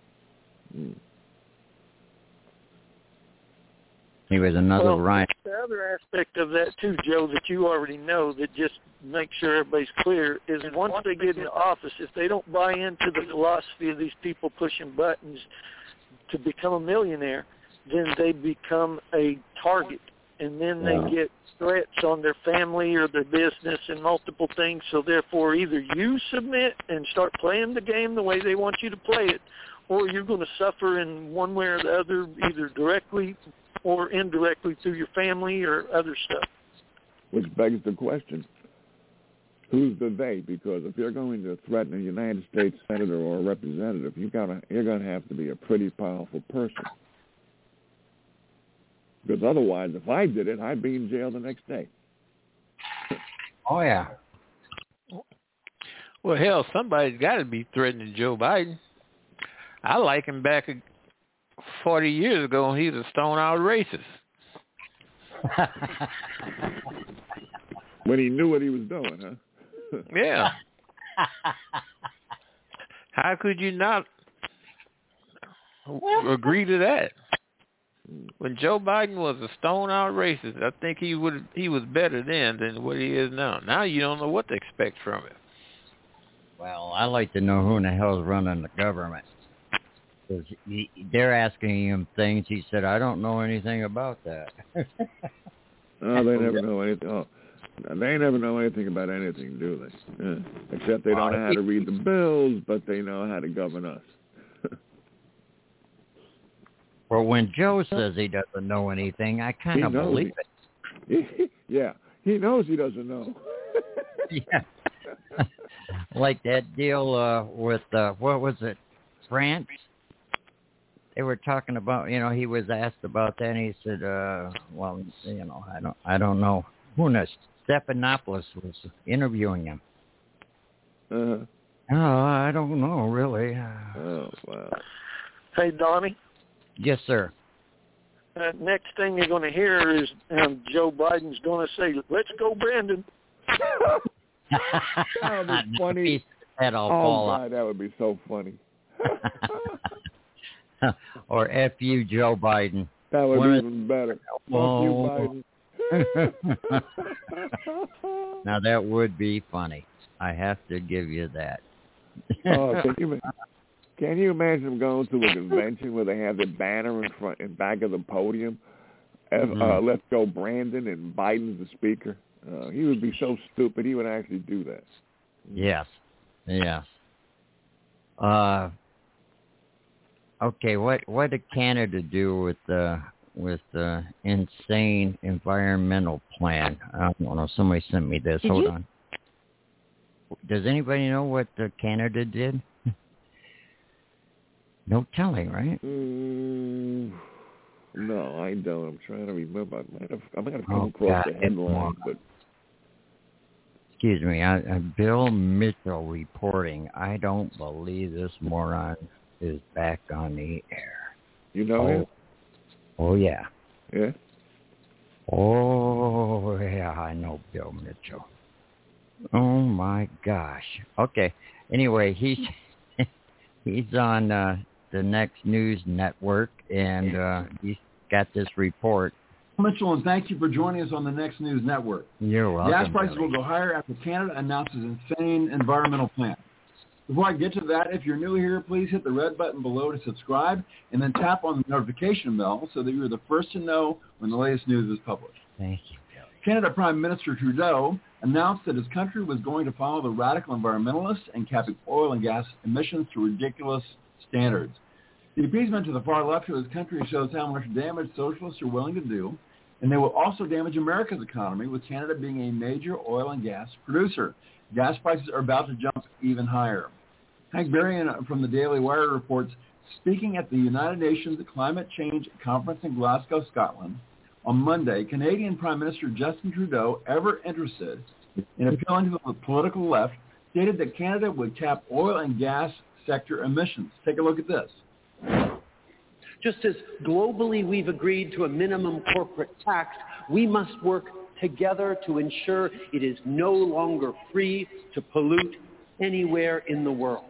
He was another rhino. The other aspect of that, too, Joe, that you already know, that just make sure everybody's clear, is once they get into office, if they don't buy into the philosophy of these people pushing buttons to become a millionaire, then they become a target. And then they get threats on their family or their business and multiple things. So therefore, either you submit and start playing the game the way they want you to play it, or you're going to suffer in one way or the other, either directly or indirectly through your family or other stuff. Which begs the question, who's the they? Because if you're going to threaten a United States senator or a representative, you're going to have to be a pretty powerful person. Because otherwise, if I did it, I'd be in jail the next day. Oh, yeah. Well, hell, somebody's got to be threatening Joe Biden. I like him back 40 years ago when he was a stone-out racist. When he knew what he was doing, huh? Yeah. How could you not agree to that? When Joe Biden was a stone-out racist, I think he was better then than what he is now. Now you don't know what to expect from him. Well, I like to know who in the hell's running the government. Because they're asking him things. He said, I don't know anything about that. Oh, they never know anything. Oh, they never know anything about anything, do they? Yeah. Except they don't know how to read the bills, but they know how to govern us. Well, when Joe says he doesn't know anything, I kind of believe it. Yeah, he knows he doesn't know. Yeah. Like that deal with, what was it, France? They were talking about, he was asked about that, and he said, well, I don't know. Who knows? Stephanopoulos was interviewing him. Oh, I don't know, really. Oh, wow. Hey, Donnie. Yes, sir. Next thing you're going to hear is Joe Biden's going to say, let's go, Brandon. That would be funny. God, that would be so funny. Or F you, Joe Biden. That would be even better. Fuck you, Biden. Now, that would be funny. I have to give you that. Oh, can you imagine going to a convention where they have the banner in back of the podium? Let's go, Brandon, and Biden's the speaker. He would be so stupid he would actually do that. Yes. Okay, what did Canada do with the insane environmental plan? I don't know. Somebody sent me this. Hold on. Does anybody know what Canada did? No telling, right? No, I don't. I'm trying to remember. I might have come across the headline, but. Excuse me, Bill Mitchell reporting. I don't believe this moron is back on the air. You know him? Oh, yeah. Yeah? Oh, yeah, I know Bill Mitchell. Oh, my gosh. Okay. Anyway, he's on the Next News Network, and he's got this report. Mitchell, and thank you for joining us on the Next News Network. You're welcome. Gas prices will go higher after Canada announces insane environmental plan. Before I get to that, if you're new here, please hit the red button below to subscribe, and then tap on the notification bell so that you're the first to know when the latest news is published. Thank you, Billy. Canada Prime Minister Trudeau announced that his country was going to follow the radical environmentalists and capping oil and gas emissions to ridiculous standards. The appeasement to the far left of his country shows how much damage socialists are willing to do, and they will also damage America's economy, with Canada being a major oil and gas producer. Gas prices are about to jump even higher. Hank Berrien from the Daily Wire reports, speaking at the United Nations Climate Change Conference in Glasgow, Scotland, on Monday, Canadian Prime Minister Justin Trudeau, ever interested in appealing to the political left, stated that Canada would cap oil and gas sector emissions. Take a look at this. Just as globally we've agreed to a minimum corporate tax, we must work together to ensure it is no longer free to pollute anywhere in the world.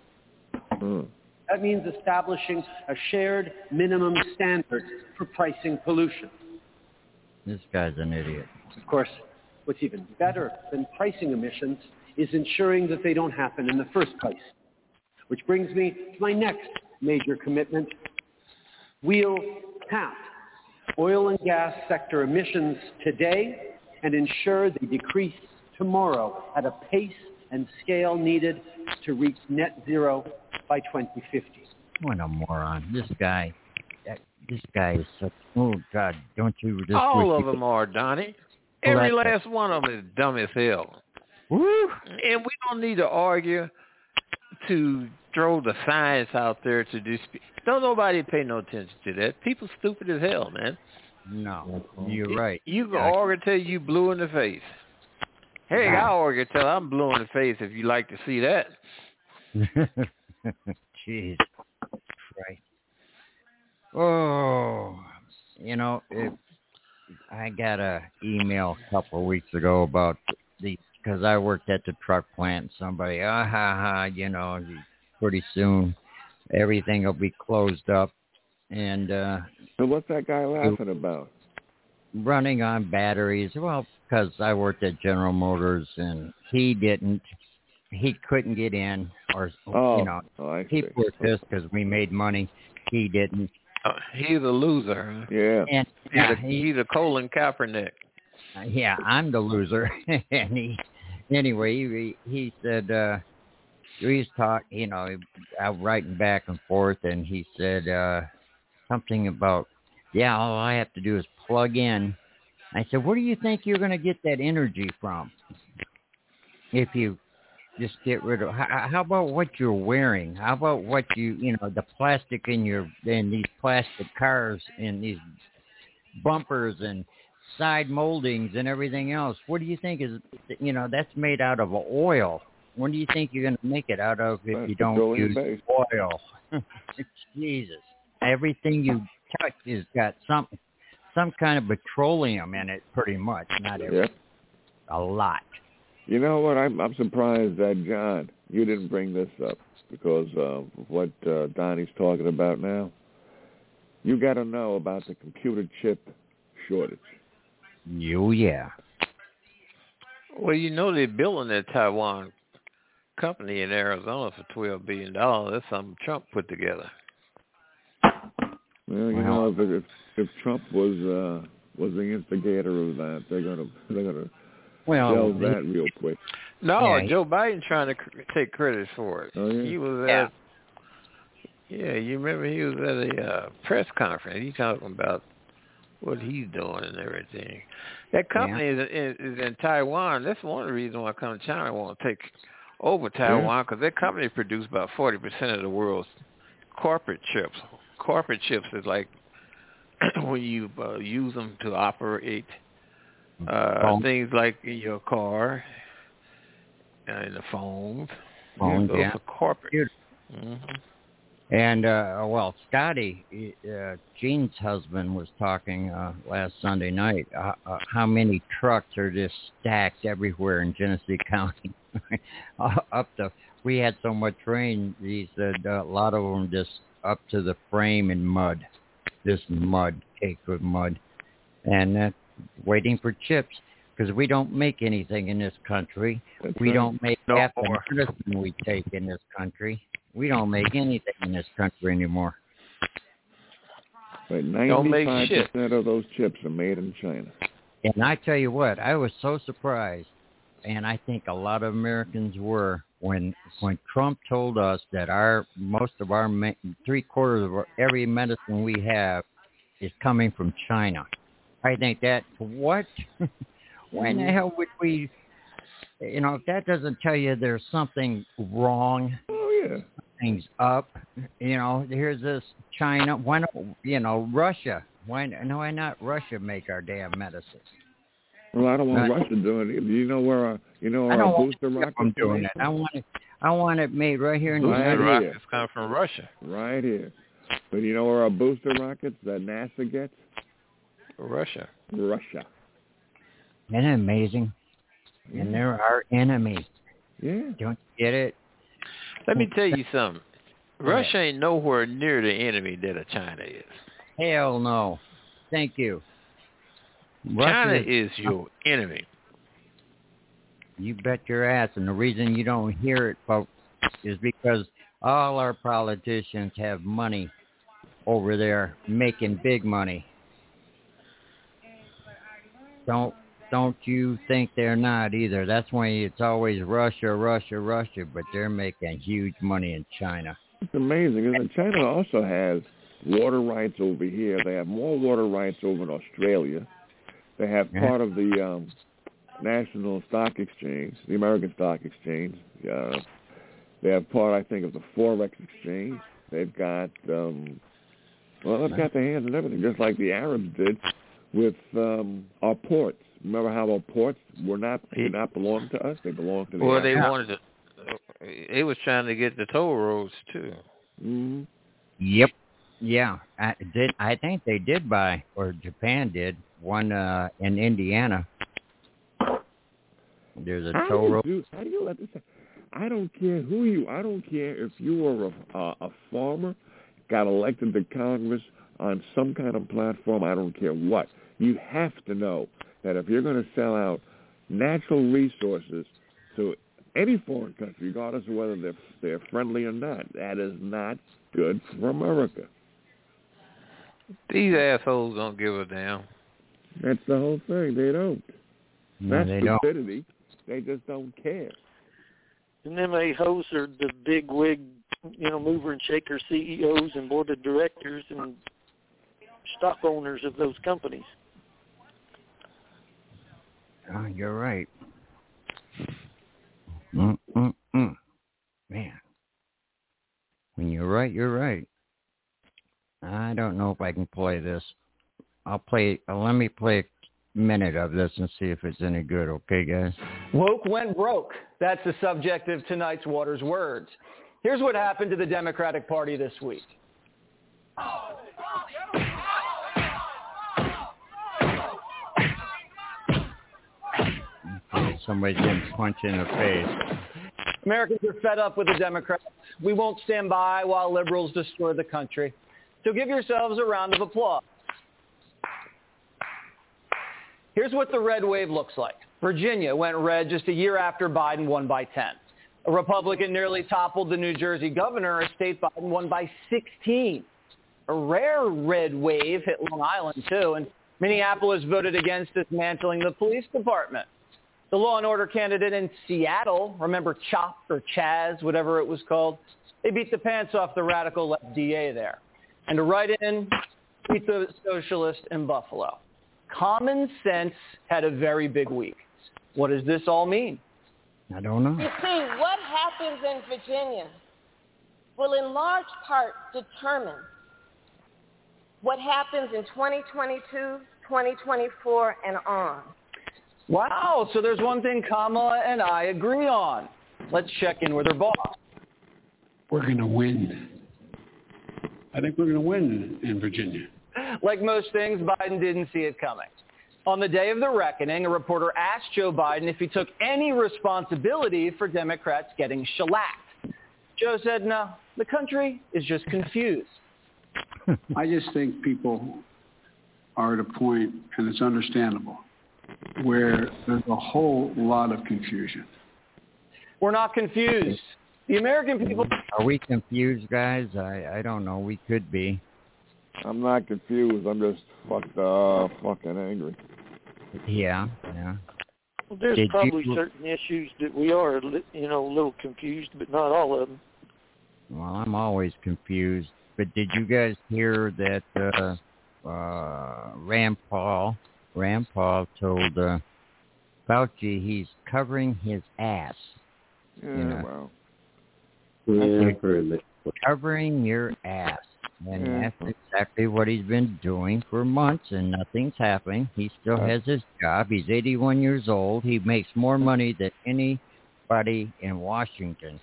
That means establishing a shared minimum standard for pricing pollution. This guy's an idiot. Of course, what's even better than pricing emissions is ensuring that they don't happen in the first place. Which brings me to my next major commitment. We'll cap oil and gas sector emissions today and ensure they decrease tomorrow at a pace and scale needed to reach net zero by 2050. What a moron. This guy is such, oh God, don't you just all of them are, Donnie. Every last one of them is dumb as hell. Woo. And we don't need to argue to throw the science out there to dispute. Don't nobody pay no attention to that. People stupid as hell, man. No, you're right. You can argue till you blue in the face. Hey, I'll argue till I'm blue in the face if you like to see that. Jeez. Right. Oh, you know, I got a email a couple of weeks ago about because I worked at the truck plant. Somebody, you know, pretty soon everything will be closed up. And so what's that guy laughing about? Running on batteries. Well, because I worked at General Motors and he couldn't get in, or you know, people were pissed because we made money. He didn't. He's a loser. Yeah. And he's a Colin Kaepernick. Yeah, I'm the loser. And he said he's you know, writing back and forth, and he said something about, yeah, all I have to do is plug in. I said, where do you think you're going to get that energy from? If you just get rid of, how about what you're wearing? How about what you know, the plastic in these plastic cars and these bumpers and side moldings and everything else? What do you think is, you know, that's made out of oil? What do you think you're going to make it out of if you don't use oil? Jesus. Everything you touch has got some kind of petroleum in it, pretty much. Not everything. A lot. You know what? I'm surprised that, John, you didn't bring this up because of what Donnie's talking about now. You got to know about the computer chip shortage. Oh, yeah. Well, you know they're building that Taiwan company in Arizona for $12 billion. That's something Trump put together. Well, you know, if Trump was the instigator of that, they're gonna sell that real quick. No, Joe Biden trying to take credit for it. Oh, yeah? He was at, you remember he was at a press conference. He's talking about what he's doing and everything. That company is in Taiwan. That's one of the reasons why China won't take over Taiwan, because that company produced about 40% of the world's corporate chips. Corporate chips is like when you use them to operate things like your car and the phones. Those are corporate. Mm-hmm. And, well, Scotty, Gene's husband was talking last Sunday night how many trucks are just stacked everywhere in Genesee County. We had so much rain, he said a lot of them just up to the frame in mud, just mud, caked with mud, and waiting for chips, because we don't make anything in this country. We don't make half the medicine we take in this country. We don't make anything in this country anymore. But 95% of those chips are made in China. And I tell you what, I was so surprised, and I think a lot of Americans were, when Trump told us that most of our 3/4 of every medicine we have is coming from China. I think that, what? Why in the hell would we, if that doesn't tell you there's something wrong, things up, here's this China, why not, Russia, why not Russia make our damn medicines? Well, I don't want Russia doing it. You know where our booster rockets I'm doing it. I want it made right here in the United States. Rockets come from Russia. Right here. But you know where our booster rockets that NASA gets? Russia. Russia. Isn't it amazing? Yeah. And they're our enemy. Yeah. Don't you get it? Let me tell you something. Russia ain't nowhere near the enemy that China is. Hell no. Thank you. China is your enemy. You bet your ass. And the reason you don't hear it, folks, is because all our politicians have money over there making big money. Don't you think they're not either. That's why it's always Russia, Russia, Russia, but they're making huge money in China. It's amazing, isn't it? China also has water rights over here. They have more water rights over in Australia. They have part of the National Stock Exchange, the American Stock Exchange. They have part, I think, of the Forex Exchange. They've got, they've got their hands in everything, just like the Arabs did with our ports. Remember how our ports did not belong to us? They belonged to the Arabs. They wanted to. It was trying to get the toll roads too. Mm-hmm. Yep. Yeah. I think they did buy, or Japan did, one in Indiana. There's a toll road. How do you let this happen? I don't care who you. I don't care if you are a farmer, got elected to Congress on some kind of platform. I don't care what. You have to know that if you're going to sell out natural resources to any foreign country, regardless of whether they're friendly or not, that is not good for America. These assholes don't give a damn. That's the whole thing. They don't. No, That's they stupidity. They just don't care. And them a-hoes are the big wig, mover and shaker CEOs and board of directors and stock owners of those companies. Oh, you're right. Man. When you're right, you're right. I don't know if I can play this. Let me play a minute of this and see if it's any good, okay, guys? Woke went broke. That's the subject of tonight's Waters Words. Here's what happened to the Democratic Party this week. Somebody's getting punched in the face. Americans are fed up with the Democrats. We won't stand by while liberals destroy the country. So give yourselves a round of applause. Here's what the red wave looks like. Virginia went red just a year after Biden won by 10. A Republican nearly toppled the New Jersey governor. A state Biden won by 16. A rare red wave hit Long Island, too, and Minneapolis voted against dismantling the police department. The law and order candidate in Seattle, remember CHOP or Chaz, whatever it was called, they beat the pants off the radical left DA there. And to write in, beat the socialist in Buffalo. Common sense had a very big week. What does this all mean? I don't know. You see, what happens in Virginia will in large part determine what happens in 2022, 2024, and on. Wow, so there's one thing Kamala and I agree on. Let's check in with her boss. We're going to win. I think we're going to win in Virginia. Like most things, Biden didn't see it coming. On the day of the reckoning, a reporter asked Joe Biden if he took any responsibility for Democrats getting shellacked. Joe said, no, the country is just confused. I just think people are at a point, and it's understandable, where there's a whole lot of confusion. We're not confused. The American people... Are we confused, guys? I don't know. We could be. I'm not confused. I'm just fucking angry. Yeah. Well, there's probably certain issues that we are, a little confused, but not all of them. Well, I'm always confused. But did you guys hear that Rand Paul told Fauci he's covering his ass? Yeah, wow. Yeah, I've heard that. Covering your ass. And that's exactly what he's been doing for months, and nothing's happening. He still has his job. He's 81 years old. He makes more money than anybody in Washington.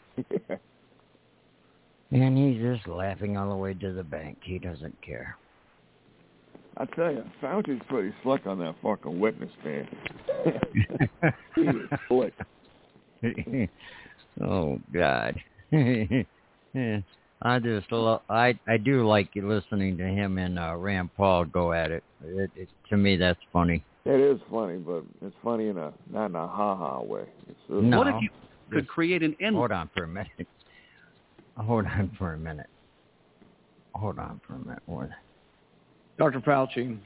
And he's just laughing all the way to the bank. He doesn't care. I tell you, Fauci's pretty slick on that fucking witness stand. He is slick. Oh, God. I do like listening to him and Rand Paul go at it. To me, that's funny. It is funny, but it's funny in not in a ha-ha way. No. What if you could create an end? Hold on for a minute. Dr. Fauci,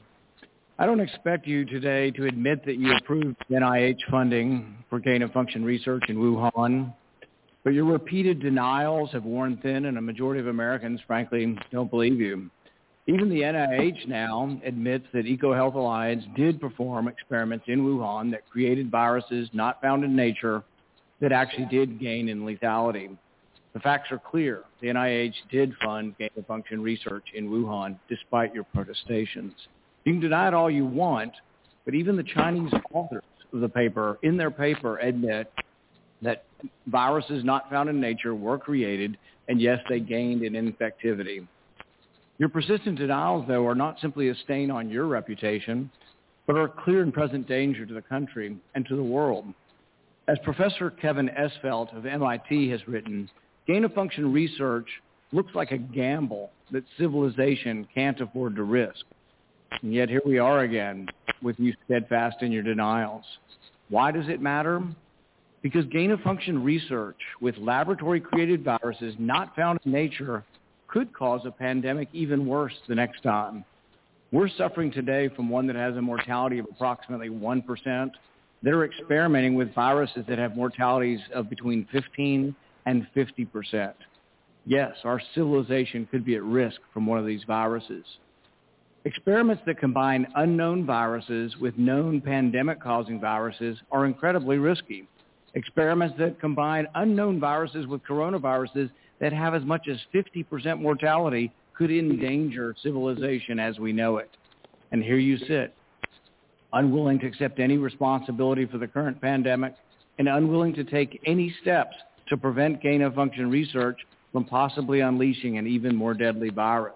I don't expect you today to admit that you approved NIH funding for gain-of-function research in Wuhan, but your repeated denials have worn thin, and a majority of Americans, frankly, don't believe you. Even the NIH now admits that EcoHealth Alliance did perform experiments in Wuhan that created viruses not found in nature that actually did gain in lethality. The facts are clear. The NIH did fund gain-of-function research in Wuhan, despite your protestations. You can deny it all you want, but even the Chinese authors of the paper, in their paper, admit that viruses not found in nature were created, and yes, they gained in infectivity. Your persistent denials, though, are not simply a stain on your reputation, but are a clear and present danger to the country and to the world. As Professor Kevin Esfelt of MIT has written, gain-of-function research looks like a gamble that civilization can't afford to risk. And yet here we are again, with you steadfast in your denials. Why does it matter? Because gain-of-function research with laboratory-created viruses not found in nature could cause a pandemic even worse the next time. We're suffering today from one that has a mortality of approximately 1%. They're experimenting with viruses that have mortalities of between 15 and 50%. Yes, our civilization could be at risk from one of these viruses. Experiments that combine unknown viruses with known pandemic-causing viruses are incredibly risky. Experiments that combine unknown viruses with coronaviruses that have as much as 50% mortality could endanger civilization as we know it. And here you sit, unwilling to accept any responsibility for the current pandemic and unwilling to take any steps to prevent gain-of-function research from possibly unleashing an even more deadly virus.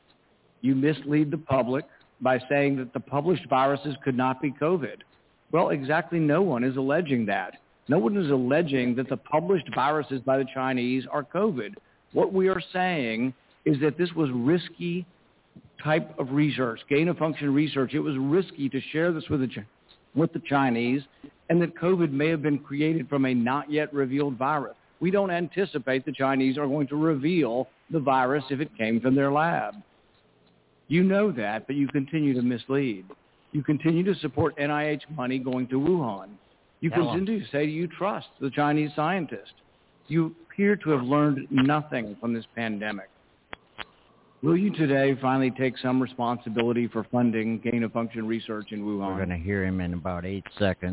You mislead the public by saying that the published viruses could not be COVID. Well, exactly no one is alleging that. No one is alleging that the published viruses by the Chinese are COVID. What we are saying is that this was risky type of research, gain-of-function research. It was risky to share this with the Chinese, and that COVID may have been created from a not yet revealed virus. We don't anticipate the Chinese are going to reveal the virus if it came from their lab. You know that, but you continue to mislead. You continue to support NIH money going to Wuhan. You continue to say you trust the Chinese scientists. You appear to have learned nothing from this pandemic. Will you today finally take some responsibility for funding gain-of-function research in Wuhan? We're going to hear him in about 8 seconds.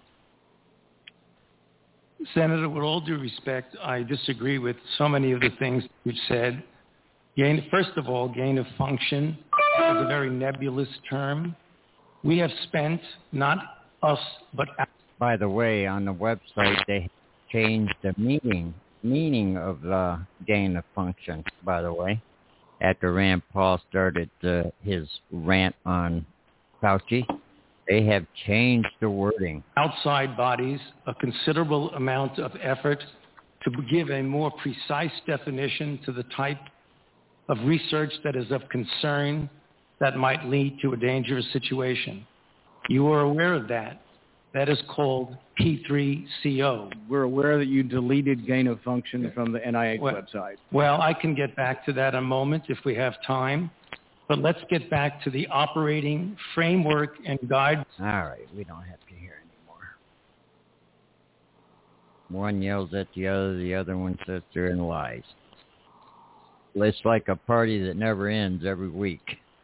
Senator, with all due respect, I disagree with so many of the things you've said. First of all, gain-of-function is a very nebulous term. We have spent, not us, but... By the way, on the website, they changed the meaning of the gain-of-function, by the way, after Rand Paul started his rant on Fauci. They have changed the wording. Outside bodies, a considerable amount of effort to give a more precise definition to the type of research that is of concern that might lead to a dangerous situation. You are aware of that. That is called P3CO. We're aware that you deleted gain-of-function from the NIH website. Well, I can get back to that in a moment if we have time. But let's get back to the operating framework and guide. All right, we don't have to hear anymore. One yells at the other one sits there and lies. It's like a party that never ends every week.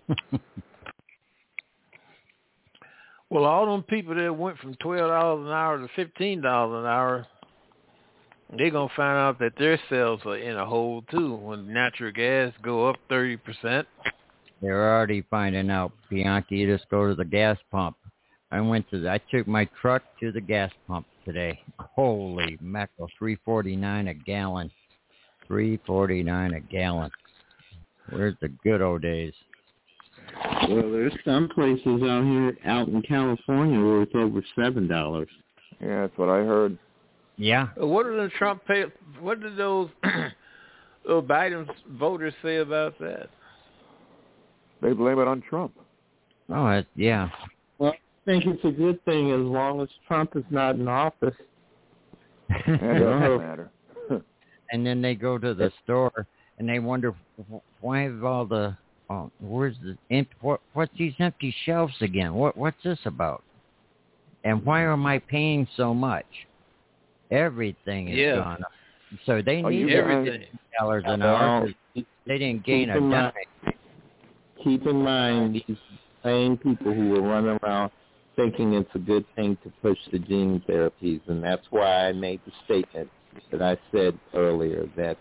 Well, all them people that went from $12 an hour to $15 an hour, they're going to find out that their sales are in a hole, too, when natural gas go up 30%. They're already finding out, Bianchi. You just go to the gas pump. I took my truck to the gas pump today. Holy mackerel, $3.49 a gallon. $3.49 a gallon. Where's the good old days? Well, there's some places out in California where it's over $7. Yeah, that's what I heard. Yeah. What did the Trump pay? What did those Biden voters say about that? They blame it on Trump. Oh, yeah. Well, I think it's a good thing as long as Trump is not in office. That doesn't matter. And then they go to the store and they wonder why have all the where's the what's these empty shelves again? What's this about? And why am I paying so much? Everything is gone up. So they need everything $10 an hour. They didn't gain a dime. Keep in mind these same people who are running around thinking it's a good thing to push the gene therapies, and that's why I made the statement that I said earlier that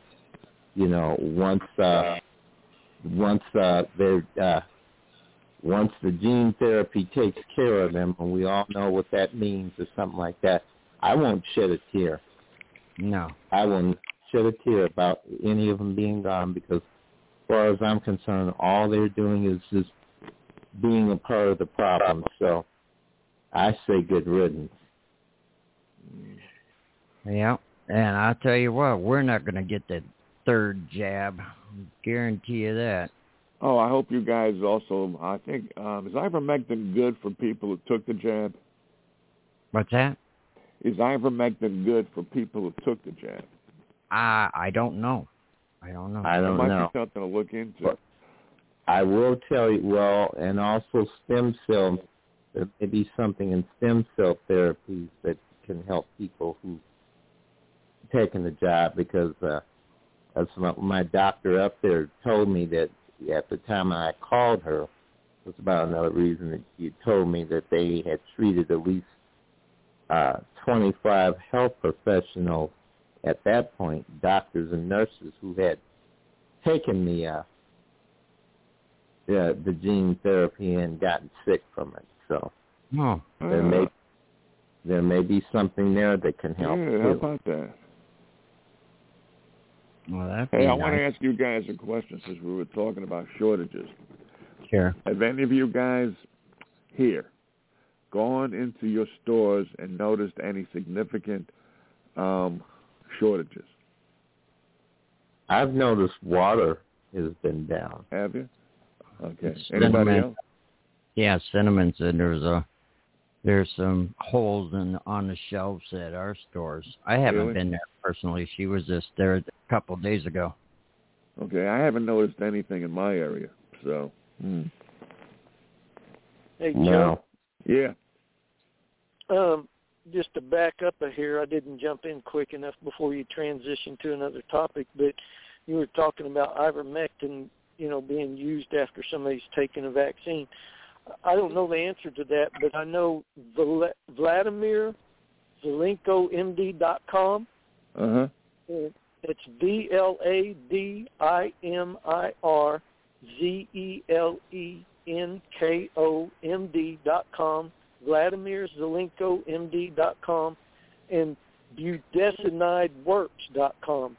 once the gene therapy takes care of them, and we all know what that means or something like that, I won't shed a tear. No. I won't shed a tear about any of them being gone because as far as I'm concerned, all they're doing is just being a part of the problem. So I say good riddance. Yeah, and I'll tell you what, we're not going to get the third jab. Guarantee you that. Oh, I hope you guys also, I think, is ivermectin good for people who took the jab? What's that? Is ivermectin good for people who took the jab? I don't know. I don't know. That might be something to look into. I will tell you, and also stem cell, there may be something in stem cell therapies that can help people who've taken the job because as my doctor up there told me that at the time I called her, was about another reason that you told me that they had treated at least 25 health professionals at that point, doctors and nurses who had taken the gene therapy and gotten sick from it. So there may be something there that can help. Yeah, how about that? Well, hey, I want to ask you guys a question since we were talking about shortages. Sure. Have any of you guys here gone into your stores and noticed any significant shortages? I've noticed water has been down. Have you? Okay. Anybody else? Yeah, cinnamon said there's some holes on the shelves at our stores. I haven't been there personally. She was just there a couple of days ago. Okay, I haven't noticed anything in my area. So. Hey, Joe. Yeah. Just to back up here, I didn't jump in quick enough before you transitioned to another topic, but you were talking about ivermectin, being used after somebody's taken a vaccine. I don't know the answer to that, but I know Vladimir ZelenkoMD.com. Uh-huh. It's VladimiRZelenkoMD.com. VladimirZelenkoMD.com and budesonidworks.com.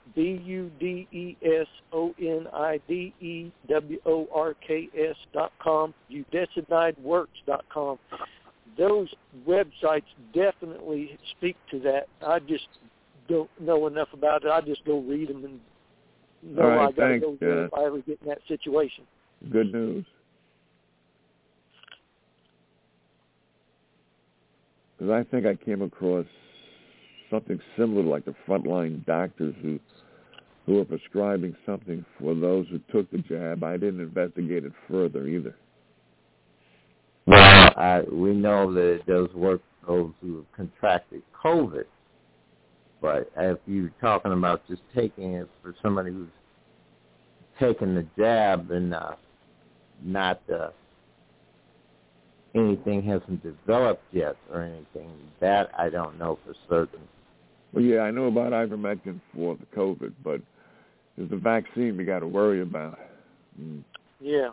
BUDESONIDEWORKS.com. budesonidworks.com. Those websites definitely speak to that. I just don't know enough about it. I just go read them and know I got to go there if I ever get in that situation. Good news. Because I think I came across something similar, like the frontline doctors who who are prescribing something for those who took the jab. I didn't investigate it further either. Well, we know that it does work for those who have contracted COVID. But if you're talking about just taking it for somebody who's taken the jab and not anything hasn't developed yet or anything, that I don't know for certain. Well, yeah, I know about ivermectin for the COVID, but it's the vaccine we got to worry about. Yeah.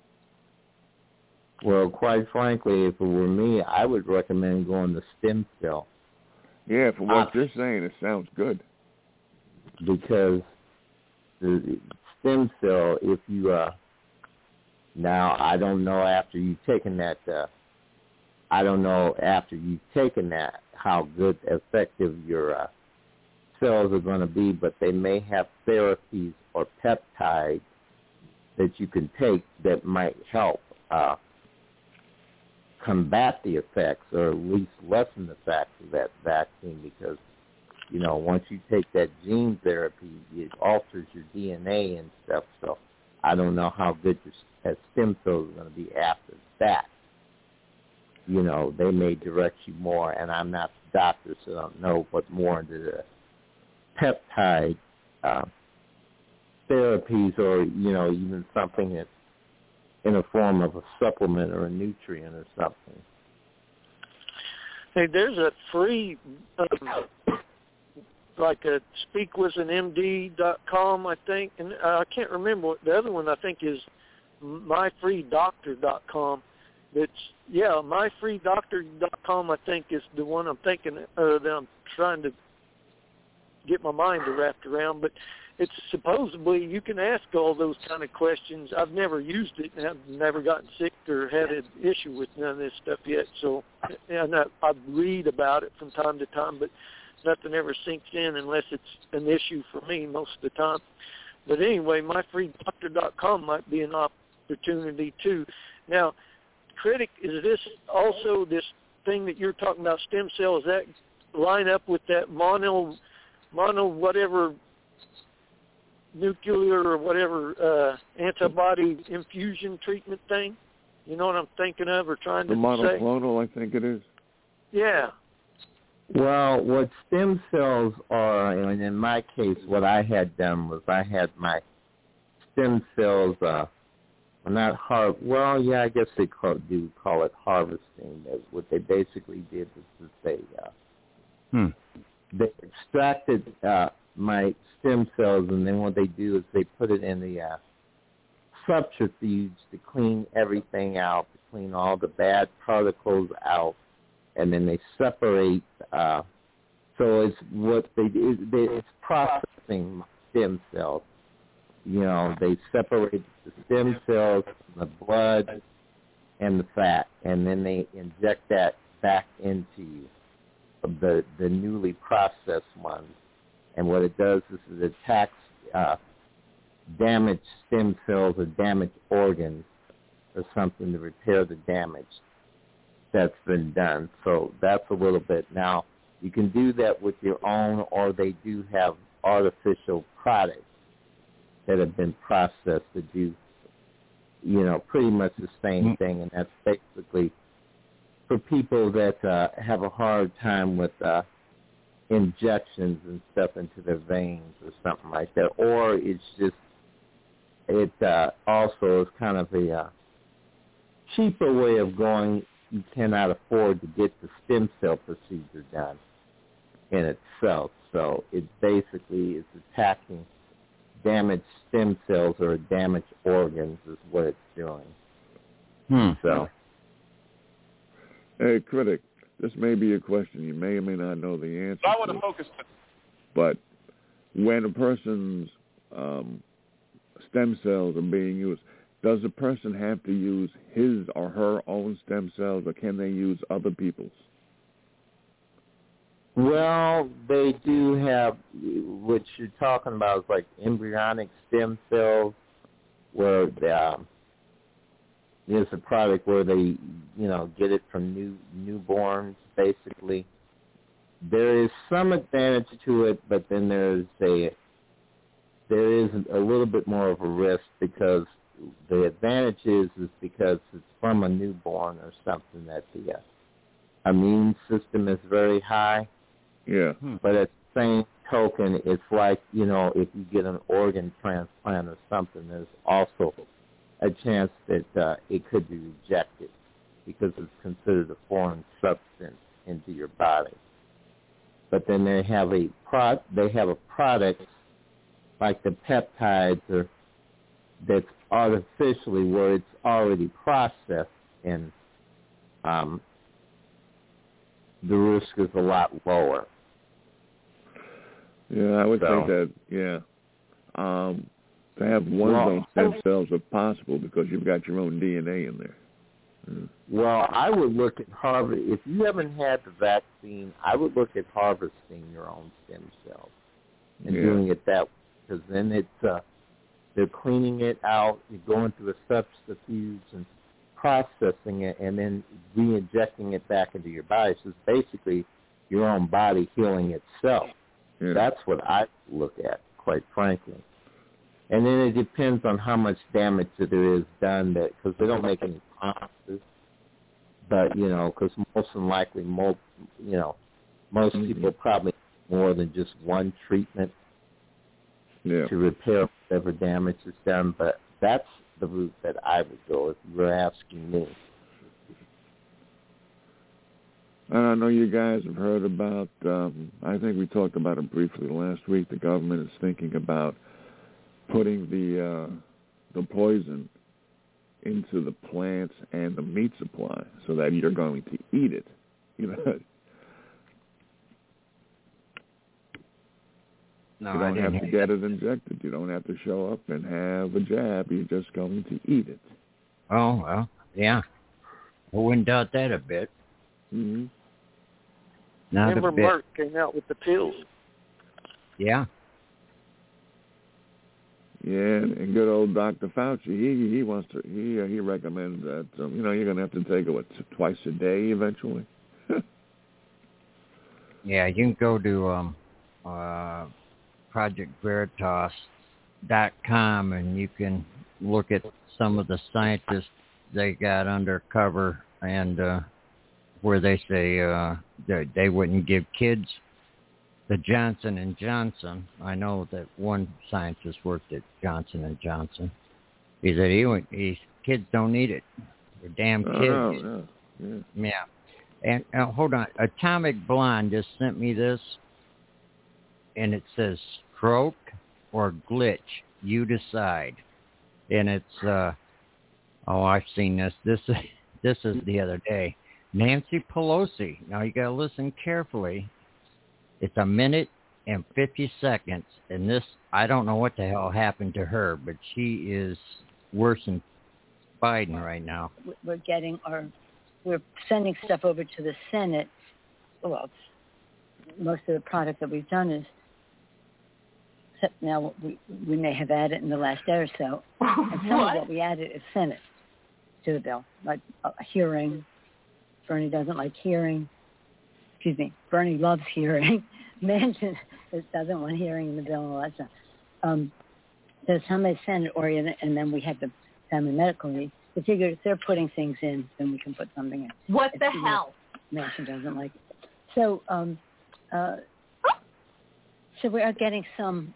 Well, quite frankly, if it were me, I would recommend going to stem cell. Yeah, for what you're saying, it sounds good. Because the stem cell, if you now I don't know after you've taken that. I don't know after you've taken that how good, effective your cells are going to be, but they may have therapies or peptides that you can take that might help combat the effects or at least lessen the effects of that vaccine, because, you know, once you take that gene therapy, it alters your DNA and stuff. So I don't know how good your stem cells are going to be after that. You know, they may direct you more, and I'm not a doctor, so I don't know, but more into the peptide therapies, or, you know, even something that's in a form of a supplement or a nutrient or something. Hey, there's a free, like a speakwithanmd.com, I think, and I can't remember what the other one I think is myfreedoctor.com. It's, yeah, myfreedoctor.com I think is the one I'm thinking, that I'm trying to get my mind wrapped around, but it's supposedly you can ask all those kind of questions. I've never used it and I've never gotten sick or had an issue with none of this stuff yet. So, and I read about it from time to time, but nothing ever sinks in unless it's an issue for me most of the time. But anyway, myfreedoctor.com might be an opportunity too. Now, Critic, is this also this thing that you're talking about, stem cells, that line up with that mono whatever nuclear or whatever antibody infusion treatment thing? You know what I'm thinking of or trying to say? The monoclonal, I think it is. Yeah. Well, what stem cells are, and in my case, what I had done was I had my stem cells, not well, yeah, I guess they call it harvesting. What they basically did was they extracted my stem cells, and then what they do is they put it in the subterfuge to clean everything out, to clean all the bad particles out, and then they separate. So it's what they do. It's processing stem cells. You know, they separate the stem cells from the blood and the fat, and then they inject that back into you, the newly processed ones. And what it does is it attacks damaged stem cells or damaged organs or something to repair the damage that's been done. So that's a little bit. Now, you can do that with your own, or they do have artificial products that have been processed to do, you know, pretty much the same thing. And that's basically for people that have a hard time with injections and stuff into their veins or something like that. Or it's just, it also is kind of a cheaper way of going. You cannot afford to get the stem cell procedure done in itself. So it basically is attacking damaged stem cells or damaged organs is what it's doing. So, hey, Critic, this may be a question you may or may not know the answer. I want to focus. But when a person's stem cells are being used, does the person have to use his or her own stem cells, or can they use other people's? well, they do have, what you're talking about is like embryonic stem cells, where there's a product where they, you know, get it from newborns, basically. There is some advantage to it, but then there's there is a little bit more of a risk because the advantage is because it's from a newborn or something that the immune system is very high. Yeah. But at the same token, it's like, you know, if you get an organ transplant or something, there's also a chance that it could be rejected because it's considered a foreign substance into your body. But then they have a product like the peptides that's artificially where it's already processed, and the risk is a lot lower. Yeah, I would think that, to have one of those stem cells if possible because you've got your own DNA in there. Well, I would look at if you haven't had the vaccine, I would look at harvesting your own stem cells and doing it that way, because then it's they're cleaning it out, you're going through a subterfuge and processing it, and then re-injecting it back into your body. So it's basically your own body healing itself. Yeah. That's what I look at, quite frankly. And then it depends on how much damage there is done, because they don't make any promises. But, you know, because most people probably more than just one treatment to repair whatever damage is done. But that's the route that I would go if you were asking me. I know you guys have heard about, I think we talked about it briefly last week, the government is thinking about putting the poison into the plants and the meat supply so that you're going to eat it. You know, no, you don't have to get it injected. You don't have to show up and have a jab. You're just going to eat it. Oh, well, yeah. I wouldn't doubt that a bit. Mm-hmm. Remember Merck came out with the pills. Yeah. Yeah, and good old Dr. Fauci, he wants to, he recommends that, you're going to have to take it, twice a day eventually? Yeah, you can go to ProjectVeritas.com and you can look at some of the scientists they got undercover and where they say that they wouldn't give kids the Johnson & Johnson. I know that one scientist worked at Johnson & Johnson. He said kids don't need it. They're damn kids. Yeah. And hold on. Atomic Blonde just sent me this, and it says stroke or glitch. You decide. And it's, I've seen this. This is the other day. Nancy Pelosi. Now you got to listen carefully. It's 1 minute and 50 seconds, and this, I don't know what the hell happened to her, but she is worse than Biden right now. We're sending stuff over to the Senate. Well, most of the product that we've done is, except now we may have added in the last day or so, and some of what we added is Senate to the bill, like a hearing. Bernie doesn't like hearing. Excuse me, Bernie loves hearing. Manchin doesn't want hearing in the bill and all that stuff. There's some is Senate-oriented, and then we have the family medical leave. We figured if they're putting things in, then we can put something in. What the hell? Manchin doesn't like it. So, so we are getting some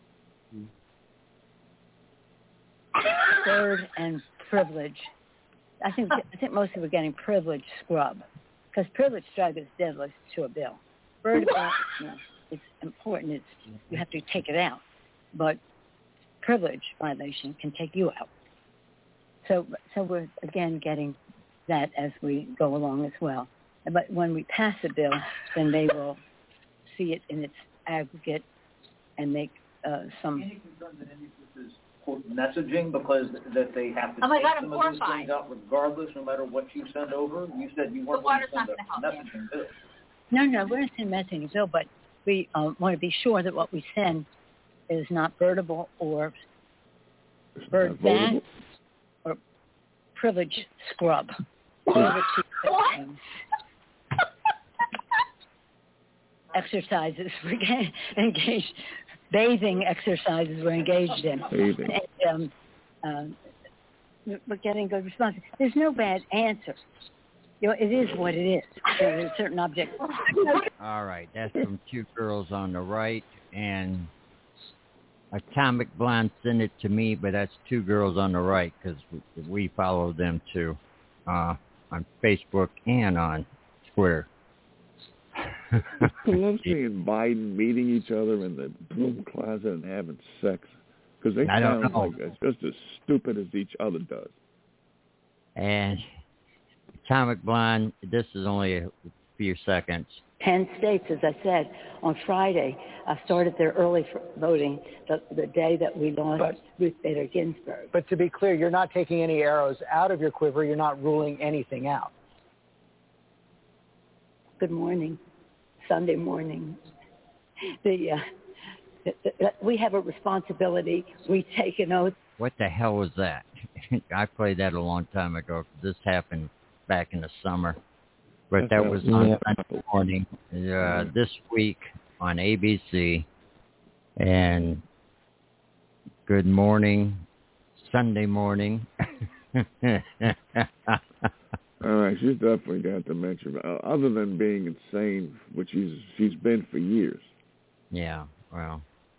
third and privilege. I think mostly we're getting privilege scrub. Because privilege drug is deadly to a bill. Vertical, it's important. You have to take it out. But privilege violation can take you out. So we're, again, getting that as we go along as well. But when we pass a bill, then they will see it in its aggregate and make some... Any concern that any of this is, quote, messaging, because that they have to take some of these things out regardless, no matter what you send over? You said you weren't going to send a messaging bill. No, we're going to send messaging bill, but we want to be sure that what we send is not birdable or bird back or privilege scrub. Exercises we can engage bathing exercises we're engaged in. Bathing. And, we're getting good response. There's no bad answer. You know, it is what it is. There's a certain object. All right, that's from Two Girls on the Right, and Atomic Blonde sent it to me, but that's Two Girls on the Right because we follow them too on Facebook and on Twitter. I love seeing Biden meeting each other in the broom closet and having sex because they sound like it's just as stupid as each other does. And Atomic Blonde, this is only a few seconds. 10 states, as I said, on Friday, started their early voting the day that we lost Ruth Bader Ginsburg. But to be clear, you're not taking any arrows out of your quiver. You're not ruling anything out. Good morning. Sunday morning. We have a responsibility. We take an oath. What the hell was that? I played that a long time ago. This happened back in the summer. But that was on Sunday morning this week on ABC. And Good Morning, Sunday morning. All right, she's definitely got to mention, other than being insane, which she's been for years. Yeah, well.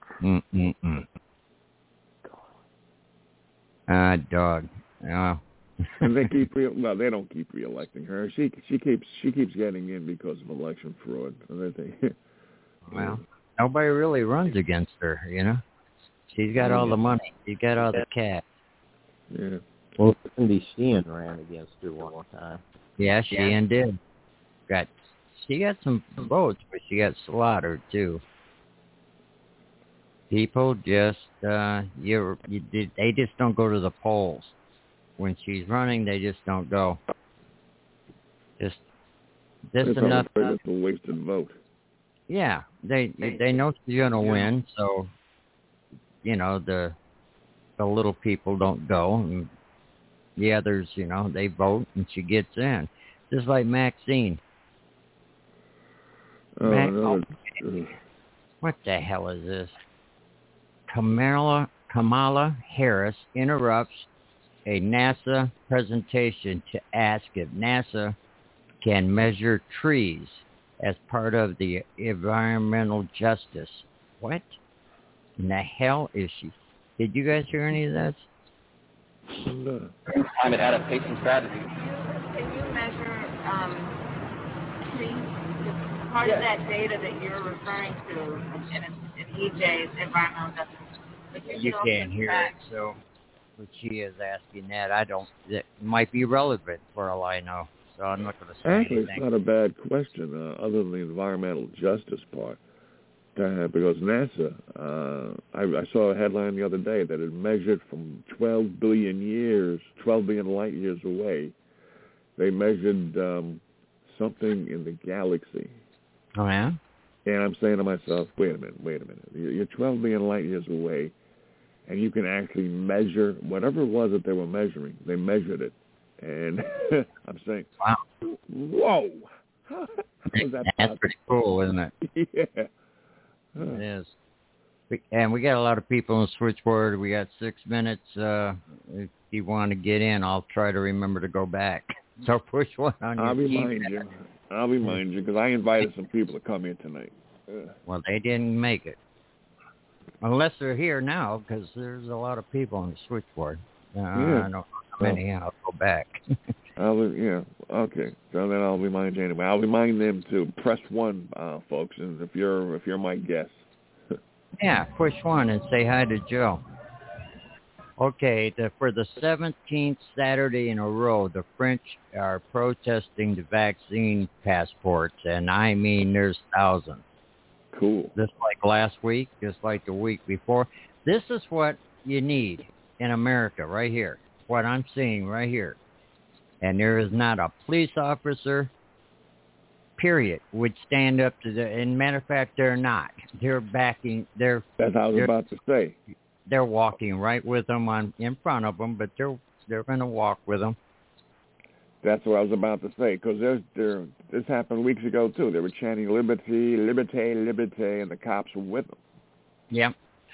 Dog. And they keep they don't keep reelecting her. She keeps getting in because of election fraud. Well, nobody really runs against her, you know. She's got all the money. She's got all the cash. Yeah. Well, Cindy Sheehan ran against her one time. Yeah, Sheehan did. She got some votes, but she got slaughtered too. People just they just don't go to the polls. When she's running, they just don't go. Just enough. It's a wasted vote. Yeah, they know she's gonna win, so you know the little people don't go, and the others, you know, they vote and she gets in, just like Maxine. What the hell is this? Kamala Harris interrupts a NASA presentation to ask if NASA can measure trees as part of the environmental justice. What in the hell is she? Did you guys hear any of that? Climate adaptation strategy. Can you measure trees? Part of that data that you're referring to in EJ's environmental justice. You can't hear it, so but she is asking that. It might be relevant for all I know, so I'm not going to say Actually, anything. it's not a bad question, other than the environmental justice part. Because NASA, I saw a headline the other day that it measured from 12 billion light years away. They measured something in the galaxy. Oh, yeah? And I'm saying to myself, wait a minute. You're 12 billion light years away, and you can actually measure whatever it was that they were measuring. They measured it. And I'm saying, wow. Whoa. How is that That's pretty cool, isn't it? Yeah. It is. And we got a lot of people on the switchboard. We got 6 minutes. If you want to get in, I'll try to remember to go back. So push one on your keypad. I'll remind you, because I invited some people to come in tonight. Well, they didn't make it. Unless they're here now, because there's a lot of people on the switchboard. I don't know how many. I'll go back. Okay. So then I'll remind you anyway. I'll remind them to press 1, folks, and if you're my guest. Yeah, push 1 and say hi to Joe. Okay, for the 17th Saturday in a row, the French are protesting the vaccine passports, and I mean there's thousands. Cool. Just like last week, just like the week before. This is what you need in America right here, what I'm seeing right here. And there is not a police officer, period, would stand up to and matter of fact, they're not. They're backing. That's what I was about to say. They're walking right with them in front of them, but they're going to walk with them. That's what I was about to say, because this happened weeks ago, too. They were chanting liberty, liberté, liberté, and the cops were with them. Yeah,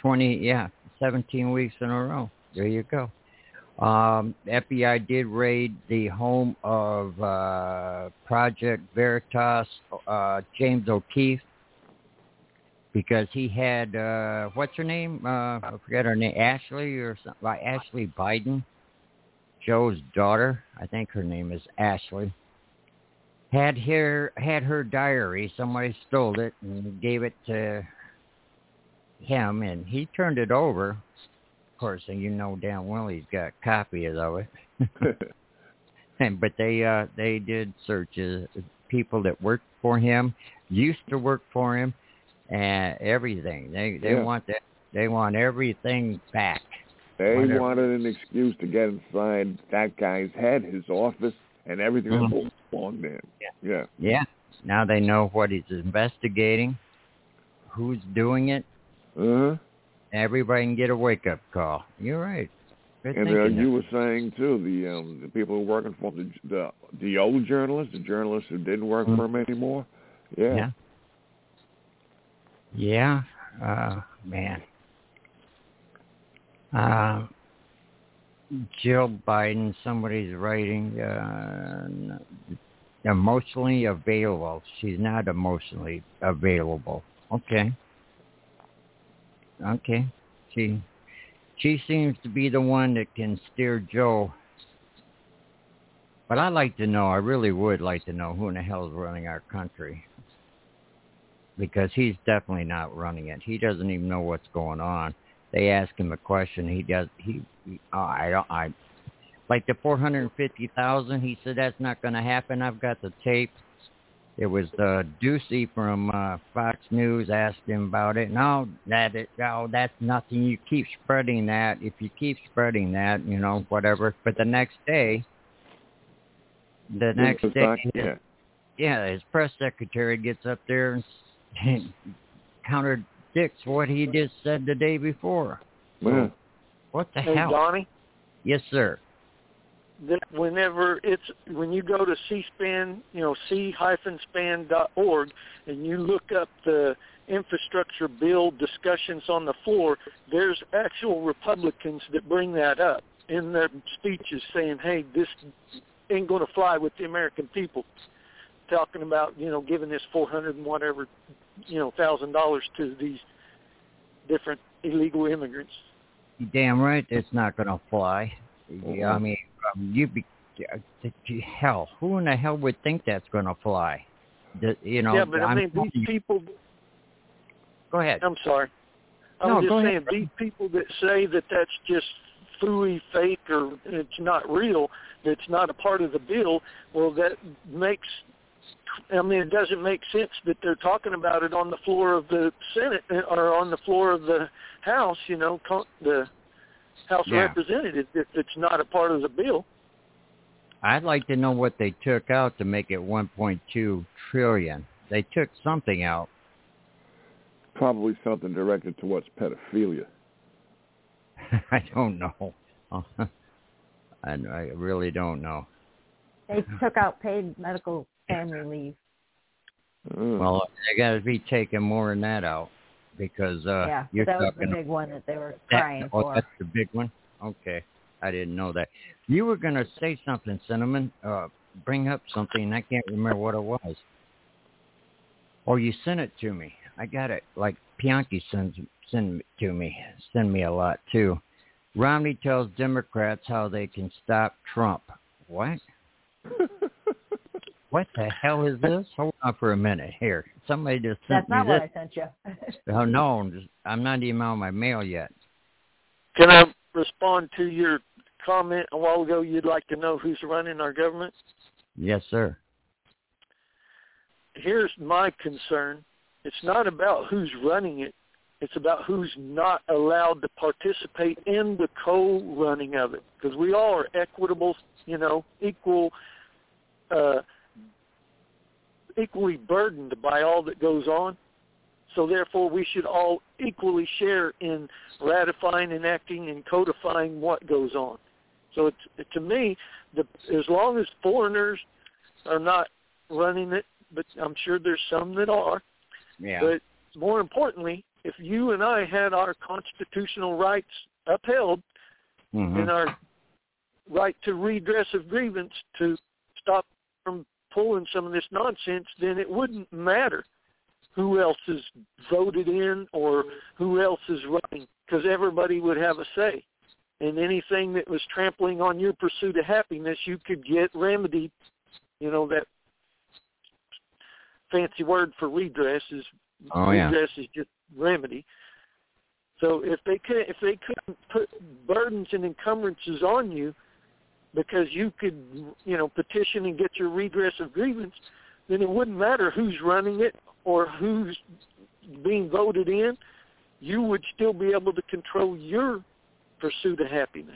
17 weeks in a row. There you go. FBI did raid the home of Project Veritas, James O'Keefe, because he had, what's her name? I forget her name, Ashley or something, like Ashley Biden, Joe's daughter. I think her name is Ashley. Had her diary. Somebody stole it and gave it to him, and he turned it over. Of course, and you know damn well he's got copies of it. But they did searches. People that worked for him, used to work for him, and everything. They want that. They want everything back. They wanted an excuse to get inside that guy's head, his office, and everything that belonged to him. Yeah. Yeah. Now they know what he's investigating, who's doing it. Everybody can get a wake-up call. You're right. Good and you were saying too, the people who are working for him, the old journalists, the journalists who didn't work for him anymore. Yeah. Yeah. Man. Jill Biden, somebody's writing, emotionally available. She's not emotionally available. Okay. She seems to be the one that can steer Joe. But I really would like to know who in the hell is running our country. Because he's definitely not running it. He doesn't even know what's going on. They ask him a question. Like the 450,000, he said that's not going to happen. I've got the tape. It was Ducey from Fox News asked him about it. No, that's nothing. You keep spreading that. If you keep spreading that, whatever. But the next day, his press secretary gets up there and contradicts what he just said the day before. So, what the hell? Donnie? Yes, sir. That when you go to C-SPAN, c-span.org, and you look up the infrastructure bill discussions on the floor, there's actual Republicans that bring that up in their speeches saying, hey, this ain't going to fly with the American people. Talking about, giving this $400 and whatever, $1,000 to these different illegal immigrants. You're damn right it's not going to fly. I mean, hell, who in the hell would think that's going to fly? These people... Go ahead. I'm sorry. I'm just saying, these people that say that that's just phooey, fake, or it's not real, that's not a part of the bill, well, that makes... it doesn't make sense that they're talking about it on the floor of the Senate or on the floor of the House, the House of Representatives, if it's not a part of the bill. I'd like to know what they took out to make it $1.2 trillion. They took something out. Probably something directed towards pedophilia. I don't know. I really don't know. They took out paid medical family leave. Well, they got to be taking more than that out because you're that was talking the big one that they were crying for. Oh, that's the big one? Okay. I didn't know that. You were going to say something, Cinnamon. Bring up something. I can't remember what it was. Or you sent it to me. I got it. Like Pianki send it to me. Send me a lot, too. Romney tells Democrats how they can stop Trump. What? What the hell is this? Hold on for a minute. Here. Somebody just sent me this. That's not what I sent you. Oh, no. I'm not even on my mail yet. Can I respond to your comment a while ago? You'd like to know who's running our government? Yes, sir. Here's my concern. It's not about who's running it. It's about who's not allowed to participate in the co-running of it. Because we all are equitable, equally burdened by all that goes on. So therefore, we should all equally share in ratifying, enacting, and codifying what goes on. So to me, as long as foreigners are not running it, but I'm sure there's some that are. Yeah. But more importantly, if you and I had our constitutional rights upheld and our right to redress of grievance to stop from pulling some of this nonsense, then it wouldn't matter who else is voted in or who else is running, because everybody would have a say. And anything that was trampling on your pursuit of happiness, you could get remedied. You know, that fancy word for redress is redress is just remedy. So if they couldn't put burdens and encumbrances on you because you could, you know, petition and get your redress of grievance, then it wouldn't matter who's running it or who's being voted in. You would still be able to control your pursuit of happiness.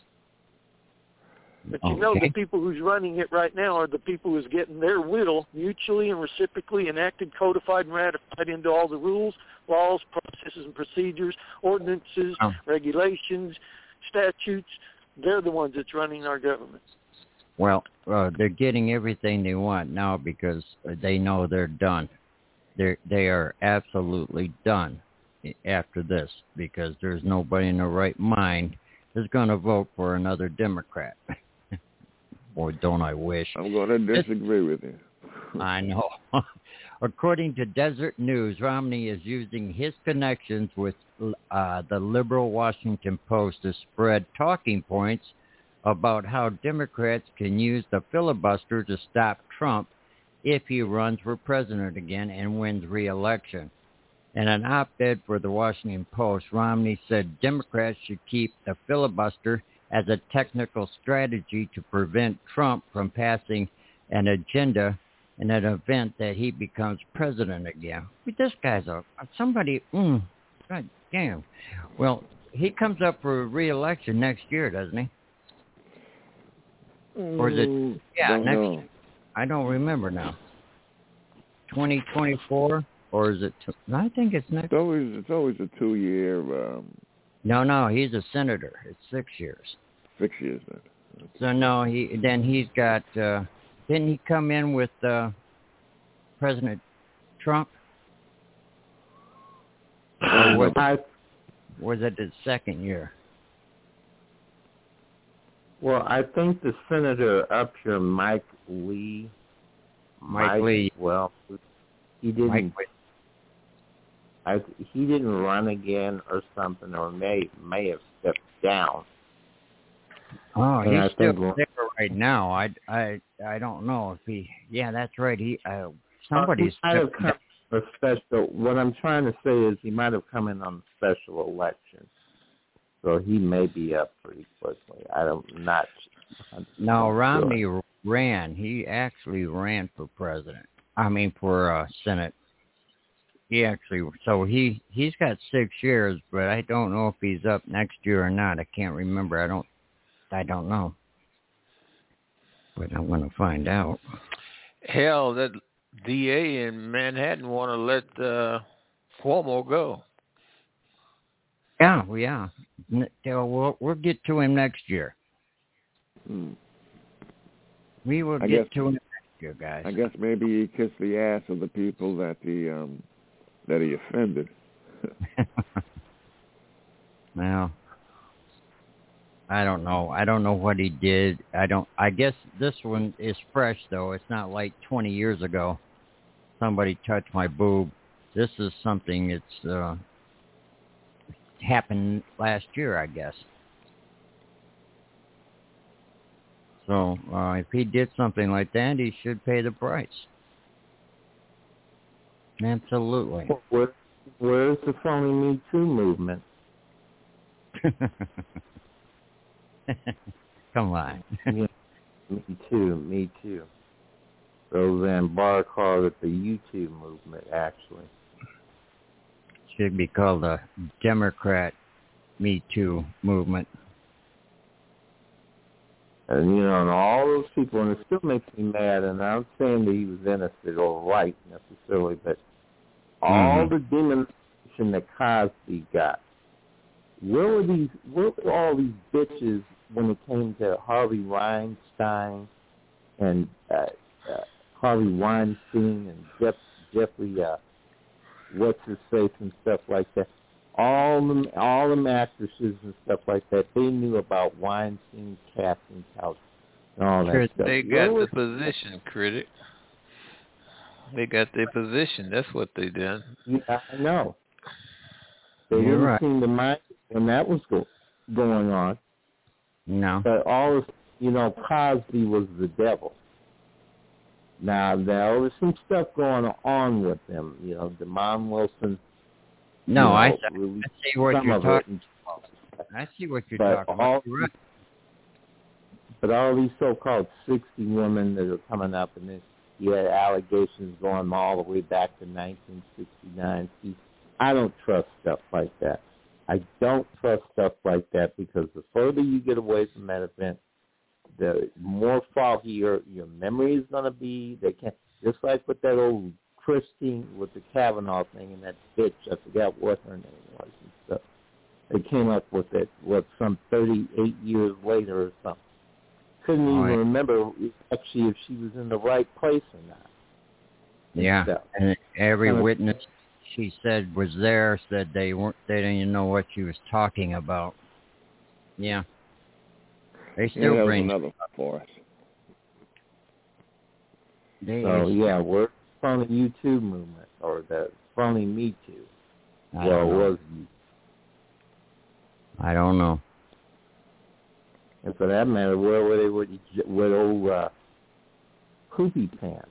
But you know, the people who's running it right now are the people who's getting their will mutually and reciprocally enacted, codified, and ratified into all the rules, laws, processes, and procedures, ordinances, regulations, statutes. They're the ones that's running our government. Well, they're getting everything they want now because they know they're done. They are absolutely done after this, because there's nobody in their right mind that's going to vote for another Democrat. Boy, don't I wish. I'm going to disagree with you. I know. According to Desert News, Romney is using his connections with the liberal Washington Post to spread talking points about how Democrats can use the filibuster to stop Trump if he runs for president again and wins re-election. In an op-ed for the Washington Post, Romney said Democrats should keep the filibuster as a technical strategy to prevent Trump from passing an agenda in an event that he becomes president again. This guy's somebody, God damn. Well, he comes up for re-election next year, doesn't he? Or is it, next year? I don't remember now. 2024? Or is it? I think it's next. It's always a 2-year. No, he's a senator. It's 6 years. 6 years then. Okay. So no, he's got. Didn't he come in with President Trump? Or was it his second year? Well, I think the senator up here, Mike Lee. Mike Lee. Well, he didn't. He didn't run again or something, or may have stepped down. Oh, he's still there right now. I don't know if he. Yeah, that's right. He somebody's. He might have come a special. What I'm trying to say is he might have come in on the special election, so he may be up pretty quickly. I'm not. No, Romney ran. He actually ran for president. I mean, for Senate. He actually, so he's got 6 years, but I don't know if he's up next year or not. I can't remember. I don't know. But I'm going to find out. Hell, that DA in Manhattan want to let Cuomo go. Yeah. We'll get to him next year. We will get to him next year, guys. I guess maybe he kissed the ass of the people that he offended. Well, I don't know. I don't know what he did. I guess this one is fresh, though. It's not like 20 years ago. Somebody touched my boob. This is something that's happened last year, I guess. So if he did something like that, he should pay the price. Absolutely. Where's the phony Me Too movement? Come on. Yeah, me too. Roseanne Barr called it the YouTube movement, actually. Should be called the Democrat Me Too movement. And, and all those people, and it still makes me mad, and I'm saying that he was innocent or right necessarily, but all the demonization that Cosby got, where were all these bitches when it came to Harvey Weinstein and Harvey Weinstein and Jeffrey what's his face and stuff like that. All the actresses and stuff like that, they knew about Weinstein, casting couch, and all that stuff. They got the position, critic. They got their position. That's what they did. Yeah, I know. They didn't seem to mind when that was going on. No. But all, Cosby was the devil. Now, there was some stuff going on with them. Demond Wilson. No, I see what you're talking about. I see what you're talking about. But all these so-called 60 women that are coming up, and then you had allegations going all the way back to 1969. See, I don't trust stuff like that. I don't trust stuff like that because the further you get away from that event, the more foggy your memory is going to be. They can't, just like with that old Christine with the Kavanaugh thing and that bitch, I forgot what her name was and stuff. They came up with it, some 38 years later or something. Couldn't even remember actually if she was in the right place or not. Yeah, and every witness she said was there said they didn't even know what she was talking about. Yeah. They still bring another for us. We're from the YouTube movement or the phony Me Too. I don't know. And for that matter, where were they with old Poopy Pants?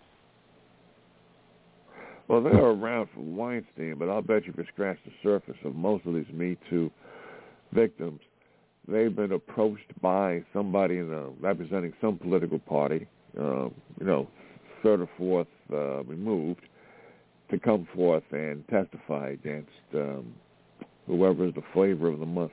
Well, they were around for Weinstein, but I'll bet you if you scratch the surface of most of these Me Too victims, they've been approached by somebody representing some political party, third or fourth removed, to come forth and testify against whoever is the flavor of the month.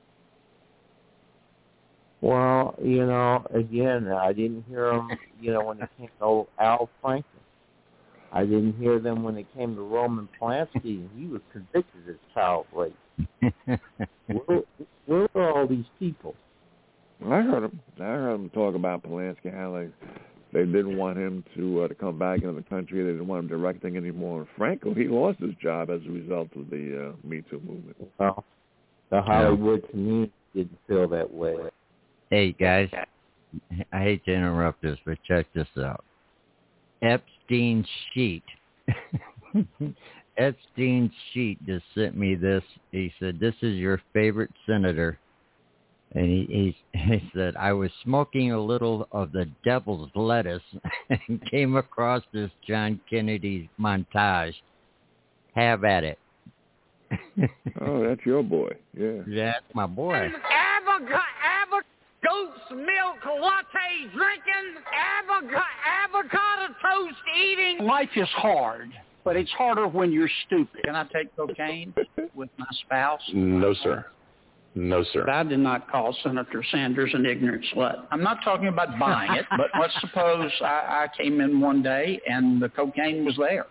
Well, again, I didn't hear them, when it came to Al Franken. I didn't hear them when it came to Roman Polanski, and he was convicted of child rape. Where are all these people? I heard them talk about Polanski, how they didn't want him to come back into the country. They didn't want him directing anymore. And Franco, he lost his job as a result of the Me Too movement. Well, the Hollywood community didn't feel that way. Hey, guys, I hate to interrupt this, but check this out. Epstein's Sheet. Epstein's Sheet just sent me this. He said, "This is your favorite senator." And he said, "I was smoking a little of the devil's lettuce and came across this John Kennedy montage. Have at it." Oh, that's your boy. Yeah. That's my boy. Goat's milk latte drinking, avocado toast eating. Life is hard, but it's harder when you're stupid. Can I take cocaine with my spouse? No, sir. No, sir. I did not call Senator Sanders an ignorant slut. I'm not talking about buying it, but let's suppose I came in one day and the cocaine was there.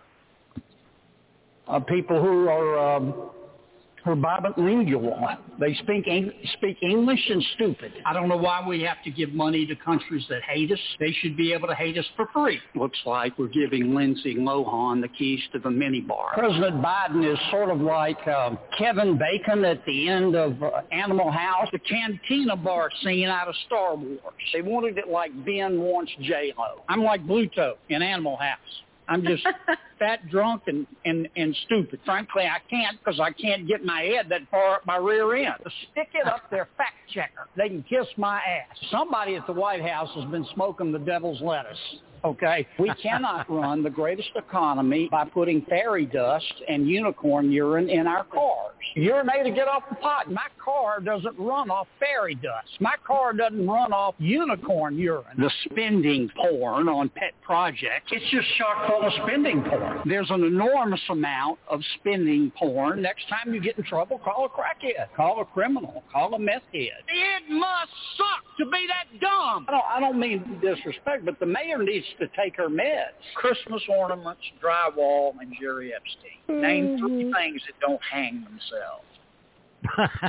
People who are bilingual. They speak English and stupid. I don't know why we have to give money to countries that hate us. They should be able to hate us for free. Looks like we're giving Lindsay Lohan the keys to the minibar. President Biden is sort of like Kevin Bacon at the end of Animal House, the cantina bar scene out of Star Wars. They wanted it like Ben wants J-Lo. I'm like Bluto in Animal House. I'm just fat, drunk, and stupid. Frankly, I can't because I can't get my head that far up my rear end. Stick it up their fact checker. They can kiss my ass. Somebody at the White House has been smoking the devil's lettuce. Okay, we cannot run the greatest economy by putting fairy dust and unicorn urine in our cars. Urinate to get off the pot. My car doesn't run off fairy dust. My car doesn't run off unicorn urine. The spending porn on pet projects, it's just chock full of spending porn. There's an enormous amount of spending porn. Next time you get in trouble, call a crackhead, call a criminal, call a meth head. It must suck to be that dumb. I don't mean disrespect, but the mayor needs to take her meds. Christmas ornaments, drywall, and Jerry Epstein. Name 3 things that don't hang themselves.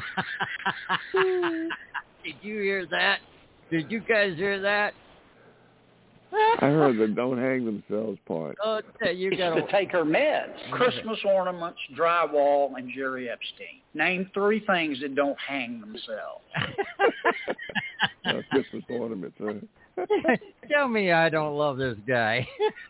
Did you hear that? Did you guys hear that? I heard the don't hang themselves part. Oh, you got to take her meds. Christmas ornaments, drywall, and Jerry Epstein. Name 3 things that don't hang themselves. Christmas ornaments, huh? Tell me I don't love this guy.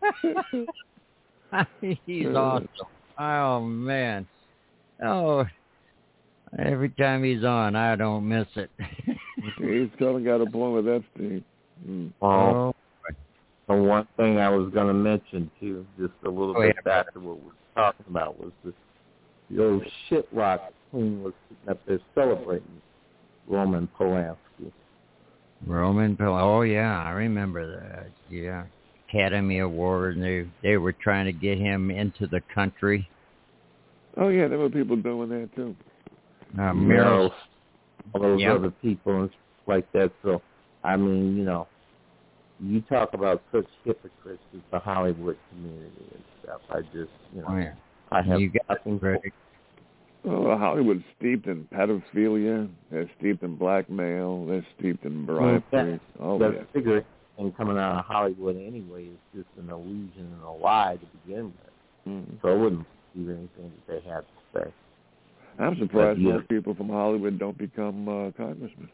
He's awesome. Oh, man. Oh, every time he's on, I don't miss it. He's kind of got a point with Epstein. Oh, the one thing I was going to mention, too, just a little bit back to what we were talking about, was the old shitrock queen was sitting up there celebrating Roman Polanski. Oh, yeah, I remember that. Yeah. Academy Award, and they were trying to get him into the country. Oh, yeah, there were people doing that, too. Meryl. All those other people and stuff like that. So, I mean, you talk about such hypocrites as the Hollywood community and stuff. I just, I have nothing for it. Well, Hollywood's steeped in pedophilia. They're steeped in blackmail. They're steeped in bribery. That figure and coming out of Hollywood anyway is just an illusion and a lie to begin with. So I wouldn't believe anything that they had to say. I'm surprised more people from Hollywood don't become congressmen.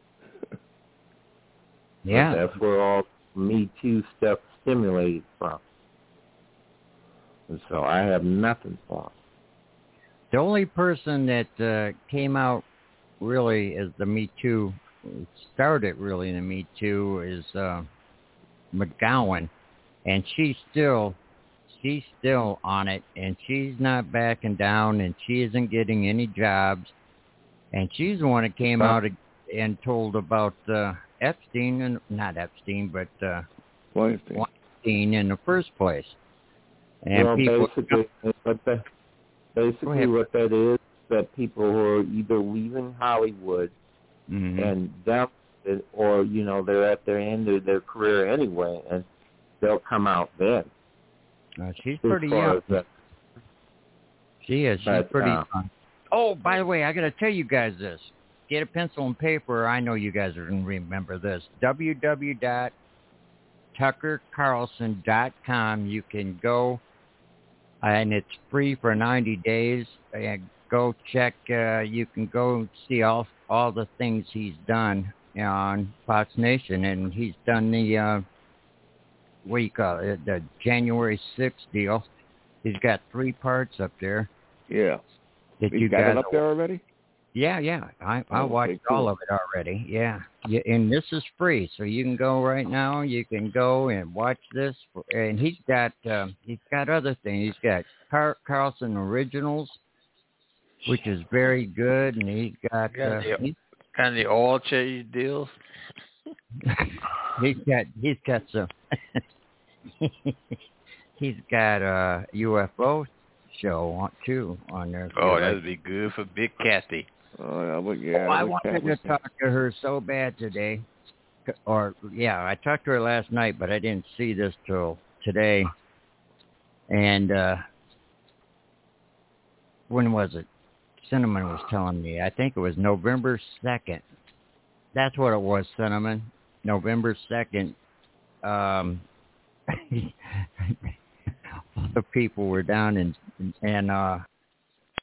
Yeah. But that's where all Me Too stuff stimulated from. And so I have nothing for them. The only person that came out really as the Me Too, started really in the Me Too, is McGowan. And she's still on it, and she's not backing down, and she isn't getting any jobs. And she's the one that came out and told about Epstein, and not Epstein, but Weinstein in the first place. And basically what that is, that people who are either leaving Hollywood and down, or they're at their end of their career anyway, and they'll come out then. She's pretty young. She is. She's pretty young. Oh, by the way, I got to tell you guys this. Get a pencil and paper. I know you guys are going to remember this. www.tuckercarlson.com. You can go, and it's free for 90 days. Go check. You can go see all the things he's done on Fox Nation, and he's done the what do you call it? The January 6th deal. He's got 3 parts up there. Yeah. You got it up there already? Yeah. I watched all of it already. Yeah. And this is free, so you can go right now. You can go and watch this. And he's got other things. He's got Carlson Originals, which is very good, and he's got kind of the oil change deals. He's got some. He's got a UFO show too on there. Oh, that'd be good for Big Kathy. I wanted to talk to her so bad today. I talked to her last night, but I didn't see this till today. And when was it? Cinnamon was telling me. I think it was November 2nd. That's what it was, Cinnamon. November 2nd. The people were down in